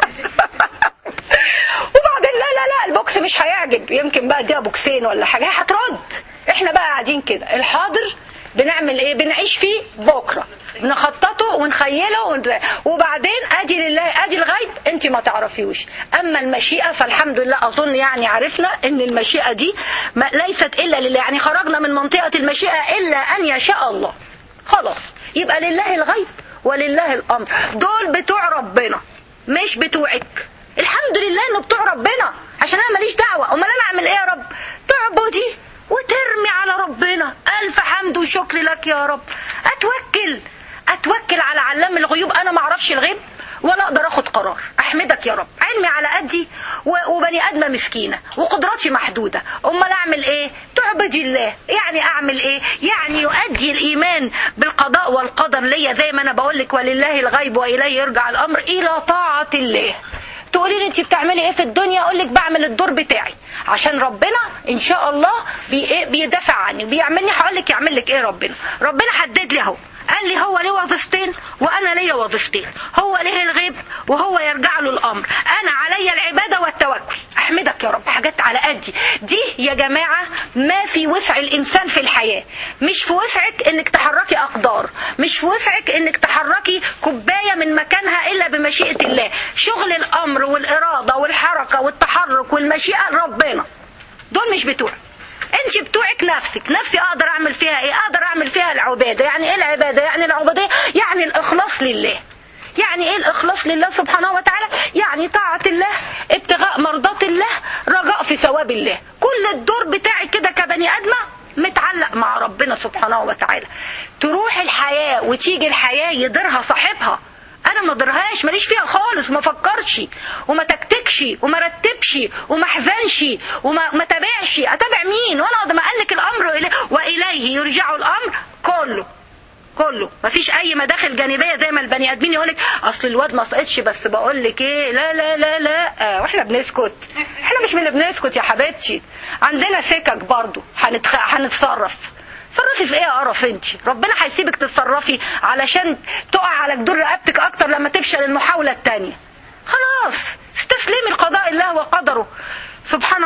وبعدين لا لا لا البوكس مش هيعجب، يمكن بقى اديها بوكسين ولا حاجة هي هترد. احنا بقى قاعدين كده، الحاضر بنعمل ايه؟ بنعيش فيه بكرة، بنخططه ونخيله ون... وبعدين ادي لله ادي الغيب انت ما تعرفيوش. اما المشيئة فالحمد لله اظن يعني عرفنا ان المشيئة دي ما ليست الا لله، يعني خرجنا من منطقة المشيئة الا ان يشاء الله. خلاص يبقى لله الغيب ولله الامر. دول بتوع ربنا مش بتوعك. الحمد لله انه بتوع ربنا، عشان انا ماليش دعوة. امال انا اعمل ايه يا رب؟ تعبدي وترمي على ربنا. ألف حمد وشكر لك يا رب. أتوكل أتوكل على علام الغيوب. أنا ما أعرفش الغيب ولا أقدر أخد قرار. أحمدك يا رب، علمي على قدي وبني آدمة مسكينة وقدراتي محدودة. أمال أعمل إيه؟ تعبدي الله. يعني أعمل إيه؟ يعني يؤدي الإيمان بالقضاء والقدر ليا زي ما أنا بقولك ولله الغيب وإليه يرجع الأمر، إلى طاعة الله. تقولي لي انت بتعملي ايه في الدنيا؟ اقول لك بعمل الدور بتاعي عشان ربنا ان شاء الله بي بيدافع عني بيعملني. هقول لك يعمل لك ايه ربنا. ربنا حدد لي اهو، قال لي هو ليه وظيفتين وانا ليا وظيفتين. هو ليه الغيب وهو يرجع له الامر. انا عليا العباده والتوكل. احمدك يا رب، حاجات على قدي دي يا جماعه. ما في وسع الانسان في الحياه. مش في وسعك انك تحركي اقدار، مش في وسعك انك تحركي كوبايه من مكانها الا بمشيئه الله. شغل الامر والاراده والحركه والتحرك والمشيئه ربنا. دول مش بتوعك انت، بتوعك نفسك. نفسي اقدر اعمل فيها ايه؟ اقدر اعمل فيها العباده. يعني ايه العباده؟ يعني العبوديه، يعني الاخلاص لله. يعني ايه الاخلاص لله سبحانه وتعالى؟ يعني طاعه الله، ابتغاء مرضات الله، رجاء في ثواب الله. كل الدور بتاعي كده كبني ادمه متعلق مع ربنا سبحانه وتعالى. تروح الحياه وتيجي الحياه يديرها صاحبها. انا ما ادرهاش، ماليش فيها خالص، وما فكرش وما تكتكش وما رتبش وما احزنش وما ما تابعش. اتابع مين وانا قد ما قالك الامر إليه واليه يرجع الامر كله كله. مفيش اي مداخل جانبيه زي ما البني ادمين يقولك اصل الواد ما سقطش. بس بقول لك ايه، لا لا لا لا آه واحنا بنسكت. احنا مش من اللي بنسكت يا حبيبتي، عندنا سكك برضو هنتخ... هنتصرف. تصرفي في ايه يا قرف انت؟ ربنا هيسيبك تتصرفي علشان تقع على جدور رقبتك اكتر لما تفشل المحاولة التانية. خلاص استسلمي لقضاء الله وقدره سبحانه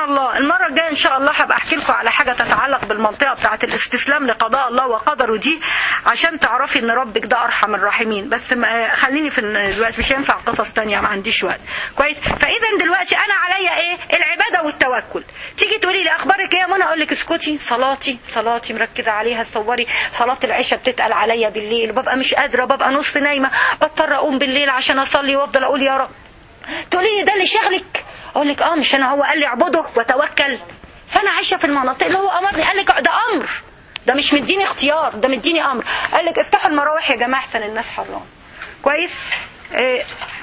الله. المره الجايه ان شاء الله هبقى احكي لكم على حاجه تتعلق بالمنطقه بتاعه الاستسلام لقضاء الله وقدره دي، عشان تعرفي ان ربك ده ارحم الراحمين. بس خليني في دلوقتي، مش هينفع قصص تانية، ما عنديش وقت. كويس. فاذا دلوقتي انا عليا ايه؟ العباده والتوكل. تيجي تقولي لي اخبارك ايه يا منى؟ اقول لك اسكتي، صلاتي صلاتي مركزه عليها. تصوري صلاه العشاء بتتقل عليا بالليل، ببقى مش قادره، ببقى نص نايمه، بضطر اقوم بالليل عشان اصلي وافضل اقول يا رب. تقولي لي ده اللي شغلك؟ اقول لك اه، مش انا هو قال لي اعبده وتوكل؟ فانا عايشه في المناطق اللي هو امرني. قال لك ده امر، ده مش مديني اختيار، ده مديني امر. قال لك افتحوا المراوح يا جماعه احسن الناس حرام. كويس. إيه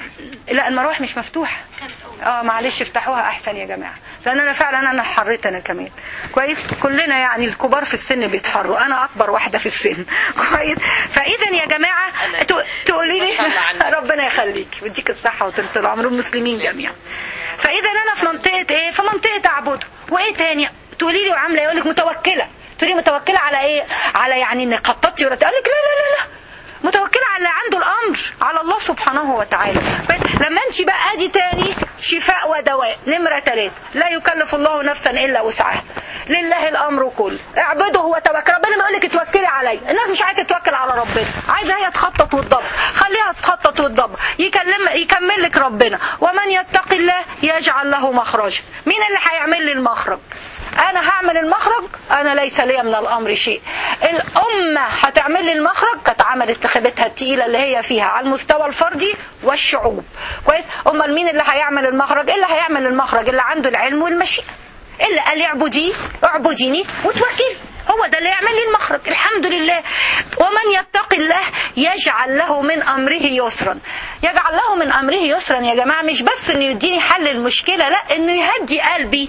لا المراوح مش مفتوحه. اه معلش افتحوها احسن يا جماعه، لان انا فعلا انا حريت انا كمان. كويس. كلنا يعني الكبار في السن بيتحروا، انا اكبر واحده في السن. كويس. فاذا يا جماعه تقولي لي ربنا يخليك ويديك الصحه وطول العمر المسلمين جميعا. فاذا انا في منطقه ايه؟ في منطقه اعبده. وايه تاني؟ تقولي لي وعامله يقول لك متوكله. تقولي متوكله على ايه؟ على يعني ان خططتي ولا؟ تقول لك لا لا لا لا، متوكله على اللي عنده الامر، على الله سبحانه وتعالى. لما انت بقى ادي تاني شفاء ودواء. نمره ثلاثة، لا يكلف الله نفسا الا وسعها، لله الامر كله، اعبده وتوكل. ربنا ما يقول لك توكلي عليا، الناس مش عايزه تتوكل على ربنا، عايزه هي تخطط وتدبر. خليها تخطط وتدبر، يكلم يكمل لك ربنا. ومن يتق الله يجعل له مخرجا. مين اللي هيعمل لي المخرج؟ انا هعمل المخرج؟ انا ليس لي من الامر شيء. الامه هتعمل لي المخرج، كانت عملت لخيبتها الثقيله اللي هي فيها على المستوى الفردي والشعوب. كويس. امال مين اللي هيعمل المخرج؟ اللي هيعمل المخرج اللي عنده العلم والمشيئه، اللي قال لي اعبدي اعبديني وتوكلي، هو ده اللي يعمل لي المخرج. الحمد لله. ومن يتق الله يجعل له من امره يسرا. يجعل له من امره يسرا يا جماعه مش بس انه يديني حل المشكله، لا، انه يهدي قلبي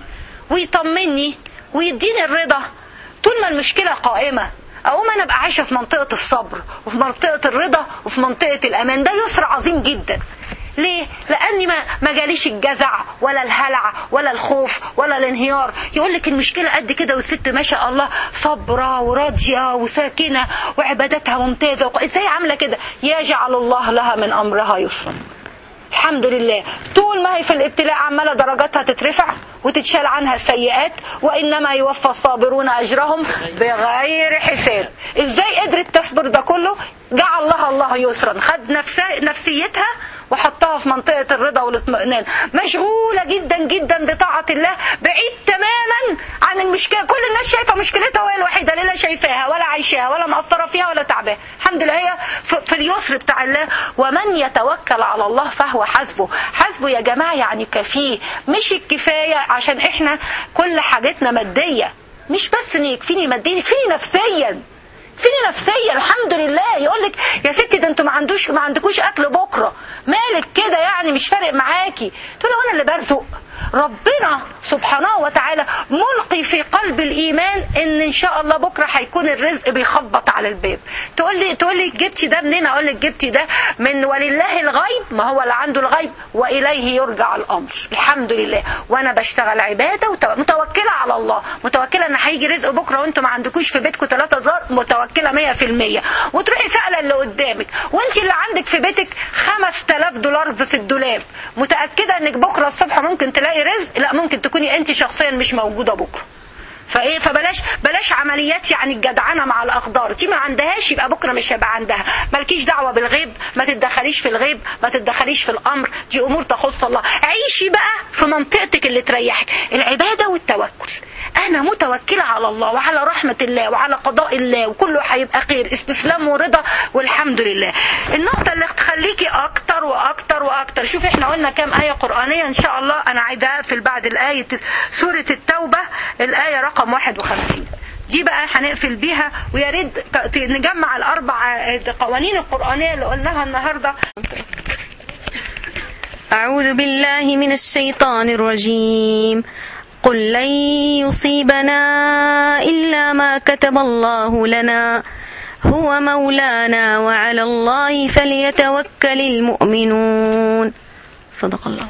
ويطمني ويديني الرضا طول ما المشكله قائمه. اقوم انا ابقى عايشه في منطقه الصبر وفي منطقه الرضا وفي منطقه الامان. ده يسر عظيم جدا. ليه؟ لاني ما ما جاليش الجزع ولا الهلع ولا الخوف ولا الانهيار. يقول لك المشكله قد كده والست ما شاء الله صبره وراضيه وساكنه وعبادتها ممتازه، ازاي عامله كده؟ يجعل الله لها من امرها يسرا. الحمد لله. طول ما هي في الابتلاء عماله درجاتها تترفع وتتشال عنها السيئات، وانما يوفى الصابرون اجرهم بغير حساب. ازاي قدرت تصبر ده كله؟ جعل لها الله يسرا. خد نفسيتها وحطها في منطقه الرضا والاطمئنان، مشغوله جدا جدا بطاعه الله، بعيد تماما عن المشكله. كل الناس شايفه مشكلتها وهي الوحيده اللي لا شايفاها ولا عايشاها ولا مأثره فيها ولا تعباها. الحمد لله هي في اليسر بتاع الله. ومن يتوكل على الله فهو حسبه. حسبه يا جماعه يعني كفيه، مش الكفايه عشان احنا كل حاجتنا ماديه. مش بس ان يكفيني ماديا، يكفيني نفسيا، فيني نفسيا. الحمد لله. يقول لك يا ستي ده انتوا ما عندوش ما عندكوش اكل بكره، مالك كده يعني مش فارق معاكي؟ تقول له انا اللي برزق. ربنا سبحانه وتعالى ملقي في قلب الايمان ان ان شاء الله بكره هيكون الرزق بيخبط على الباب. تقول لي تقول لي جبتي ده منين؟ اقول لك جبتي ده من ولله الغيب، ما هو اللي عنده الغيب واليه يرجع الامر. الحمد لله. وانا بشتغل عباده ومتوكله على الله، متوكله ان هيجي رزق بكره وانتوا ما عندكوش في بيتكم ثلاثة دولار، متوكله مية في المية. وتروحي سائله اللي قدامك وانت اللي عندك في بيتك خمسة آلاف دولار في الدولاب، متاكده انك بكره الصبح ممكن تلاقي رزق؟ لا، ممكن تكوني انت شخصيا مش موجوده بكره. فايه فبلاش بلاش عمليات يعني الجدعنه مع الاقدار دي، ما عندهاش يبقى بكره مش هيبقى عندها. مالكيش دعوه بالغيب، ما تتدخليش في الغيب، ما تتدخليش في الامر، دي امور تخص الله. عيشي بقى في منطقتك اللي تريحك، العباده والتوكل. انا متوكله على الله وعلى رحمه الله وعلى قضاء الله وكله هيبقى خير، استسلام ورضا والحمد لله. النقطه اللي تخليكي اكتر واكتر واكتر، شوفي احنا قلنا كام ايه قرانيه ان شاء الله. انا عايزاها في بعد الايه سوره التوبه الايه رقم واحد وخمسين دي بقى هنقفل بيها، ويا ريت نجمع الاربع قوانين القرانيه اللي قلناها النهارده. أعوذ بالله من الشيطان الرجيم. قل لن يصيبنا إلا ما كتب الله لنا هو مولانا وعلى الله فليتوكل المؤمنون. صدق الله.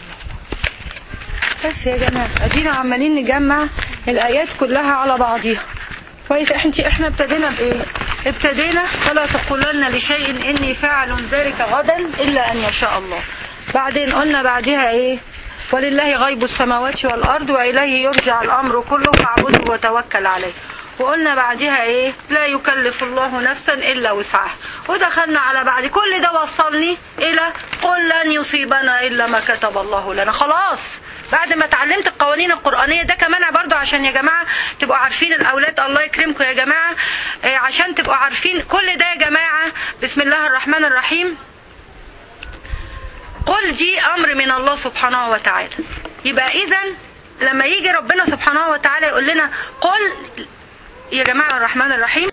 بس يا جماعة ادينا عمالين نجمع الآيات كلها على بعضيها. كويس. احنا احنا ابتدينا بايه؟ ابتدينا فلا تقولن لشيء اني فاعل ذلك غدا الا ان يشاء الله. بعدين قلنا بعدها ايه؟ ولله غيب السماوات والأرض وإليه يرجع الأمر كله فاعبده وتوكل عليه. وقلنا بعدها ايه؟ لا يكلف الله نفسا الا وسعها. ودخلنا على بعد كل ده وصلني الى قل لن يصيبنا الا ما كتب الله لنا. خلاص بعد ما اتعلمت القوانين القرآنية ده كمان برضو عشان يا جماعة تبقوا عارفين الأولاد، الله يكرمكم يا جماعة، عشان تبقوا عارفين كل ده يا جماعة. بسم الله الرحمن الرحيم. قل دي أمر من الله سبحانه وتعالى. يبقى إذن لما يجي ربنا سبحانه وتعالى يقول لنا قل يا جماعة الرحمن الرحيم